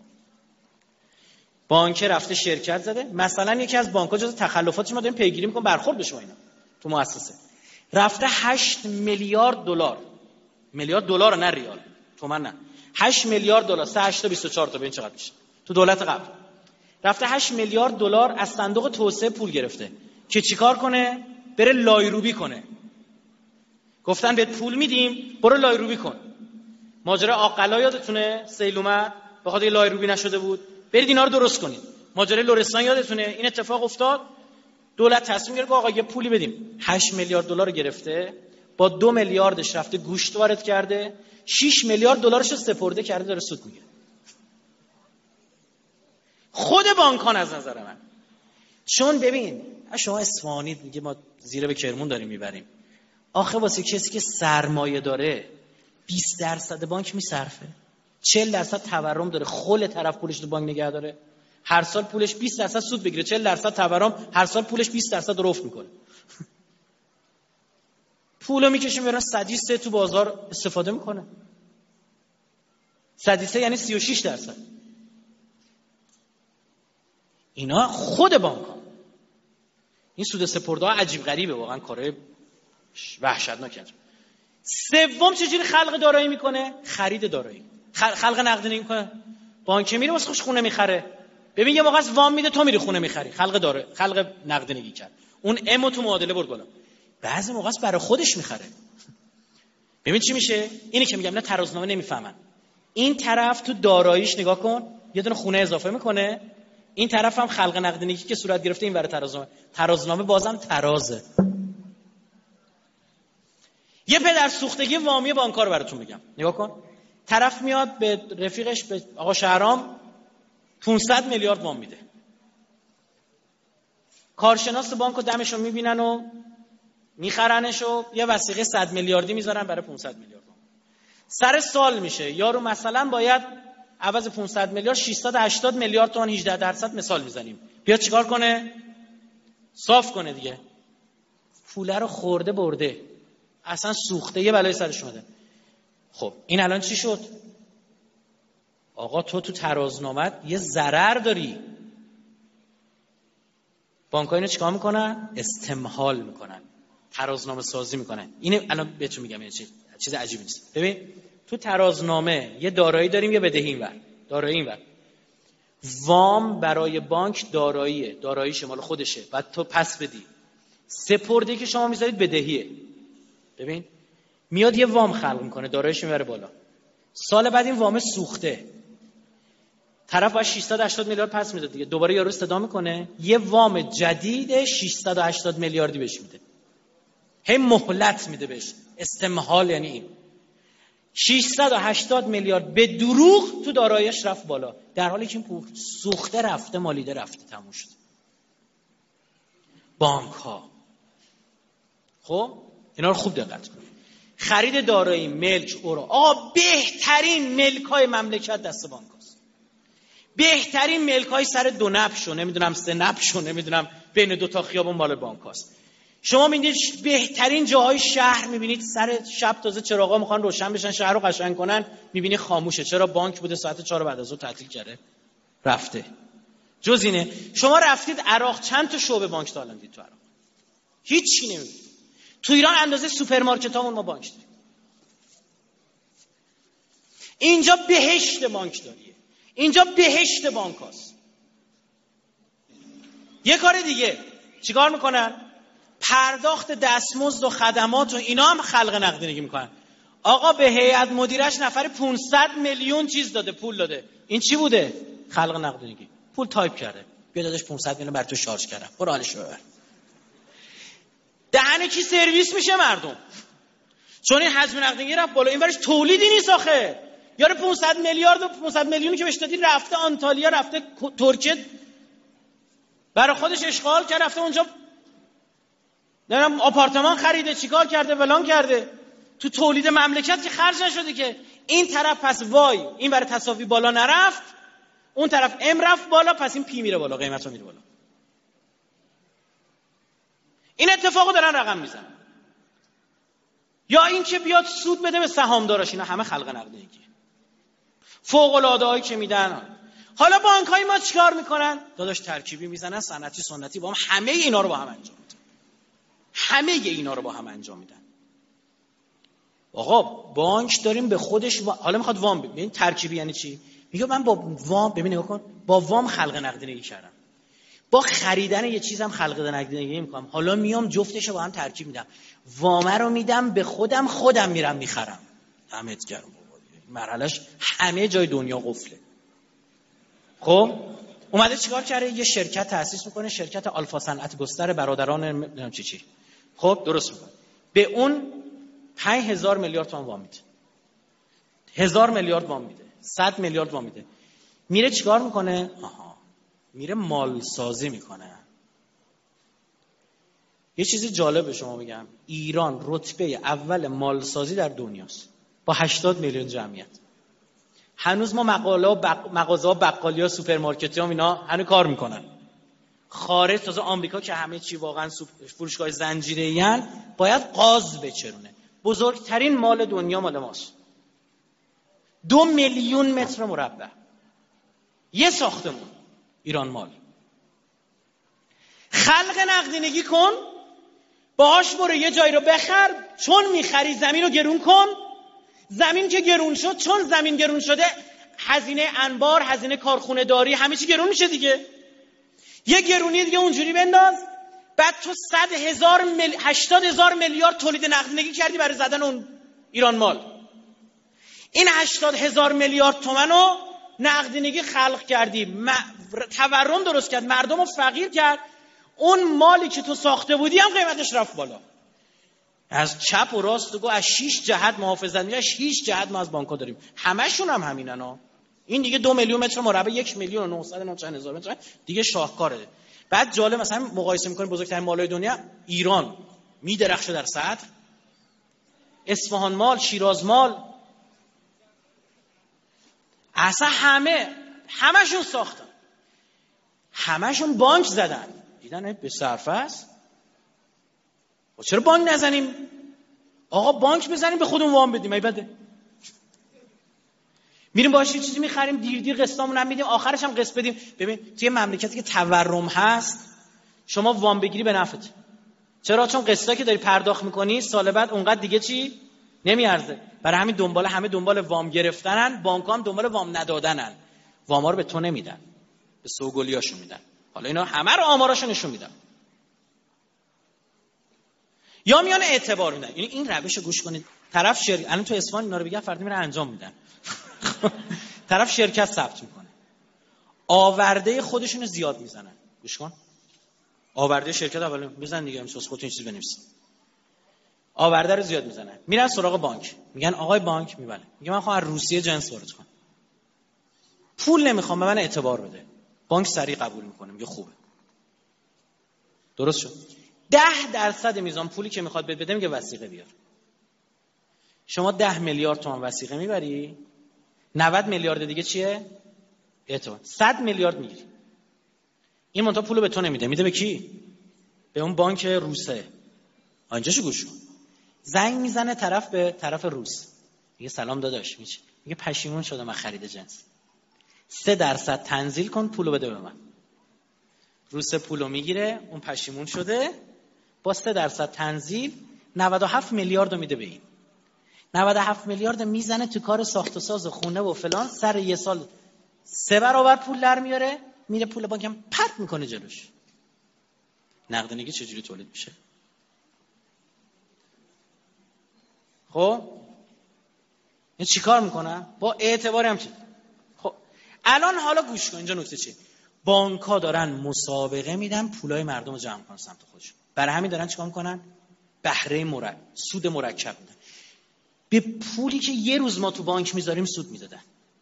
[SPEAKER 1] بانک رفته شرکت زده، مثلا یکی از بانک‌ها جز تخلفاتش ما داریم پیگیری می‌کنیم برخورد بشه اینا تو مؤسسه، رفته هشت میلیارد دلار، میلیارد دلار نه ریال، تومان نه، هشت میلیارد دلار، سه هشت تا بیست و چهار تا ببین چقدر میشه. تو دولت قبل رفته هشت میلیارد دلار از صندوق توسعه پول گرفته که چیکار کنه؟ بره لایروبی کنه. گفتن بهت پول میدیم برو لایروبی کن. ماجرا عاقلا یادتونه؟ سیل اومد به خاطر لای روبی نشده بود. برید اینا رو درست کنید. ماجرای لرستان یادتونه این اتفاق افتاد. دولت تصمیم گرفت آقا یه پولی بدیم. هشت میلیارد دلار گرفته، با دو میلیاردش رفته گوشت وارد کرده، شش میلیارد دلارش رو سپرده کرده، داره سود میگیره. خود بانکان از نظر من. چون ببین شما اصفهانی میگه ما زیره به کرمون داریم میبریم. آخه واسه کسی که سرمایه داره بیست درصد بانک میصرفه، چهل درصد تورم داره، خل طرف پولش تو بانک نگه داره، هر سال پولش بیست درصد سود بگیره، چهل درصد تورم، هر سال پولش بیست درصد رفت میکنه. پولو میکشه میبرن سدیسه تو بازار استفاده میکنه. سدیسه یعنی سی و شش درصد. اینا خود بانک ها. این سود سپرده ها عجیب غریبه، واقعا کاره وحشتناکه. سوم چجوری خلق دارایی میکنه؟ خرید دارایی. خلق نقدینگی میکنه. بانک میره واسه خوش خونه میخره. ببین یه موقع از وام میده تو میری خونه میخری. خلق داره، خلق نقدینگی کرد. اون امو تو معادله برد بالا. بعضی موقع است برای خودش میخره. ببین چی میشه؟ اینی که میگم نه ترازنامه نمیفهمن. این طرف تو داراییش نگاه کن، یه دونه خونه اضافه میکنه. این طرف هم خلق نقدینگی که صورت گرفته این ور ترازنامه. ترازنامه بازم ترازه. یه پدر سوختگی وامی بانک‌ها رو براتون میگم. نگاه کن. طرف میاد به رفیقش به آقا شهرام پانصد میلیارد وام میده. کارشناس بانکو دمشو میبینن و میخرنش و یه وثیقه صد میلیاردی میذارن برای پانصد میلیارد. سر سال میشه یارو مثلا باید عوض پانصد میلیارد ششصد و هشتاد میلیارد تومان هجده درصد مثال میزنیم. بیاد چیکار کنه؟ صاف کنه دیگه. پوله رو خورده برده. اصلا سوخته، یه بلای سرش اومده. خب این الان چی شد؟ آقا تو تو ترازنامه یه ضرر داری. بانک‌ها اینو چیکار میکنن؟ استمهال میکنن. ترازنامه سازی میکنن. اینو الان بهتون میگم این چیز چیز عجیبی نیست. ببین تو ترازنامه یه دارایی داریم یه بدهی اینور. دارایی اینور. وام برای بانک داراییه. دارایی شمال خودشه. بعد تو پس بدی. سپرده که شما میذارید بدهیه. ببین میاد یه وام خلق میکنه، داراییش میبره بالا. سال بعد این وام سوخته. طرف باید ششصد و هشتاد میلیارد پس میده دیگه. دوباره یارو استدعا میکنه، یه وام جدید ششصد و هشتاد میلیاردی بهش میده. هی مهلت میده بهش. استمهال یعنی این. ششصد و هشتاد میلیارد به دروغ تو داراییش رفت بالا، در حالی که این پول سوخته رفته، مالیده رفته، تموم شد. بانک ها خب اینا رو خوب دقت کنید. خرید دارایی، ملک، اورو. آقا بهترین ملک های مملکت دست بانک هست. بهترین ملک های سر دو نبشو، نمیدونم سه نبشو، نمیدونم بین دو تا خیابون مال بانک هست. شما میبینید بهترین جاهای شهر میبینید سر شب تازه چراغا میخوان روشن بشن شهر رو قشنگ کنن، میبینی خاموشه. چرا؟ بانک بوده ساعت چهار بعد از ظهر تعطیل کرده رفته. جز اینه شما رفتید عراق چند تا شعبه بانک تا الان دید تو عراق؟ هیچی نمیبینید. تو ایران اندازه سوپرمارکتامون ما بانک داریم. اینجا بهشت بانکداریه. اینجا بهشت بانک هست. یه کار دیگه چیکار میکنن؟ پرداخت دستمزد و خدمات و اینا هم خلق نقدینگی میکنن. آقا به هیئت مدیرش نفر پانصد میلیون چیز داده، پول داده. این چی بوده؟ خلق نقدینگی. پول تایپ کرده. بیا داداش پانصد میلیون بر تو شارژ کردم. برو حالشو ببر. دهن کی سرویس میشه؟ مردم. چون این حجم نقدینگی رفت بالا، این برش تولیدی نیست آخه. یارو پانصد میلیارد و پانصد میلیونی که بهش دادی رفته آنتالیا، رفته ترکیه برای خودش اشغال کرده، رفته اونجا نمیدونم آپارتمان خریده، چیکار کرده، ولان کرده. تو تولید مملکت که خرج نشده که. این طرف پس وای این برای تصافی بالا نرفت، اون طرف ام رفت بالا، پس این پی میره بالا، قیمتا میره بالا. این اتفاقو دارن رقم میزنن. یا این که بیاد سود بده به سهامداراش. اینا همه خلق نقدینگی. فوق العاده هایی که میدن. حالا بانک های ما چیکار میکنن؟ داداش ترکیبی میزنن، صنعتی سنتی با هم، همه اینا رو با هم انجام میدن. همه اینا رو با هم انجام میدن. آقا بانک داریم به خودش و... حالا میخواد وام بده. ببین ترکیبی یعنی چی؟ میگه من با وام، ببین نگاه کن، با وام خلق نقدینگی کردم، با خریدن یه چیزم خلق نقدینگی میکنم، حالا میام جفتش رو با هم ترکیب میدم، وامه رو میدم به خودم، خودم میرم میخرم. دمت گرم. مرحلهش همه جای دنیا قفله.
[SPEAKER 3] خب اومده چیکار کرده؟ یه شرکت تأسیس میکنه، شرکت آلفا صنعت گستر برادران نمیدونم چی چی. خب درست میکنه، به اون پنج هزار میلیارد تومان وام میده، هزار میلیارد وام میده، صد میلیارد وام میده. میره چیکار میکنه؟ آها میره مال سازی میکنه. یه چیزی جالب به شما بگم، ایران رتبه اول مال سازی در دنیاست با هشتاد میلیون جمعیت. هنوز ما مقاله و بق... مغازه ها، بقالی ها، سوپرمارکت ها اینا هنوز کار میکنن. خارج تازه آمریکا که همه چی واقعا فروشگاه زنجیره‌ای ان، باید غاز بچرونه. بزرگترین مال دنیا مال ماست. دو میلیون متر مربع یه ساختمون ایران مال. خلق نقدینگی کن، باهاش برو یه جایی رو بخر، چون میخری زمین رو گرون کن. زمین که گرون شد، چون زمین گرون شده، هزینه انبار، هزینه کارخونه داری، همه چی گرون میشه دیگه. یه گرونی دیگه اونجوری بنداز، بعد تو صد هزار مل... هشتاد هزار میلیارد تولید نقدینگی کردی برای زدن اون ایران مال. این هشتاد هزار میلیارد تومنو نقدینگی خلق کردی، م... تورم درست کرد، مردم رو فقیر کرد. اون مالی که تو ساخته بودی هم قیمتش رفت بالا. از چپ و راست گو، از شش جهت محافظت میشه، شش جهت ما از بانک‌ها داریم، همشون هم همینن ها. این دیگه دو میلیون متر مربع، یک میلیون و نهصد و چند هزار متر دیگه شاهکاره. بعد جالب مثلا مقایسه می‌کنیم بزرگترین مال‌های دنیا، ایران میدرخشه در صدر، اصفهان مال، شیراز مال، اصلا همه همشون ساختن، همشون بانک زدن، دیدن به صرفه است. و چرا بانک نزنیم؟ آقا بانک بزنیم به خودمون وام بدیم، ای بده. میریم باهاش یه چیزی میخریم، دیر دیر قسطامون هم میدیم، آخرش هم قسط بدیم. ببین توی مملکتی که تورم هست، شما وام بگیری به نفعت. چرا؟ چون قسطا که داری پرداخت میکنی سال بعد اونقدر دیگه چی نمیارزه. برای همین دنبال همه دنبال وام گرفتنن، بانک‌ها هم دنبال وام ندادنن. واما رو به تو نمیدن، به سوگلیاشون میدن. حالا اینا همه رو آماراشو نشون میدن. یا میان اعتبار میدن. یعنی این روشو گوش کنید. طرف شرکت الان تو اصفهان اینا رو بگن، فردا میره انجام میدن. طرف شرکت ثبت میکنه، آورده خودشونو زیاد میزنن. گوش کن، آورده شرکت اول بزن دیگه، امساس خودت این چیز بنویس. آورده رو زیاد میزنن، میرن سراغ بانک، میگن آقای بانک میبله، میگه من خواهم از روسیه جنس وارد کنم، پول نمیخوام، به من اعتبار بده. بانک سریع قبول میکنه، میگه خوبه، درست شد. ده درصد میزان پولی که میخواد بده میگه وثیقه بیار. شما ده میلیارد تومان وثیقه میبری، نود میلیارد دیگه چیه؟ اعتبار. صد میلیارد میگیری. این منتها پولو به تو نمیده، میده به کی؟ به اون بانک روسه. آنجاشو گوش کن. زنگ میزنه طرف به طرف روس، میگه سلام داداش، میشه میگه پشیمون شدم من خرید جنس، سه درصد تنزیل کن پولو بده به من. روس پولو میگیره، اون پشیمون شده، با سه درصد تنزیل نود و هفت میلیارد رو میده به این. نود و هفت میلیارد میزنه تو کار ساخت و ساز خونه و فلان، سر یه سال سه برابر پول در میاره، میره پول بانک هم پرت میکنه جلوش. نقدینگی چجوری تولید میشه؟ خب این چیکار میکنه؟ با اعتباری هم چی؟ خب الان حالا گوش کن، اینجا نکته چیه؟ بانک‌ها دارن مسابقه میدن پولای مردم رو جمع کنن سمت خودشون. برای همین دارن چیکار میکنن؟ بهره مرکب، سود مرکب میدن. به پولی که یه روز ما تو بانک میذاریم سود میدادن.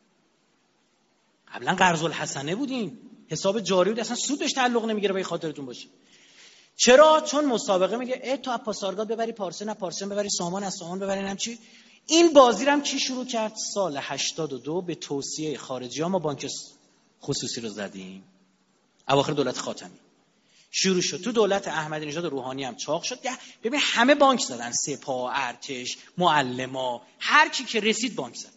[SPEAKER 3] قبلا قرض الحسنه بودیم، حساب جاری بود، اصلا سود بهش تعلق نمیگیره. به خاطرتون باشه. چرا؟ چون مسابقه میگه ای تو از پاسارگاد ببری پارسه، نه پارسه ببری سامان، از سامان ببری نم چی. این بازی رو هم کی شروع کرد؟ سال هشتاد و دو به توصیه خارجی‌ها ما بانک خصوصی رو زدیم. اواخر دولت خاتمی شروع شد، تو دولت احمدی نژاد روحانی هم چاق شد. ببین همه بانک زدن، سپاه، ارتش، معلما، هر کی که رسید بانک زد.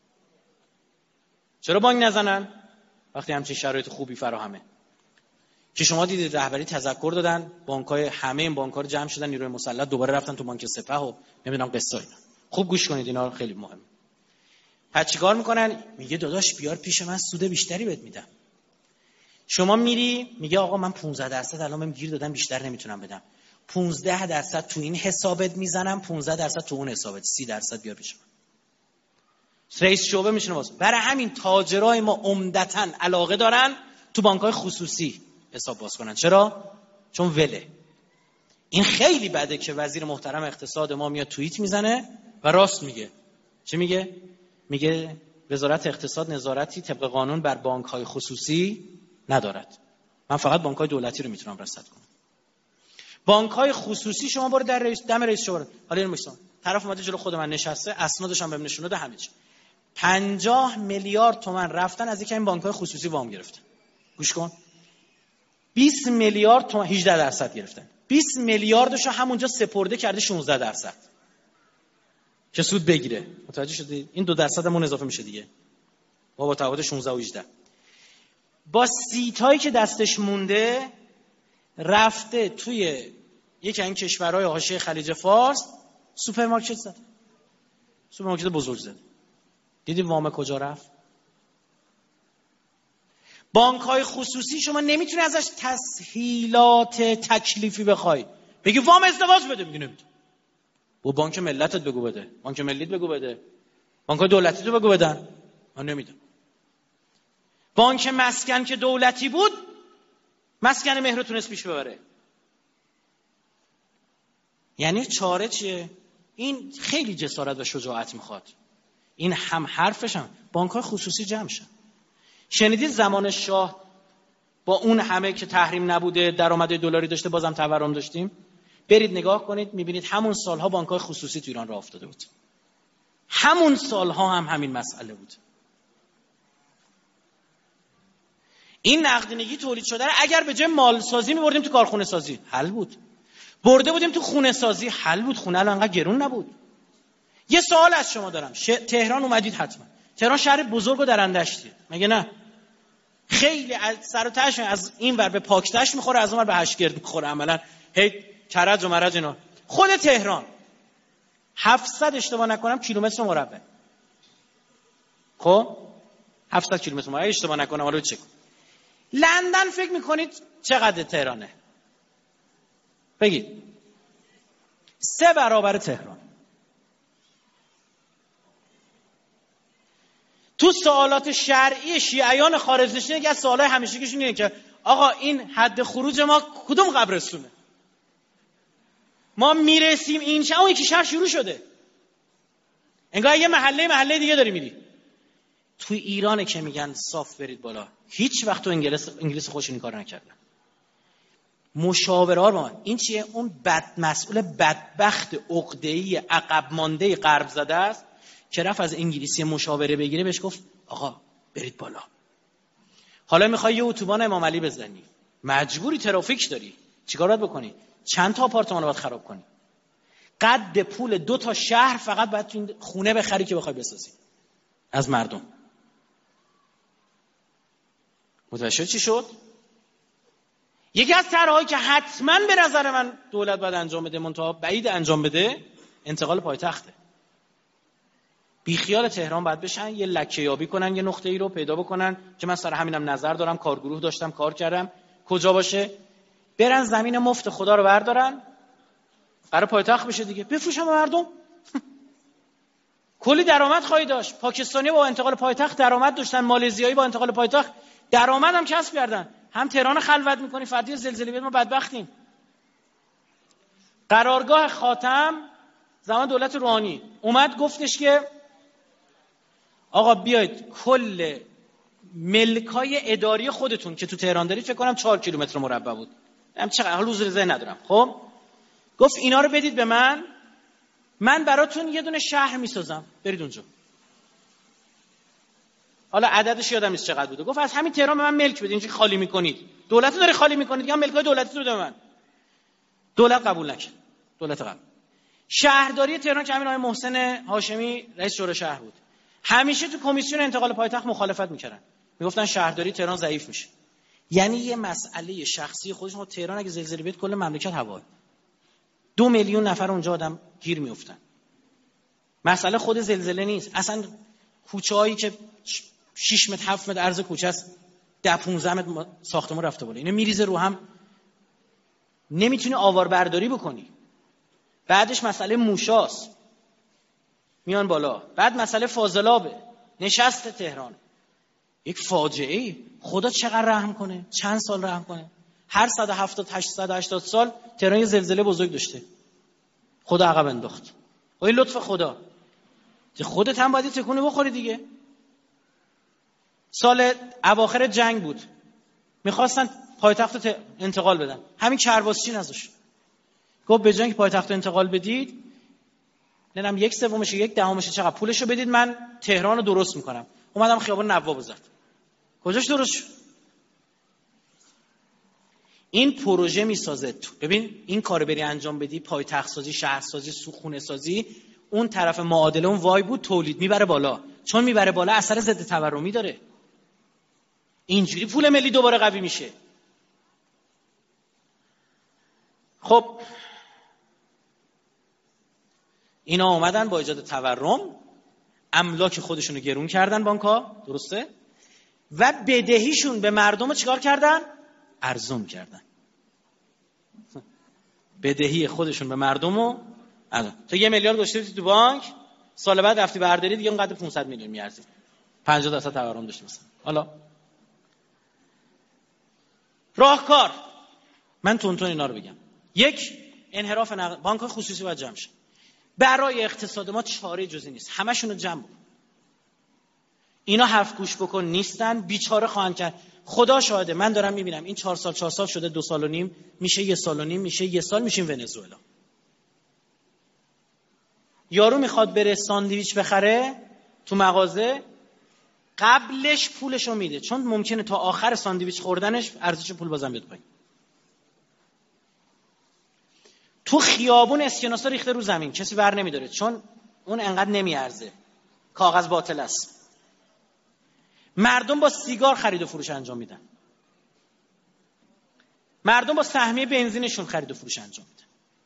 [SPEAKER 3] چرا بانک نزنن وقتی همچین شرایط خوبی فراهمه؟ که شما دیدید رهبری تذکر دادن، بانک‌های همه این بانک‌ها رو جمع شدن، نیروی مسلح دوباره رفتن تو بانک سپاه و نمیدونم قصه اینا. خوب گوش کنید، اینا خیلی مهمه. پس چیکار میکنن؟ میگه داداش بیار پیش من، سود بیشتری بهت میدم. شما میری میگه آقا من پانزده درصد الان بهم گیر دادم، بیشتر نمیتونم بدم. پانزده درصد تو این حسابت میزنم، پانزده درصد تو اون حسابت، سی درصد بیار پیش من.
[SPEAKER 1] رئیس شعبه میشینه واسه. برای همین تاجرای ما عمدتاً علاقه دارن تو بانک‌های خصوصی حساب باز کنن. چرا؟ چون وله. این خیلی بده که وزیر محترم اقتصاد ما میاد توییت میزنه و راست میگه. چی میگه؟ میگه وزارت اقتصاد نظارتی طبق قانون بر بانک‌های خصوصی ندارد. من فقط بانک‌های دولتی رو میتونم رصد کنم. بانک‌های خصوصی شما برو در رئیس دم رئیس شعبه. حالا این میگم طرف اومده جلو خود من نشسته، اسنادش هم بهم نشون داده همه چی. پنجاه میلیارد تومان رفتن از یک این بانک‌های خصوصی وام گرفتن. گوش کن. بیست میلیارد تومان هجده درصد گرفتن. بیست میلیاردشو همونجا سپرده کرده شانزده درصد. که سود بگیره. متوجه شدید؟ این دو درصد همون اضافه میشه دیگه. با با تفاوت شانزده و هجده. با سیتایی که دستش مونده رفته توی یکی این کشورهای حاشیه خلیج فارس سوپرمارکت زد. سوپرمارکت بزرگ زد. دیدی وام کجا رفت؟ بانک‌های خصوصی شما نمیتونی ازش تسهیلات تکلیفی بخوای. بگی وام ازدواج بده، میگی نمیتونی. با بانک ملتت بگو بده، بانک ملیت بگو بده، بانک‌های دولتی تو بگو بدن. من نمیدم. بانک مسکن که دولتی بود مسکن مهر تونست پیش ببره. یعنی چاره چیه؟ این خیلی جسارت و شجاعت میخواد. این هم حرفش هم بانک‌های خصوصی جمع شن. شنیدید زمان شاه با اون همه که تحریم نبوده درآمد دلاری داشته بازم تورم داشتیم؟ برید نگاه کنید میبینید همون سالها بانک‌های خصوصی تو ایران راه افتاده بود. همون سالها هم همین مسئله بود. این نقدینگی تولید شده اگر به جای مال سازی می‌بردیم تو کارخونه سازی حل بود. برده بودیم تو خونه سازی حل بود. خونه الان انقدر گرون نبود. یه سوال از شما دارم. ش... تهران اومدید حتما. تهران شهر بزرگ و درندشتیه. مگه نه؟ خیلی از سر و تهش از این ور به پاکتش میخوره، از اون ور به هشگرد میخوره. عملاً هی کرج و مرج اینا. خود تهران هفتصد اشتباه نکنم کیلومتر مربع. خب هفتصد کیلومتر مربع اشتباه نکنم. حالا چک. لندن فکر میکنید چقدر تهرانه؟ بگید. سه برابر تهران. تو سوالات شرعی شیعیان خارج نشین یکی از سوالای همیشگیشون اینه که آقا این حد خروج ما کدوم قبرستونه؟ ما میرسیم این شهر اون یکی شهر شروع شده. انگار یه محله محله دیگه داری میری. توی ایرانه که میگن صاف برید بالا. هیچ وقت تو انگلیس انگلیس خوش این کار نکردن. مشاورها با من این چیه؟ اون بد مسئول بدبخت عقده‌ای عقب مانده غرب زده است که رفت از انگلیسی مشاوره بگیره بهش گفت آقا برید بالا. حالا میخوای یه اتوبان امام علی بزنی، مجبوری ترافیک داری، چیکار باید بکنی؟ چند تا آپارتمان رو باید خراب کنی؟ قد پول دو تا شهر فقط باید تو این خونه بخری که بخوای بسازی از مردم. متوجه چی شد؟ یکی از طرح‌هایی که حتما به نظر من دولت باید انجام بده، منتها بعید انجام بده، انتقال پایتخته. بی خیال تهران باید بشن، یه لکه یابی کنن، یه نقطه‌ای رو پیدا بکنن که من سر همینم نظر دارم، کارگروه داشتم کار کردم، کجا باشه؟ برن زمین مفت خدا رو بردارن، برای پایتخت بشه دیگه، بفروشن به مردم. کلی درآمد خواهی داشت. پاکستانی با انتقال پایتخت درآمد داشتن، مالزیایی با انتقال پایتخت درآمد هم کسب کردن. هم تهران خلوت می‌کنی، فردی زلزله بیاد ما بدبختیم. قرارگاه خاتم زمان دولت روحانی اومد گفتش که آقا بیاید کل ملکای اداری خودتون که تو تهران دارید، فکر کنم چهار کیلومتر مربع بود، هم چقدر حالا روز ذهن ندارم، خب گفت اینا رو بدید به من، من براتون یه دونه شهر میسازم، برید اونجا. حالا عددش یادم نیست چقدر بوده. گفت از همین تهران به من ملک بدید، اینجوری خالی میکنید، دولت داره خالی میکنید، یا ملکای دولتی رو بده من. دولت قبول نکرد. دولت قبول. شهرداری تهران که همین آقای محسن هاشمی رئیس شورای شهر بود، همیشه تو کمیسیون انتقال پایتخت مخالفت میکردن، میگفتن شهرداری تهران ضعیف میشه. یعنی یه مسئله شخصی خودشون. تهران اگه زلزله بیاد کل مملکت هواه، دو میلیون نفر اونجا آدم گیر میافتن. مسئله خود زلزله نیست، اصلا کوچه‌هایی که شش متر هفت متر عرض کوچه است، ده پانزده متر ساختمون رفته بالا، اینا میریزه رو هم، نمیتونی آوار برداری بکنی. بعدش مسئله موشاست. میان بالا. بعد مسئله فاضلابه، نشست تهران، یک فاجعه. خدا چقدر رحم کنه، چند سال رحم کنه. هر صد و هفتاد هشتصد و هشتاد سال تهران یه زلزله بزرگ داشته، خدا عقب انداخت. و این لطف خدا، خودت هم باید تکونه بخوری دیگه. سال اواخر جنگ بود، میخواستن پایتخت رو انتقال بدن، همین کرباسچی نذاشت، گفت به جای اینکه پایتخت رو انتقال بدید، نمیدونم یک سومش یک دهمش چقدر پولشو بدید، من تهران رو درست میکنم. اومدم خیابان نواب زد. کجاش درست شد؟ این پروژه میسازه. ببین این کارو بری انجام بدی، پایتخت سازی، شهرسازی، سوخونه سازی، اون طرف معادله اون وای بود تولید میبره بالا، چون میبره بالا اثر ضد تورمی داره. اینجوری پول ملی دوباره قوی میشه. خب اینا اومدن با ایجاد تورم املاک خودشونو گرون کردن بانک‌ها، درسته؟ و بدهیشون به مردم رو چیکار کردن؟ ارزون کردن. بدهی خودشون به مردم رو ارزون. تو یه میلیارد داشتی تو بانک، سال بعد رفتی برداری دیگه اونقدر پانصد میلیون میارزید، پنجاه درصد تورم داشتی مثلا. حالا راهکار، من تون تون اینا رو بگم. یک، انحراف نقد، بانک خصوصی باید جمع شه. برای اقتصاد ما چاره جزی نیست، همشون رو جمع کن. اینا حرف گوش بکن نیستن، بیچاره خواهند کرد. خدا شاهده من دارم میبینم این چهار سال چهار سال شده، دو سال و نیم میشه، یه سال و نیم میشه، یه سال میشیم ونزوئلا. یارو میخواد بره ساندویچ بخره تو مغازه، قبلش پولشو میده، چون ممکنه تا آخر ساندویچ خوردنش ارزش پول بازم بیاد پایین. تو خیابون اسکناسا ریخته رو زمین، کسی ور نمیداره، چون اون انقدر نمیارزه، کاغذ باطل است. مردم با سیگار خرید و فروش انجام میدن، مردم با سهمیه بنزینشون خرید و فروش انجام میدن.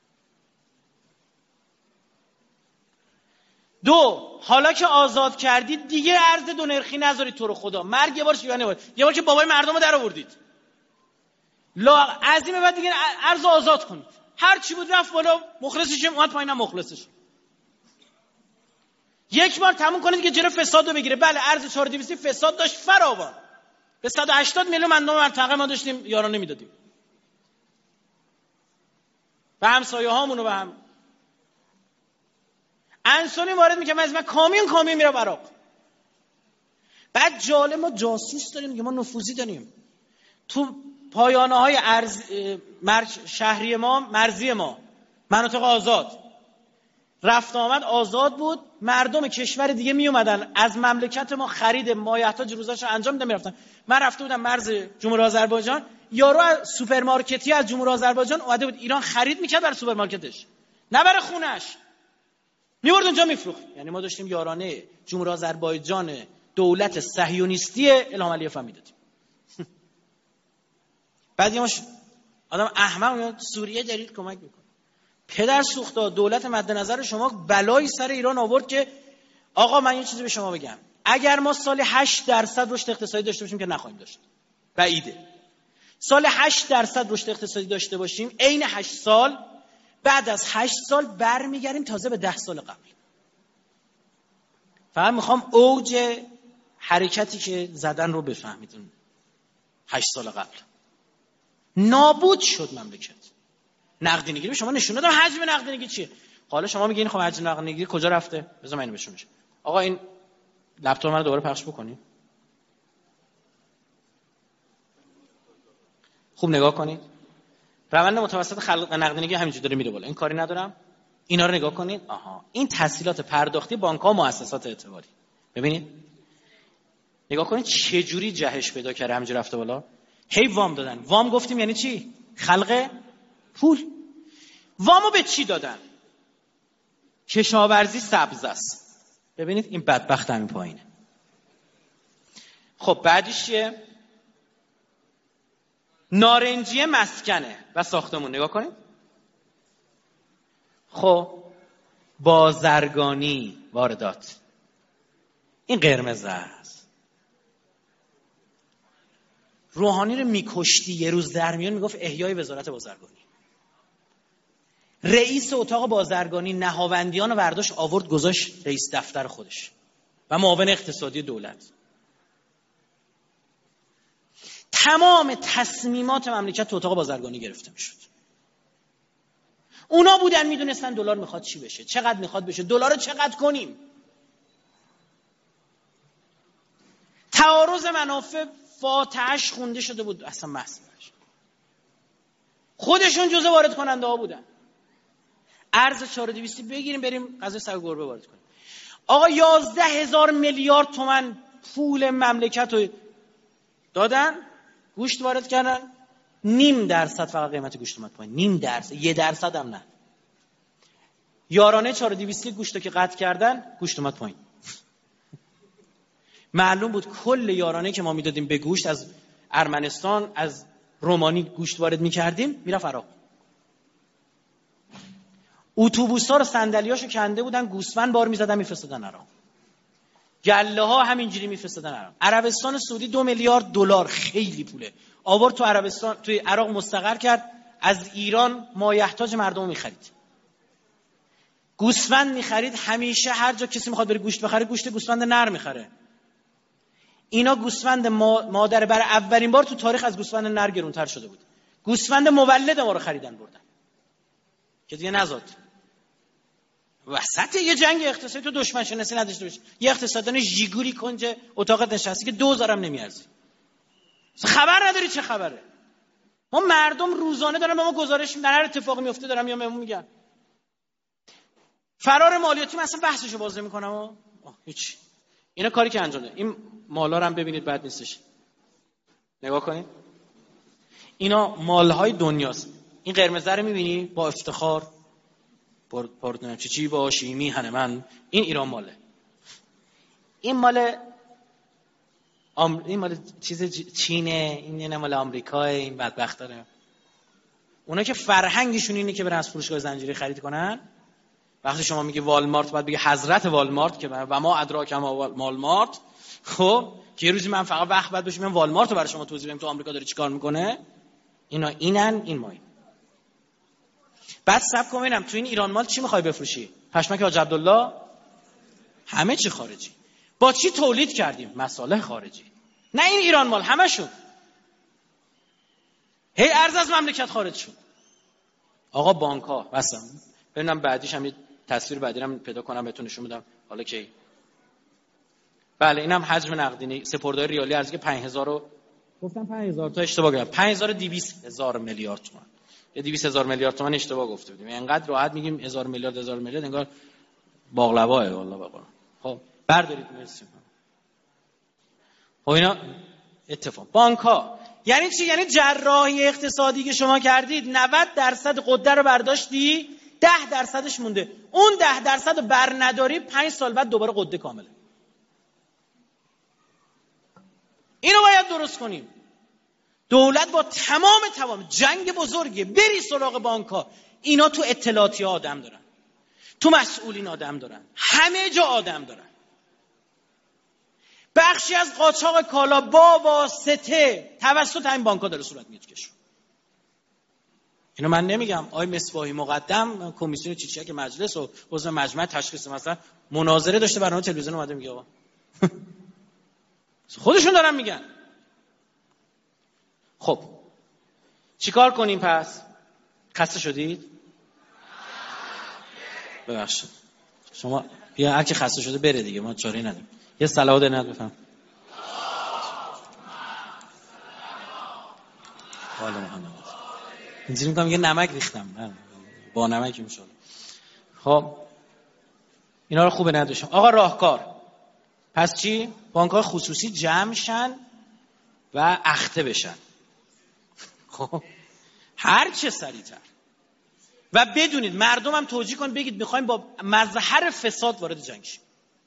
[SPEAKER 1] دو، حالا که آزاد کردید دیگه ارز دو نرخی نذارید، تو رو خدا مرگ یه بار شیوه نبارید. یه بار که بابای مردم رو در آوردید، لا عظیمه بعد دیگه ارز آزاد کنید. هر چی بود رفت بالا، مخلصشم اومد پایینم مخلصش. یک بار تموم کنید که جلو فساد رو بگیره. بله ارز چهار دویست فساد داشت فراوان، به صد و هشتاد میلیون مردم منطقه ما داشتیم یارانه میدادیم به همسایه هامونو، به هم انسولین وارد میکنم از من کامیون کامیون میره عراق. بعد جالب ما جاسوس داریم که ما نفوذی داریم تو پایانه های ارز مرج شهری ما، مرزی ما، مناطق آزاد، رفت آمد آزاد بود. مردم کشور دیگه می اومدن از مملکت ما خرید مایحتاج روزاشو انجام میدن میرفتن. من رفته بودم مرز جمهوری آذربایجان، یارو از سوپرمارکتی از جمهوری آذربایجان اومده بود ایران خرید میکرد برای سوپرمارکتش، نه برای خونش، میورد اونجا میفروخت. یعنی ما داشتیم یارانه جمهوری آذربایجان دولت صهیونیستی الهام علیه فهمیدیم. بعد یه مش آدم احمق میاد سوریه دارید کمک میکنه. پدر سوختا، دولت مد نظر شما بلایی سر ایران آورد که آقا من یه چیزی به شما بگم، اگر ما سال هشت درصد رشد اقتصادی داشته باشیم که نخواهیم داشت، بعیده. سال هشت درصد رشد اقتصادی داشته باشیم، عین هشت سال بعد از هشت سال برمیگردیم تازه به ده سال قبل. فقط میخوام اوج حرکتی که زدن رو بفهمیدون. هشت سال قبل نابود شد مملکت. نقدینگی به شما نشون دادم حجم نقدینگی چیه. حالا شما میگین خب حجم نقدینگی کجا رفته؟ بذار من اینو بهشون بگم. آقا این لپتاپ من رو دوباره پخش بکنید، خوب نگاه کنید. روند متوسط خلق نقدینگی همینجوری داره میره بالا، این کاری ندارم. اینا رو نگاه کنید. آها، این تسهیلات پرداختی بانک‌ها و مؤسسات اعتباری. ببینید نگاه کنید چه جوری جهش پیدا کرده، همینجوری رفته بالا. هی وام دادن. وام گفتیم یعنی چی؟ خلق پول. وامو به چی دادن؟ کشاورزی سبز است. ببینید این بدبخت همین پایینه. خب بعدیش چیه؟ نارنجی مسکنه و ساختمون. نگاه کنید. خب بازرگانی، واردات، این قرمز است. روحانی رو میکشتی یه روز در میون میگفت احیای وزارت بازرگانی.
[SPEAKER 3] رئیس اتاق بازرگانی نهاوندیان و برداشت آورد گذاشت رئیس دفتر خودش و معاون اقتصادی دولت. تمام تصمیمات مملکت تو اتاق بازرگانی گرفته میشد. اونا بودن میدونستن دلار میخواد چی بشه، چقدر میخواد بشه، دلار رو چقدر کنیم. تعارض منافع فاتحش خونده شده بود، اصلا بحث نشه. خودشون جزء وارد کننده ها بودن. ارز چهار و دویست بگیریم بریم غذای سگ و گربه وارد کنیم. آقا یازده هزار میلیارد تومان پول مملکت رو دادن، گوشت وارد کردن، نیم درصد فقط قیمت گوشت اومد پایین. نیم درصد، یه درصد هم نه. یارانه چهار و دویست گوشت رو که قطع کردن، گوشت اومد پایین. معلوم بود کل یارانه که ما میدادیم به گوشت از ارمنستان، از رومانی گوشت وارد میکردیم، میرفت عراق. اتوبوس‌ها رو صندلیاشو کنده بودن، گوسفند بار میزدن میفرستادن عراق. گله ها همینجوری میفرستادن عراق. عربستان سعودی دو میلیارد دلار، خیلی پوله، آورد تو عربستان، توی عراق مستقر کرد، از ایران مایحتاج مردم رو میخرید. گوسفند میخرید، همیشه هر جا کسی میخواد بره گوشت بخره، گوشت گوسفند نر میخره. اینا گوسفند مادر برای اولین بار تو تاریخ از گوسفند نر گرونتر شده بود. گوسفند مولد ما رو خریدن بردن که دیگه نزاد. وسط یه جنگ اقتصادی تو دشمن شناسی نداشته باشه، یه اقتصاددان ژیگولی کنج اتاقت نشستی که دوزار هم نمیارزی، خبر نداری چه خبره. ما مردم روزانه دارن به ما گزارش میدن، هر اتفاقی میفته دارن یا بهمون میگن. فرار مالیاتی مثلا بحثشو باز نمی‌کنم ها، هیچ. اینا کاری که انجام دادن. این مالا رو هم ببینید بد نیستش، نگاه کنید. اینا مالهای دنیاست. این قرمز رو می‌بینی با افتخار پردنم چی چی باشی میهنه من، این ایران ماله. این مال آم... این مال چیز چینه، این نه مال آمریکا. این بدبخت داره. اونا که فرهنگشون اینه که برن از فروشگاه زنجیره خرید کنن. وقتی شما میگی والمارت باید بگی حضرت والمارت که و ما ادراک ما والمارت. خب که یه روزی من فقط وقت بعد بشم والمارت رو برای شما توضیح بدم تو آمریکا داره چیکار میکنه. اینا اینن، این ما. بعد سب کن ببینم تو این ایران مال چی میخوای بفروشی؟ پشمک حاج عبدالله همه چی خارجی. با چی تولید کردیم؟ مصالح خارجی. نه این ایران مال همشون. هی ارز از مملکت خارج شد. آقا بانک ها واسم ببینم بعدیش هم یه تصویر بعدی هم پیدا کنم بهتون نشون بدم. حالا کی؟ بله اینم حجم نقدینگی سپردار ریالی ارزی که پنج هزار رو گفتم پنج هزار تا اشتباه کردم. پنج هزار و دویست هزار میلیارد تومان. یه دویست هزار میلیارد تومان اشتباه گفته بودیم. اینقدر راحت میگیم هزار میلیارد هزار میلیارد انگار باقلواه والله بقول. خب بردارید مرسی. خب اینا اتفاق بانک ها یعنی چی؟ یعنی جراحی اقتصادی که شما کردید نود درصد قدره رو برداشتی، ده درصدش مونده. اون ده درصد رو بر نداری، پنج سال بعد دوباره قده کامله. اینو باید درست کنیم. دولت با تمام تمام جنگ بزرگه، بری سراغ بانک‌ها. اینا تو اطلاعاتی آدم دارن، تو مسئولین آدم دارن، همه جا آدم دارن. بخشی از قاچاق کالا با واسطه توسط این بانک‌ها داره صورت میگیره. اینو من نمیگم. آقای مصباحی مقدم کمیسیون چیچیک مجلس و عضو مجمع تشخیص مثلا مناظره داشته، برنامه تلویزیون اومده میگه آقا خودشون دارن میگن. خب چیکار کنیم پس؟ خسته شدید؟ ببخشید شما بیا هر کی خسته شده بره دیگه، ما چاره‌ای نداریم. یه صلوات ندید بفهم. حالا محمد اینجوری میگم یه نمک ریختم با نمک میشه. خب اینا رو خوبه نداشتم. آقا راهکار پس چی؟ بانک‌های خصوصی جمع شن و اخته بشن. خب هر چه سریعتر. و بدونید مردم هم توجیه کن، بگید میخوایم با مظهر فساد وارد جنگ شیم.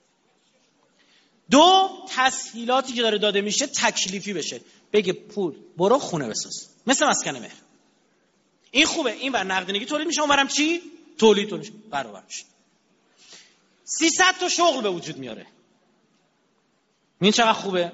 [SPEAKER 3] دو، تسهیلاتی که داره داده میشه تکلیفی بشه. بگه پول برو خونه بساز، مثل مسکن مهر. این خوبه، این بر نقدینگی تولید میشه، اونورم چی؟ تولید تولید میشه، برابر میشه. سیصد تا شغل به وجود میاره. این چقدر خوبه.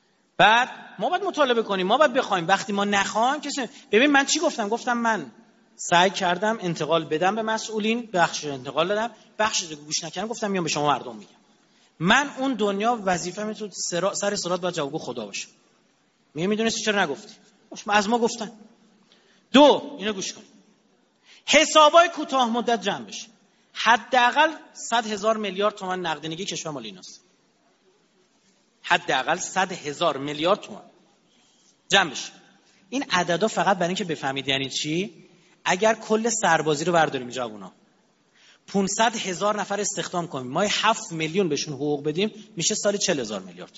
[SPEAKER 3] بعد ما باید مطالبه کنیم، ما باید بخوایم. وقتی ما نخوایم کسی، ببین من چی گفتم؟ گفتم من سعی کردم انتقال بدم به مسئولین، بخش انتقال دادم، بخش دیگه گوش نکردم، گفتم میام به شما مردم میگم. من اون دنیا وظیفه‌م تو سر صراط باید جواب خدا باشه. میگه میدونستی چرا نگفتی؟ از ما گفتن. دو، اینو گوش کن. حسابای کوتاه مدت جمع بشه. حداقل صد هزار میلیارد تومان نقدینگی کشور مال ایناست. حداقل صد هزار میلیارد تومان جمع بشه. این عددا فقط برای اینکه بفهمید یعنی چی، اگر کل سربازی رو برداریم جوونا، پانصد هزار نفر استخدام کنیم، ما هفت میلیون بهشون حقوق بدیم، میشه سالی چهل هزار میلیارد.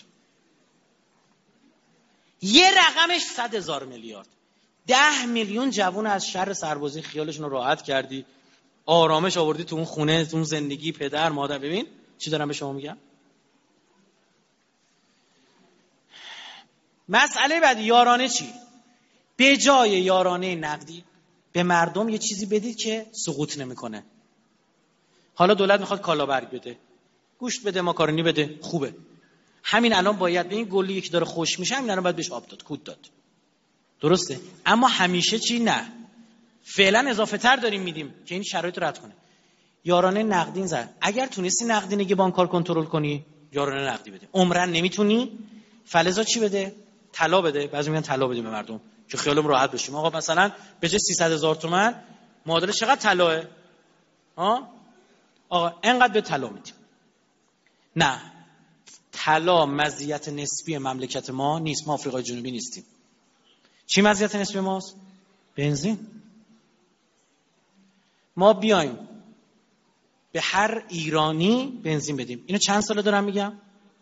[SPEAKER 3] یه رقمش صد هزار میلیارد. ده میلیون جوون از شر سربازی خیالشون رو راحت کردی، آرامش آوردی تو اون خونه، تو اون زندگی، پدر مادر. ببین چی دارم به شما میگم. مسئله بعد یارانه چی؟ به جای یارانه نقدی به مردم یه چیزی بدید که سقوط نمیکنه. حالا دولت میخواد کالابرگ بده، گوشت بده، ماکارونی بده، خوبه. همین الان باید به این گلی که داره خوش میشه همین الان باید بهش آب داد، کود داد. درسته؟ اما همیشه چی؟ نه. فعلا اضافه تر داریم میدیم که این شرایط رو رد کنه. یارانه نقدین زد. اگر تونستی نقدینگی بانکار کنترل کنی، یارانه نقدی بده. عمرن نمیتونی، فلزا چی بده؟ طلا بده. بعضی میگن طلا بدیم به مردم که خیالم راحت بشیم. آقا مثلا به جای سیصد هزار تومان معادل چقدر طلاه؟ ها؟ آقا اینقدر به طلا میدیم. نه. طلا مزیت نسبی مملکت ما نیست. ما آفریقای جنوبی نیستیم. چی مزیت نسبی ماست؟ بنزین. ما بیایم به هر ایرانی بنزین بدیم. اینو چند ساله دارم میگم؟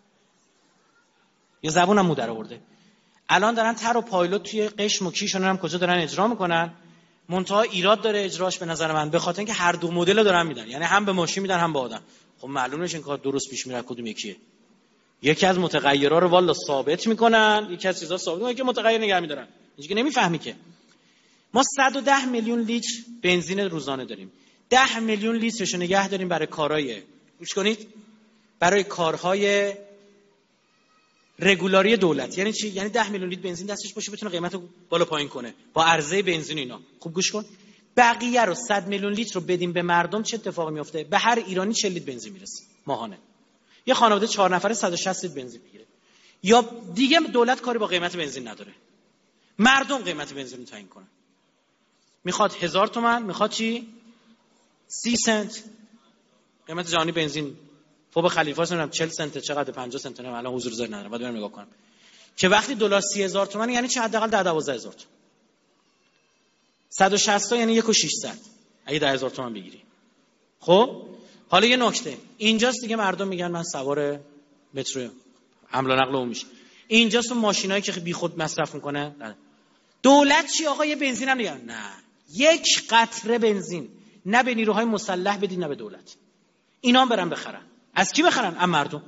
[SPEAKER 3] یه زبونم مو در آورده. الان دارن تر و پایلوت توی قشم و کیش هم کجا دارن اجرا میکنن. منتها ایراد داره اجراش به نظر من، به خاطر اینکه هر دو مدل دارن میدن. یعنی هم به ماشین میدن هم به آدم. خب معلومه این کار درست پیش میره کدوم یکیه. یکی از متغیرها رو والا ثابت میکنن، یکی از چیزا ثابت میکنن که متغیر نگه میدارن. اینجوری که نمیفهمی که. ما صد و ده میلیون لیتر بنزین روزانه داریم. ده میلیون لیترشو نگه داریم برای کارهای، گوش کنید، برای کارهای رگولاری دولت. یعنی چی؟ یعنی ده میلیون لیتر بنزین دستش باشه بتونه قیمت رو بالا پایین کنه با عرضه بنزین اینا. خوب گوش کن. بقیه رو صد میلیون لیتر رو بدیم به مردم، چه اتفاقی میفته؟ به هر ایرانی چهل لیتر بنزین میرسه ماهانه. یه خانواده چهار نفره صد و شصت لیتر بنزین میگیره. یا دیگه دولت کاری با قیمت بنزین نداره. مردم قیمت بنزین رو تعیین کنن. میخواد هزار تومان، میخواد چی؟ سی سنت. قیمت جهانی بنزین فوق خلیفه است، نمیدونم چهل سنت چقدر، پنجاه سنت، نه الان حضور ذهن ندارم، بعد برم نگاه کنم که وقتی دلار سی هزار تومان یعنی چه؟ حداقل ده دوازده هزار تومان. صد و شصت یعنی یک و ششصد اگه ده هزار تومان بگیری. خب حالا یه نکته اینجاست دیگه، مردم میگن من سوار مترو حمل و نقل عمومی میشم. اینجاست اون ماشینایی که بیخود مصرف میکنه. نه. دولت چی آقا؟ یه بنزین هم نگه. نه، یک قطره بنزین نه به نیروهای مسلح بدید نه به دولت. اینا هم برن بخرن. از کی بخرن؟ از مردم.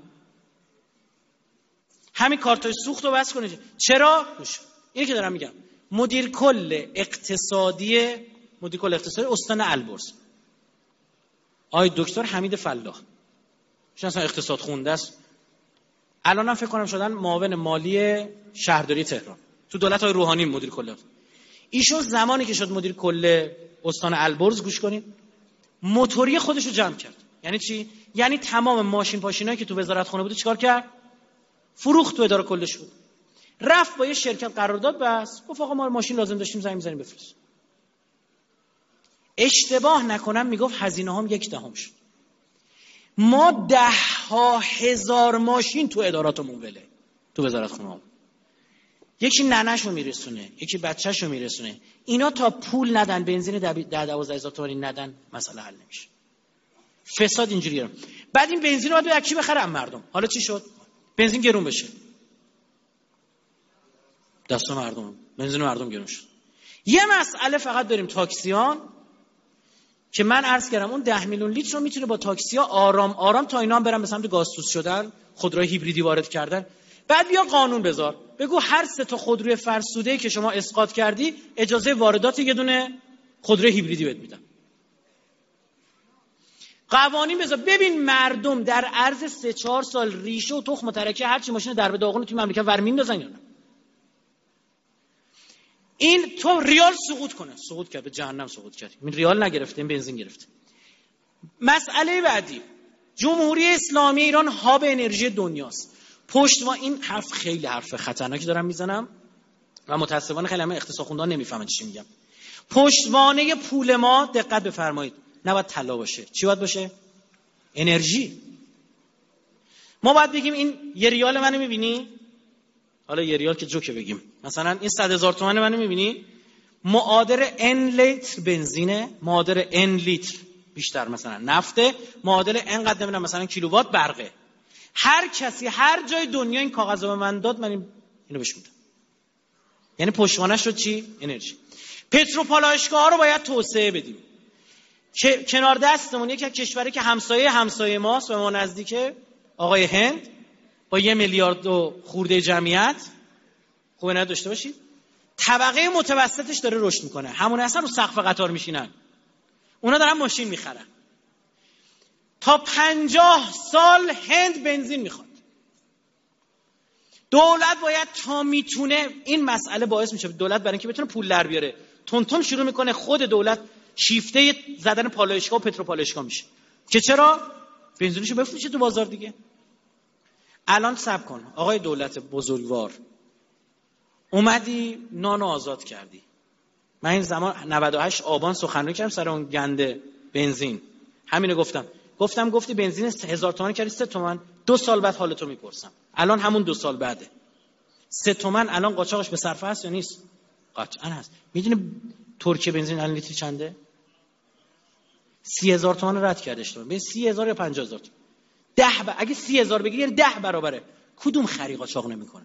[SPEAKER 3] همین کارتای سوخت رو بس کنید. چرا؟ گوش. اینی که دارم میگم، مدیر کل اقتصادی مدیر کل اقتصادی استان البرز آقای دکتر حمید فلاح، ایشون اصلا اقتصاد خونده است، الان هم فکر کنم شدن معاون مالی شهرداری تهران تو دولت های روحانی مدیر کل. ایشون زمانی که شد مدیر کل استان البرز، گوش کنید، موتوری خودش رو جمع کرد. یعنی چی؟ یعنی تمام ماشین پاشینایی که تو وزارت خونه بوده چیکار کرد؟ فروخت، تو اداره کلش بود. رفت با یه شرکت قرارداد بس، گفت آقا ما ماشین لازم داشتیم، زنگ می‌زنیم بفرست. اشتباه نکنم میگفت هزینه هم یک دهم شد. ما ده ها هزار ماشین تو اداراتمون وله، تو وزارت خونه. یکی ننه‌شو میرسونه، یکی بچه‌شو میرسونه. اینا تا پول ندن، بنزین ده دوازده هزار تومانی ندن، مسئله حل نمیشه. فساد اینجوریه. بعد این بنزین رو باید کی بخره؟ مردم. حالا چی شد؟ بنزین گرون بشه. دست مردم، بنزین مردم گرون شد. یه مسئله فقط داریم، تاکسیان، که من عرض کردم اون ده میلیون لیتر رو میتونه با تاکسی‌ها آرام آرام تا اینا هم برن به سمت گازسوز شدن، خودروی هیبریدی وارد کردن. بعد بیا قانون بذار، بگو هر سه تا خودروی فرسوده‌ای که شما اسقاط کردی اجازه واردات یه دونه خودروی هیبریدی بهت میدن. قوانین بذار. ببین مردم در عرض سه چهار سال ریشه و تخم و ترکه هر چی ماشین در به داغون توی مملکت ور میندازن یا نه.
[SPEAKER 1] این تو ریال سقوط کنه، سقوط کرد، به جهنم سقوط کرد. این ریال نگرفته، این بنزین گرفته. مسئله بعدی، جمهوری اسلامی ایران هاب انرژی دنیاست. پشتوانه، این حرف خیلی حرف خطرناکی دارم میزنم و متاسفانه خیلی همه اقتصاد خوندان نمیفهمن چی میگم. پشتوانه پول ما، دقت بفرمایید، نباید طلا باشه. چی باید باشه؟ انرژی. ما باید بگیم این یه ریال منو میبینی؟ حالا یه ریال که جوکه بگیم، مثلا این صد هزار تومان منو میبینی؟ معادل n لیتر بنزینه، معادل n لیتر بیشتر مثلا نفته، معادل n قد نمیدونم مثلا کیلووات برقه. هر کسی هر جای دنیا این کاغذو به من داد، من اینو بهش میدم. یعنی پشتوانه شد چی؟ انرژی. پتروپالایشگاه‌ها رو باید توسعه بدیم. که کنار دستمون یکی از کشوری که همسایه همسایه ماست و ما نزدیکه، آقای هند، با یه میلیارد و خورده جمعیت، خوبه نداشته باشید، طبقه متوسطش داره رشد میکنه. همون اصلا رو سقف قطار میشینن، اونا دارن ماشین میخرن. تا پنجاه سال هند بنزین میخواد. دولت باید تا میتونه، این مسئله باعث میشه دولت برای اینکه بتونه پول در بیاره، تون تون شروع میکنه خود دولت شیفته زدن پالایشگاه و پتروپالایشگاه میشه که چرا بنزینشو بفروشه تو بازار دیگه. الان صبر کن آقای دولت بزرگوار، اومدی نانو آزاد کردی. من این زمان نود و هشت آبان سخنرانی کردم سر اون گنده بنزین، همینو گفتم گفتم گفتی بنزین هزار تومان کردی سه تومن، دو سال بعد حالتو میپرسم. الان همون دو سال بعده. سه تومن الان قاچاقش به صرفه هست یا نیست؟ قطعا هست. میدونی ترکیه بنزین الان لیتر چنده؟ سی هزار تومان رد کرده اشتباه. به سی هزار یا پنجاه هزار تومان. ده با... اگه سی هزار بگیری یعنی ده برابره. کدوم خری قاچاق نمیکنه؟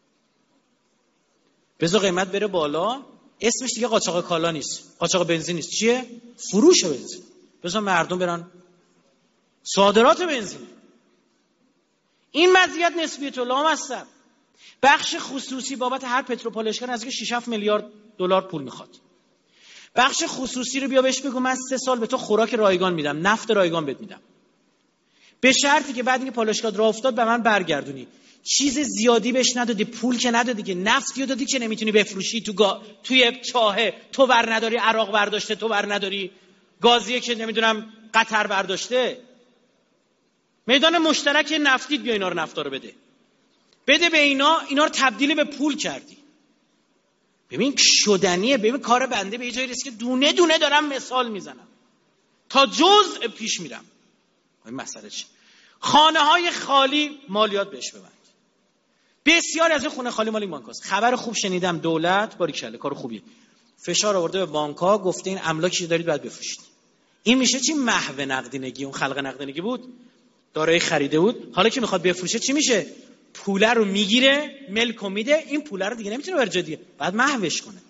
[SPEAKER 1] بذار قیمت بره بالا، اسمش دیگه قاچاق کالا نیست، قاچاق بنزین نیست، چیه؟ فروش بنزین. بذار مردم برن صادرات بنزین. این مزیت نسبی تو لامصب. بخش خصوصی بابت هر پتروپالایشگاه نزدیک شش هفت میلیارد دلار پول میخواد. بخش خصوصی رو بیا بهش بگو من سه سال به تو خوراک رایگان میدم، نفت رایگان بهت میدم، به شرطی که بعد اینکه پالایشگاه راه افتاد به من برگردونی. چیز زیادی بهش ندادی، پول که ندادی که، نفتی دادی که نمیتونی بفروشی تو گا... توی چاهه تو بر نداری، عراق برداشته تو بر نداری، گازیه که نمیدونم قطر برداشته. میدان مشترک نفتی بیا اینا رو نفتا رو بده. بده به اینا، اینا رو تبدیل به پول کردی. ببین شدنیه. ببین کار بنده به یه جایی رسید که دونه دونه دارم مثال میزنم تا جزء پیش میرم. این مسئله چیه؟ خانه های خالی مالیات بهش ببند. بسیاری از این خونه خالی مالی بانکاست. خبر خوب شنیدم، دولت باریکلا کار خوبیه، فشار آورده به بانک‌ها، گفته این املاکی دارید باید بفروشید. این میشه چی؟ محو نقدینگی. اون خلق نقدینگی بود، دارایی خریده بود، حالا که میخواد بفروشه چی میشه؟ پوله رو میگیره، ملک رو میده، این پوله رو دیگه نمیتونه بر جا دیگه، بعد محوش کنه،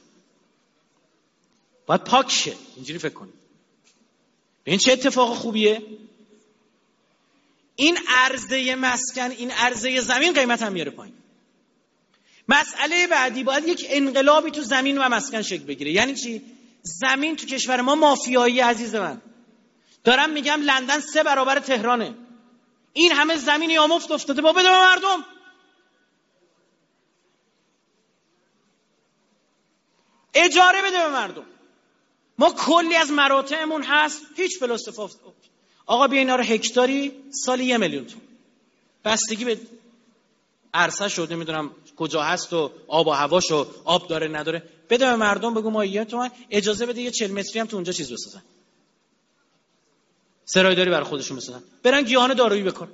[SPEAKER 1] باید پاک شه. اینجوری فکر کنید. این چه اتفاق خوبیه؟ این عرضه مسکن، این عرضه زمین قیمت هم میاره پایین. مسئله بعدی، باید یک انقلابی تو زمین و مسکن شکل بگیره. یعنی چی؟ زمین تو کشور ما مافیایی عزیز من. دارم میگم لندن سه برابر تهرانه. این همه زمین یا مفت افتاده، با بده به مردم. اجاره بده به مردم. ما کلی از مراتعمون هست هیچ فلسفه. آقا بیا اینا رو هکتاری سالی یه میلیون تومان، بستگی به عرصه شده، نمیدونم کجا هست و آب و هواش و آب داره نداره، بده به مردم. بگو ما یه تومن اجازه بده یه چهل متری هم تو اونجا چیز بسازن، سرایداری برای خودشون بسازن، برن گیاهان دارویی بکن.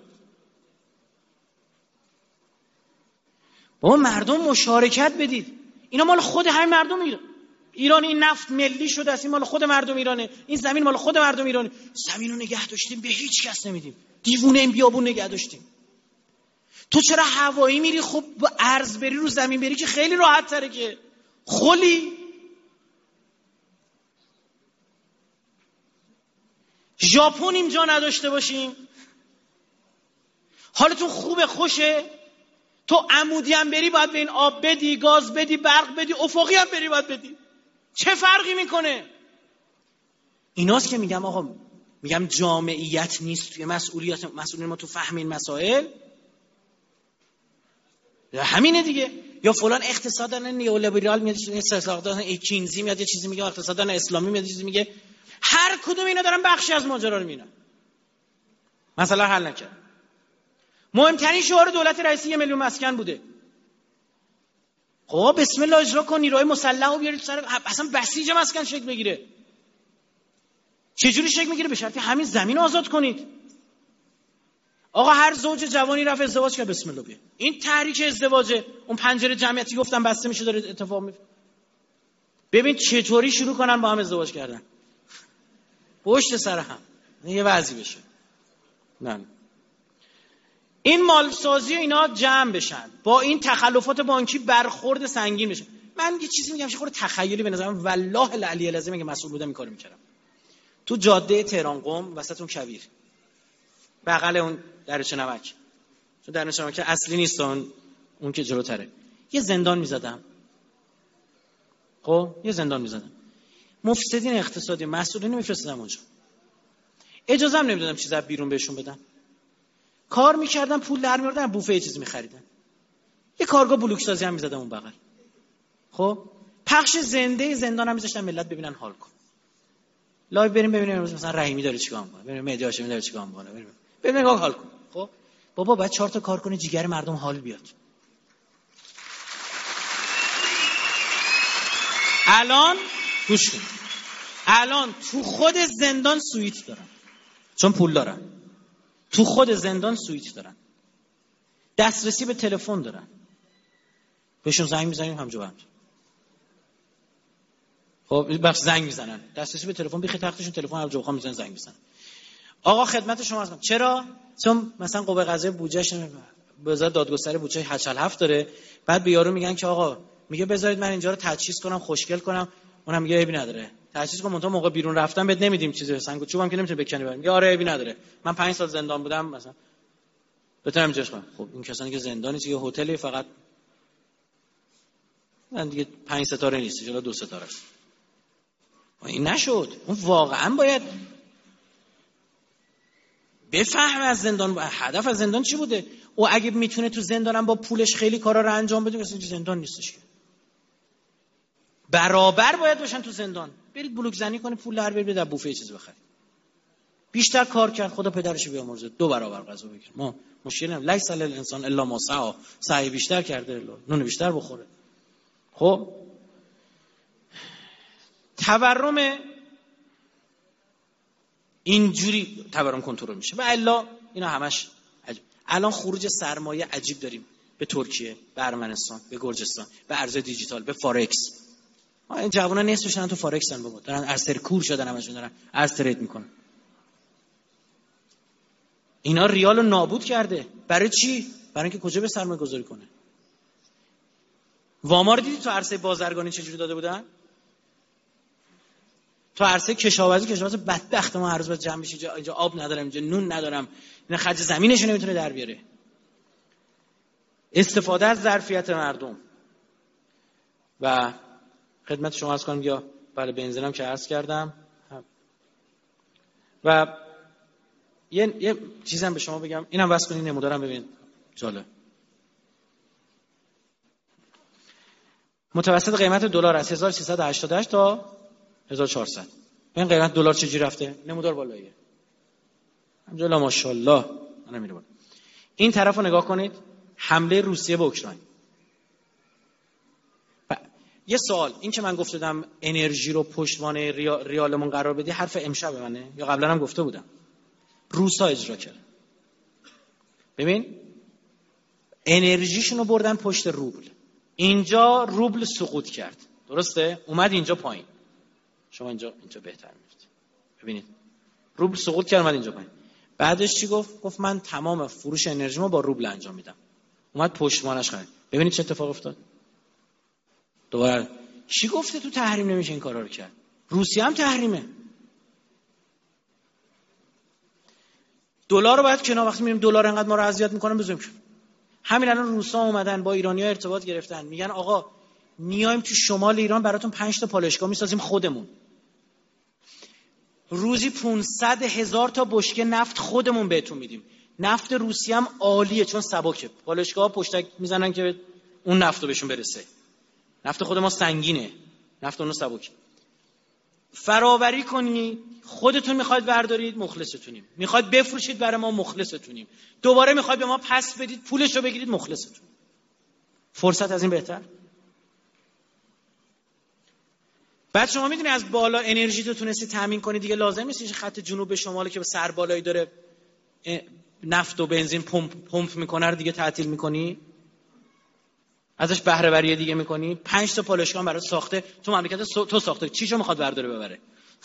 [SPEAKER 1] بابا مردم مشارکت بدید. اینا مال خود همین مردم ایران. ایران این نفت ملی شده است، این مال خود مردم ایرانه، این زمین مال خود مردم ایرانه. زمین رو نگه داشتیم به هیچ کس نمیدیم، دیوونه این بیابون نگه داشتیم. تو چرا هوایی میری؟ خب با ارز بری رو زمین بری که خیلی راحت تره که. خلی ژاپن اینجا نداشته باشیم؟ حالتون خوبه، خوشه؟ تو عمودی هم بری باید به این آب بدی، گاز بدی، برق بدی، افقی هم بری باید بدی. چه فرقی میکنه؟ ایناست که میگم آقا، میگم جامعیت نیست توی مسئولیت مسئولین ما تو فهم این مسائل. همینه دیگه. یا فلان اقتصاددان نیولیبرال میاد اقتصاددان کینزی میاد یه چیزی میگه، اقتصاددان اسلامی میاد یه چیزی میگه. هر کدوم اینا دارن بخشی از ماجرا رو میبینن. مثلا حل نکرد. مهمترین شعار دولت رئیسی یه میلیون مسکن بوده. خب بسم الله اجرا کن، نیروهای مسلح رو بیارید سر اصلا بسیج مسکن شکل بگیره. چه جوری شکل میگیره؟ به شرطی همین زمین آزاد کنید. آقا هر زوج جوانی رفت ازدواج کرد، بسم الله بیا. این تحریک ازدواجه. اون پنجره جمعیتی گفتم بسته میشه، داره اتفاق میفته. ببین چطوری شروع کنن با هم ازدواج کردن. پشت سر هم. یه وضعی بشه. نه. این مالسازی اینا جمع بشن. با این تخلفات بانکی برخورد سنگین بشه. من یه چیزی میگم خود تخیلی به نظرم والله العلی العظیم که مسئول بودم این کارو میکردم. تو جاده تهران قم وسط اون کویر. بغل اون دریاچه نمک. چون دریاچه نمک اصلی نیست اون اون که جلوتره. یه زندان میزدم. خب یه زندان میزدم. مفسدین اقتصادی مسئولین میفرستادم اونجا. اجازه هم نمیدادم چیزا بیرون بهشون بدم. کار میکردم پول در میوردن، بوفه یه چیزی میخریدن. یه کارگاه بلوک سازی هم میزدم اون بغل. خب پخش زنده زندان هم میذاشتن ملت ببینن حال کن. لایو بریم ببینیم امروز مثلا رحیمی داره چیکار میکنه، ببینیم مهدی هاشمی داره چیکار میکنه، ببینیم ببینیم حال کن. خب بابا بعد چهار تا کار کنه جیگر مردم حال بیاد. الان گوش کن. الان تو خود زندان سویت دارن. چون پول دارن. تو خود زندان سویت دارن. دسترسی به تلفن دارن. بهشون زنگ میزنیم همجا بند. خب بخش زنگ میزنن. دسترسی به تلفن بیخی تختشون تلفن هر جا بخوام میزنن زنگ میزنن. آقا خدمت شما هستم. چرا؟ چون مثلا قوه قضاییه بودجهش وزارت دادگستری بودجه هشت هفت داره. بعد به یارو میگن که آقا میگه بذارید من اینجا رو تجهیز کنم خوشگل کنم. اونم میگه عیبی نداره. تجهیز کن منتها موقع بیرون رفتن بهت نمیدیم چیزی سنگ و چوبم که نمیتونی بکنی بریم. میگه آره عیبی نداره. من پنج سال زندان بودم مثلا بتونم اینجاش کنم. خب این کسانی که زندانی یه هتلی فقط من دیگه پنج ستاره نیست، جلو دو ستاره است. این نشد. اون واقعا باید بفهم از زندان هدف از زندان چی بوده. او اگه میتونه تو زندانم با پولش خیلی کارا رو انجام بده مثلا زندان نیستش که. برابر باید باشن تو زندان. برید بلوک زنی کنید پول در برید در بوفه چیز بخرید. بیشتر کار کرد خدا پدرش بیامرزه دو برابر غذا بگیر. ما مشکلی نداریم. لیس علی الانسان الا ما سعی. سعی بیشتر کرده الا نون بیشتر بخوره. خب تورم اینجوری تورم کنترل میشه و الا اینا همش عجب. الان خروج سرمایه عجیب داریم به ترکیه، به ارمنستان، به گرجستان، به ارز دیجیتال، به فارکس. این جوونا نصفش تو فارکسن بابا. دارن ارز کور شدن همشون دارن ارز ترید میکنن. اینا ریال رو نابود کرده. برای چی؟ برای اینکه کجا به سرمایه گذاری کنه. وامار دیدی تو عرصه بازرگانی چجوری داده بودن؟ تو عرصه کشاورزی کشاورز بدبخت ما هر روز باید جمع بشه. اینجا آب ندارم، اینجا نون ندارم، اینا خرج زمینش نمیتونه در بیاره. استفاده از ظرفیت مردم. و خدمت شما عرض کنم یا بله بنزینم که عرض کردم. و یه یه چیزم به شما بگم، اینم واسه کنین نمودارم ببین جالب. متوسط قیمت دلار از هزار و سیصد و هشتاد و هشت تا هزار و چهارصد. این قیمت دلار چجوری رفته؟ نمودار بالاییه. الحمدلله ماشاءالله. من میره بالا. این طرفو نگاه کنید. حمله روسیه به اوکراین. یه سوال، این که من گفته بودم انرژی رو پشتوانه ریالمون قرار بدی حرف امشب منه یا قبلا هم گفته بودم؟ روسا اجرا کرد. ببین انرژیشون رو بردن پشت روبل. اینجا روبل سقوط کرد. درسته؟ اومد اینجا پایین. شما اینجا اینجا بهتر میفته. ببینید روبل سقوط کرد اومد اینجا پایین. بعدش چی گفت؟ گفت من تمام فروش انرژیمو با روبل انجام میدم. اومد پشتوانش خرید. ببینید چه اتفاق افتاد. دوباره چی گفته تو تحریم نمیشه این کارا رو کرد؟ روسیه هم تحریمه. دلار رو باید کنار وقتی میریم دلار انقدر ما رو اذیت میکنن بزنیم. همین الان روسا اومدن با ایرانی‌ها ارتباط گرفتن، میگن آقا میایم تو شمال ایران براتون پنج تا پالایشگاه میسازیم خودمون. روزی پانصد هزار تا بشکه نفت خودمون بهتون میدیم. نفت روسیه هم عالیه چون سبکه. پالایشگاه‌ها پشتک میزنن که اون نفتو بهشون برسه. نفت خود ما سنگینه، نفت اونو سبک. فراوری کنید، خودتون میخواید بردارید مخلصتونیم، میخواید بفروشید برای ما مخلصتونیم، دوباره میخواید به ما پس بدید پولشو بگیرید مخلصتون. فرصت از این بهتر؟ بعد شما میدونی از بالا انرژی تو تونستی تامین کنی، دیگه لازم نیست خط جنوب به شمال که به سر بالایی داره نفت و بنزین پمپ پمپ میکنه رو دیگه تعطیل میکنی، ازش بهره وری دیگه میکنی. پنج تا پالایشگاه برای ساخته تو مملکت تو ساخته، چیشو میخواد برداره ببره؟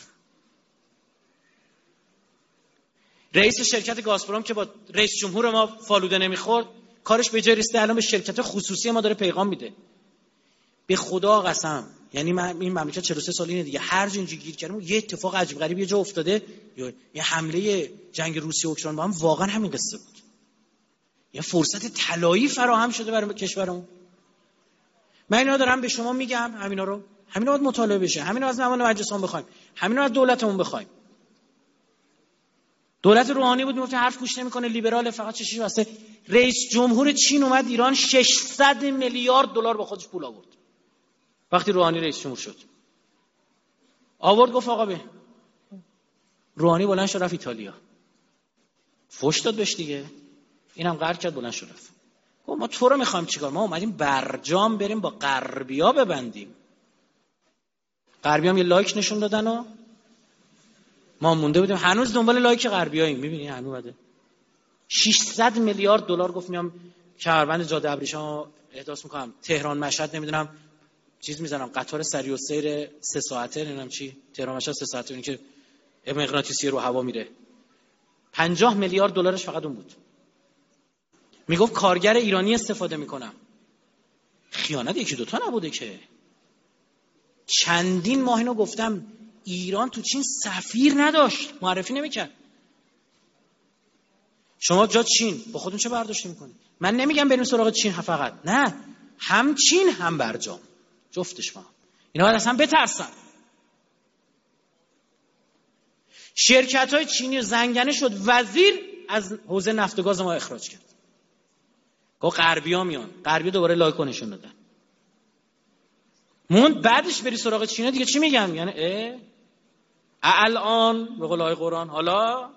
[SPEAKER 1] رئیس شرکت گازپروم که با رئیس جمهور ما فالوده نمیخورد، کارش به جای رسیده الان به شرکت خصوصی ما داره پیغام میده. به خدا قسم، یعنی من این مملکت چهل و سه سال اینه دیگه، هر جا اینجوری گیر کردم یه اتفاق عجیب غریب یه جا افتاده، یه حمله جنگ روسیه و اوکراین با هم واقعا همین قصه بود. یه فرصت طلایی فراهم شده برای کشورمون. من اینا دارم به شما میگم، همینا رو همینا باید مطالعه بشه، همینا از نماینده مجلسمون بخوایم، همینا از دولتمون بخوایم. دولت روحانی بود میگفت حرف گوش نمیکنه، لیبرال، فقط چشیش واسه. رئیس جمهور چین اومد ایران، ششصد میلیارد دلار با خودش پول آورد. وقتی روحانی رئیس جمهور شد آورد گفت آقا به روحانی بلند شد رفت ایتالیا، فوش داد بهش دیگه، اینم قرض کرد بلند شد رفت. گفت ما تو رو میخوایم چیکار؟ ما اومدیم برجام بریم با غربیا ببندیم. غربیام یه لایک نشون دادن و ما مونده بودیم هنوز دنبال لایک غربیاییم. میبینی هنوز بده ششصد میلیارد دلار گفت میام کمربند جاده ابریشم احداث میکنم، تهران مشهد نمیدونم چیز میزنم، قطار سریع السیر سه ساعته نمیدونم چی، تهران مشهد سه ساعته، این که مغناطیسی رو هوا میره. پنجاه میلیارد دلارش فقط اون بود. میگفت کارگر ایرانی استفاده میکنم. خیانت یکی دوتا نبوده که، چندین ماه اینو گفتم. ایران تو چین سفیر نداشت، معرفی نمیکرد. شما جا چین با خودتون چه برداشتی میکنید؟ من نمیگم بریم سراغ چین فقط، نه، هم چین هم برجام، جفتش ما. اینا باید اصلا بترسن. شرکت های چینی زنگنه شد، وزیر از حوزه نفت و گاز ما اخراج کرد. گفت غربی‌ها میان، غربی دوباره لایک نشون دادن. موند بعدش بری سراغ چین دیگه چی میگن؟ یعنی اه الان به قول آیه قرآن حالا.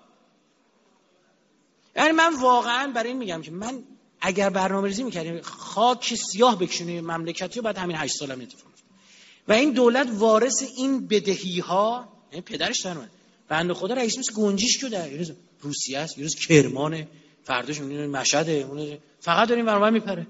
[SPEAKER 1] یعنی من واقعا برای این میگم که من اگر برنامه‌ریزی میکردیم خاک سیاه بکشونیم مملکتی و بعد همین هشت سال هم اتفاق افتاد و این دولت وارث این بدهی ها، یعنی پدرش در اومد بنده خدا رئیس مثل گنجیش که در یه روز روسیه است، یه روز کرمانه، فرداش میبینید مشهده، اون فقط داریم برنامه میپره.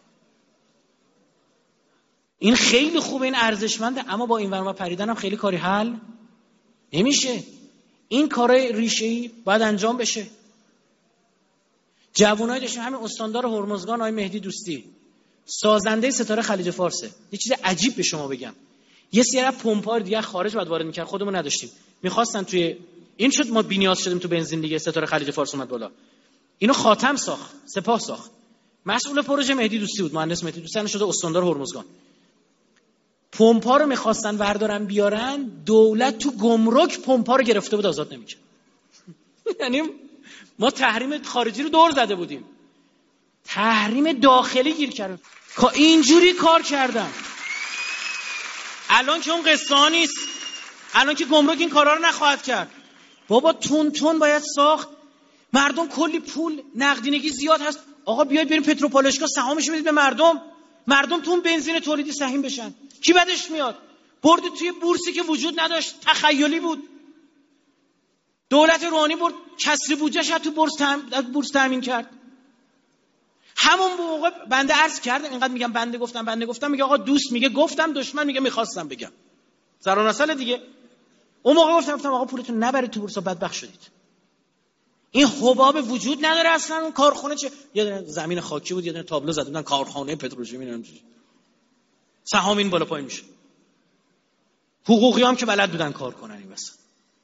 [SPEAKER 1] این خیلی خوبه، این ارزشمنده، اما با این برنامه پریدن هم خیلی کاری حل نمیشه. این کارهای ریشه‌ای باید انجام بشه. جوانایی داشتیم، همین استاندار هرمزگان آقای مهدی دوستی، سازنده ستاره خلیج فارسه. یه چیز عجیب به شما بگم، یه سری پمپ‌ها دیگه خارج بعد وارد می‌کرد، خودمون نداشتیم، می‌خواستن توی این شد ما بی‌نیاز شدیم تو بنزین دیگه. ستاره خلیج فارس اومد بالا، اینو خاتم ساخت، سپاه ساخت، مسئول پروژه مهدی دوستی بود، مهندس مهدی دوستی شده استاندار هرمزگان. پمپ‌ها رو می‌خواستن وردارن بیارن، دولت تو گمرک پمپ‌ها رو گرفته بود، آزاد نمی‌کرد. یعنی ما تحریم خارجی رو دور زده بودیم، تحریم داخلی گیر کردیم. اینجوری کار کردن. الان که اون قصه ها نیست، الان که گمرک این کارا رو نخواهد کرد. بابا تون تون باید ساخت. مردم کلی پول، نقدینگی زیاد هست، آقا بیاید بریم پتروپالایشگاه سهامش بدید به مردم، مردم تو اون بنزین تولیدی سهیم بشن. کی بدش میاد؟ برد توی بورسی که وجود نداشت، تخیلی بود. دولت روحانی برد کسری بودجه‌اش تو بورس تام... بورس تامین کرد. همون موقع بنده عرض کردم، اینقدر میگم بنده گفتم بنده گفتم، میگه آقا دوست میگه گفتم، دشمن میگه میخواستم بگم. سر و نسل دیگه. اون موقع گفتم گفتم آقا پولتون نبرید تو بورس، بدبخت شدید. این حباب وجود نداره اصلا. اون کارخونه چه یه دونه زمین خاکی بود، یه دونه تابلو زده بودن کارخانه پتروشیمی، نمیدونم سهام این بالا پایین میشه. حقوقی هم که بلد بودن کار کنن این واسه.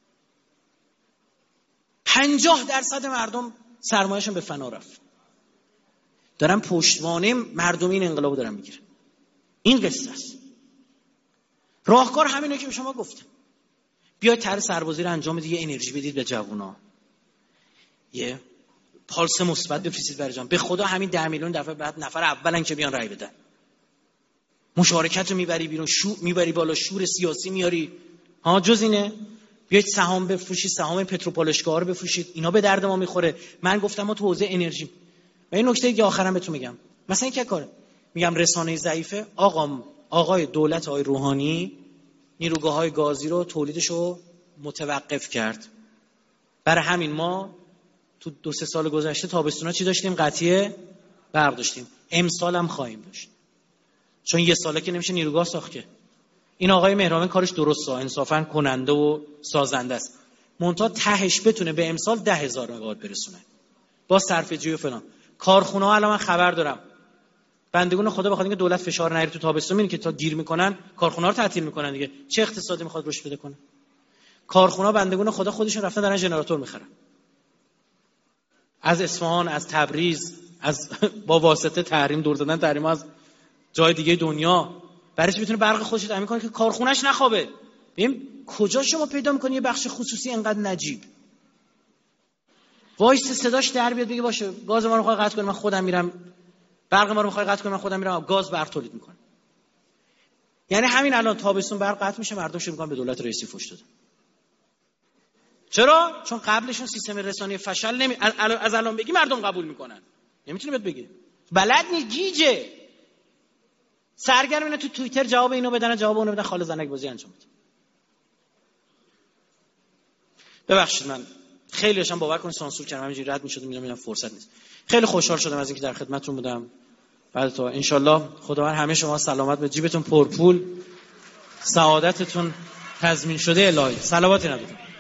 [SPEAKER 1] پنجاه درصد مردم سرمایه‌شون به فنا رفت. دارن پشتوانه مردم این انقلابو دارن میگیرن. این قصه است. راهکار همینه که به شما گفتم. بیاید طرح سربازی رو انجام بدید، یه انرژی بدید به جوونا، یه پالس مثبت بفرستید برای جان. به خدا همین ده میلیون دفعه بعد نفر اولن که بیان رای بدن. مشارکت رو میبری بیرون، شو میبری بالا، شور سیاسی میاری. ها جز اینه؟ بیاید سهام بفروشید، سهام پتروپولشگاه رو بفروشید، اینا به درد ما میخوره. من گفتم ما تو حوزه انرژی. و این نکته دیگه آخرام بهتون میگم، مثلا این که کاره میگم رسانه ضعیفه، آقا آقای دولت آقای روحانی نیروگاه‌های گازی رو تولیدش رو متوقف کرد. برای همین ما تو دو سه سال گذشته تابستونا چی داشتیم؟ قطعی برق داشتیم. امسال هم خواهیم داشت. چون یه ساله که نمیشه نیروگاه ساخت که. این آقای مهران کارش درسته، انصافاً کننده و سازنده است. منتها تهش بتونه به امسال ده هزار مگاوات برسونه. با صرفه‌جویی و فلان. کارخونه‌ها الان من خبر دارم. بندگان خدا بخواد اینکه دولت فشار نیاره تو تابستون، میبینی که تا دیر میکنن کارخونه‌ها رو تعطیل میکنن دیگه. چه اقتصادی میخواد رشد بده کنه؟ کارخونه‌ها بندگان خدا خودشون رفتن دارن ژنراتور میخرن. از اصفهان، از تبریز، از با واسطه تحریم دور دادن تحریم از جای دیگه دنیا، برای چی بتونه برق خودش رو تامین کنه که کارخونه‌اش نخوابه. ببین کجا شما پیدا می‌کنی یه بخش خصوصی انقدر نجیب وایس صداش در بیاد بگه باشه گاز ما رو می‌خواد قطع کنه، من خودم میرم، برق ما رو می‌خواد قطع کنه، من خودم میرم گاز برق تولید می‌کنم. یعنی همین الان تابستون برق قطع میشه، مردم شروع می‌کنن به دولت رئیسی فحش دادن. چرا؟ چون قبلشون سیستم رسانه‌ای فشل نمی از الان بگی مردم قبول می‌کنن. نمی‌تونه بهت بگه. بلد نی گیجه. سرگرم اینه تو توییتر جواب اینو بدن، جواب اونو بدن، خاله زنک بازی انجام بده. ببخشید من خیلی داشتم باور کنید سانسور کردم، همینجوری رد می‌شدم می‌دونم اینا فرصت نیست. خیلی خوشحال شدم از اینکه در خدمتتون بودم. بعد تو ان شاءالله خداوند همه شما سلامت، به جیبتون پرپول، سعادتتون تضمین شده الهی. صلواتی ندارم.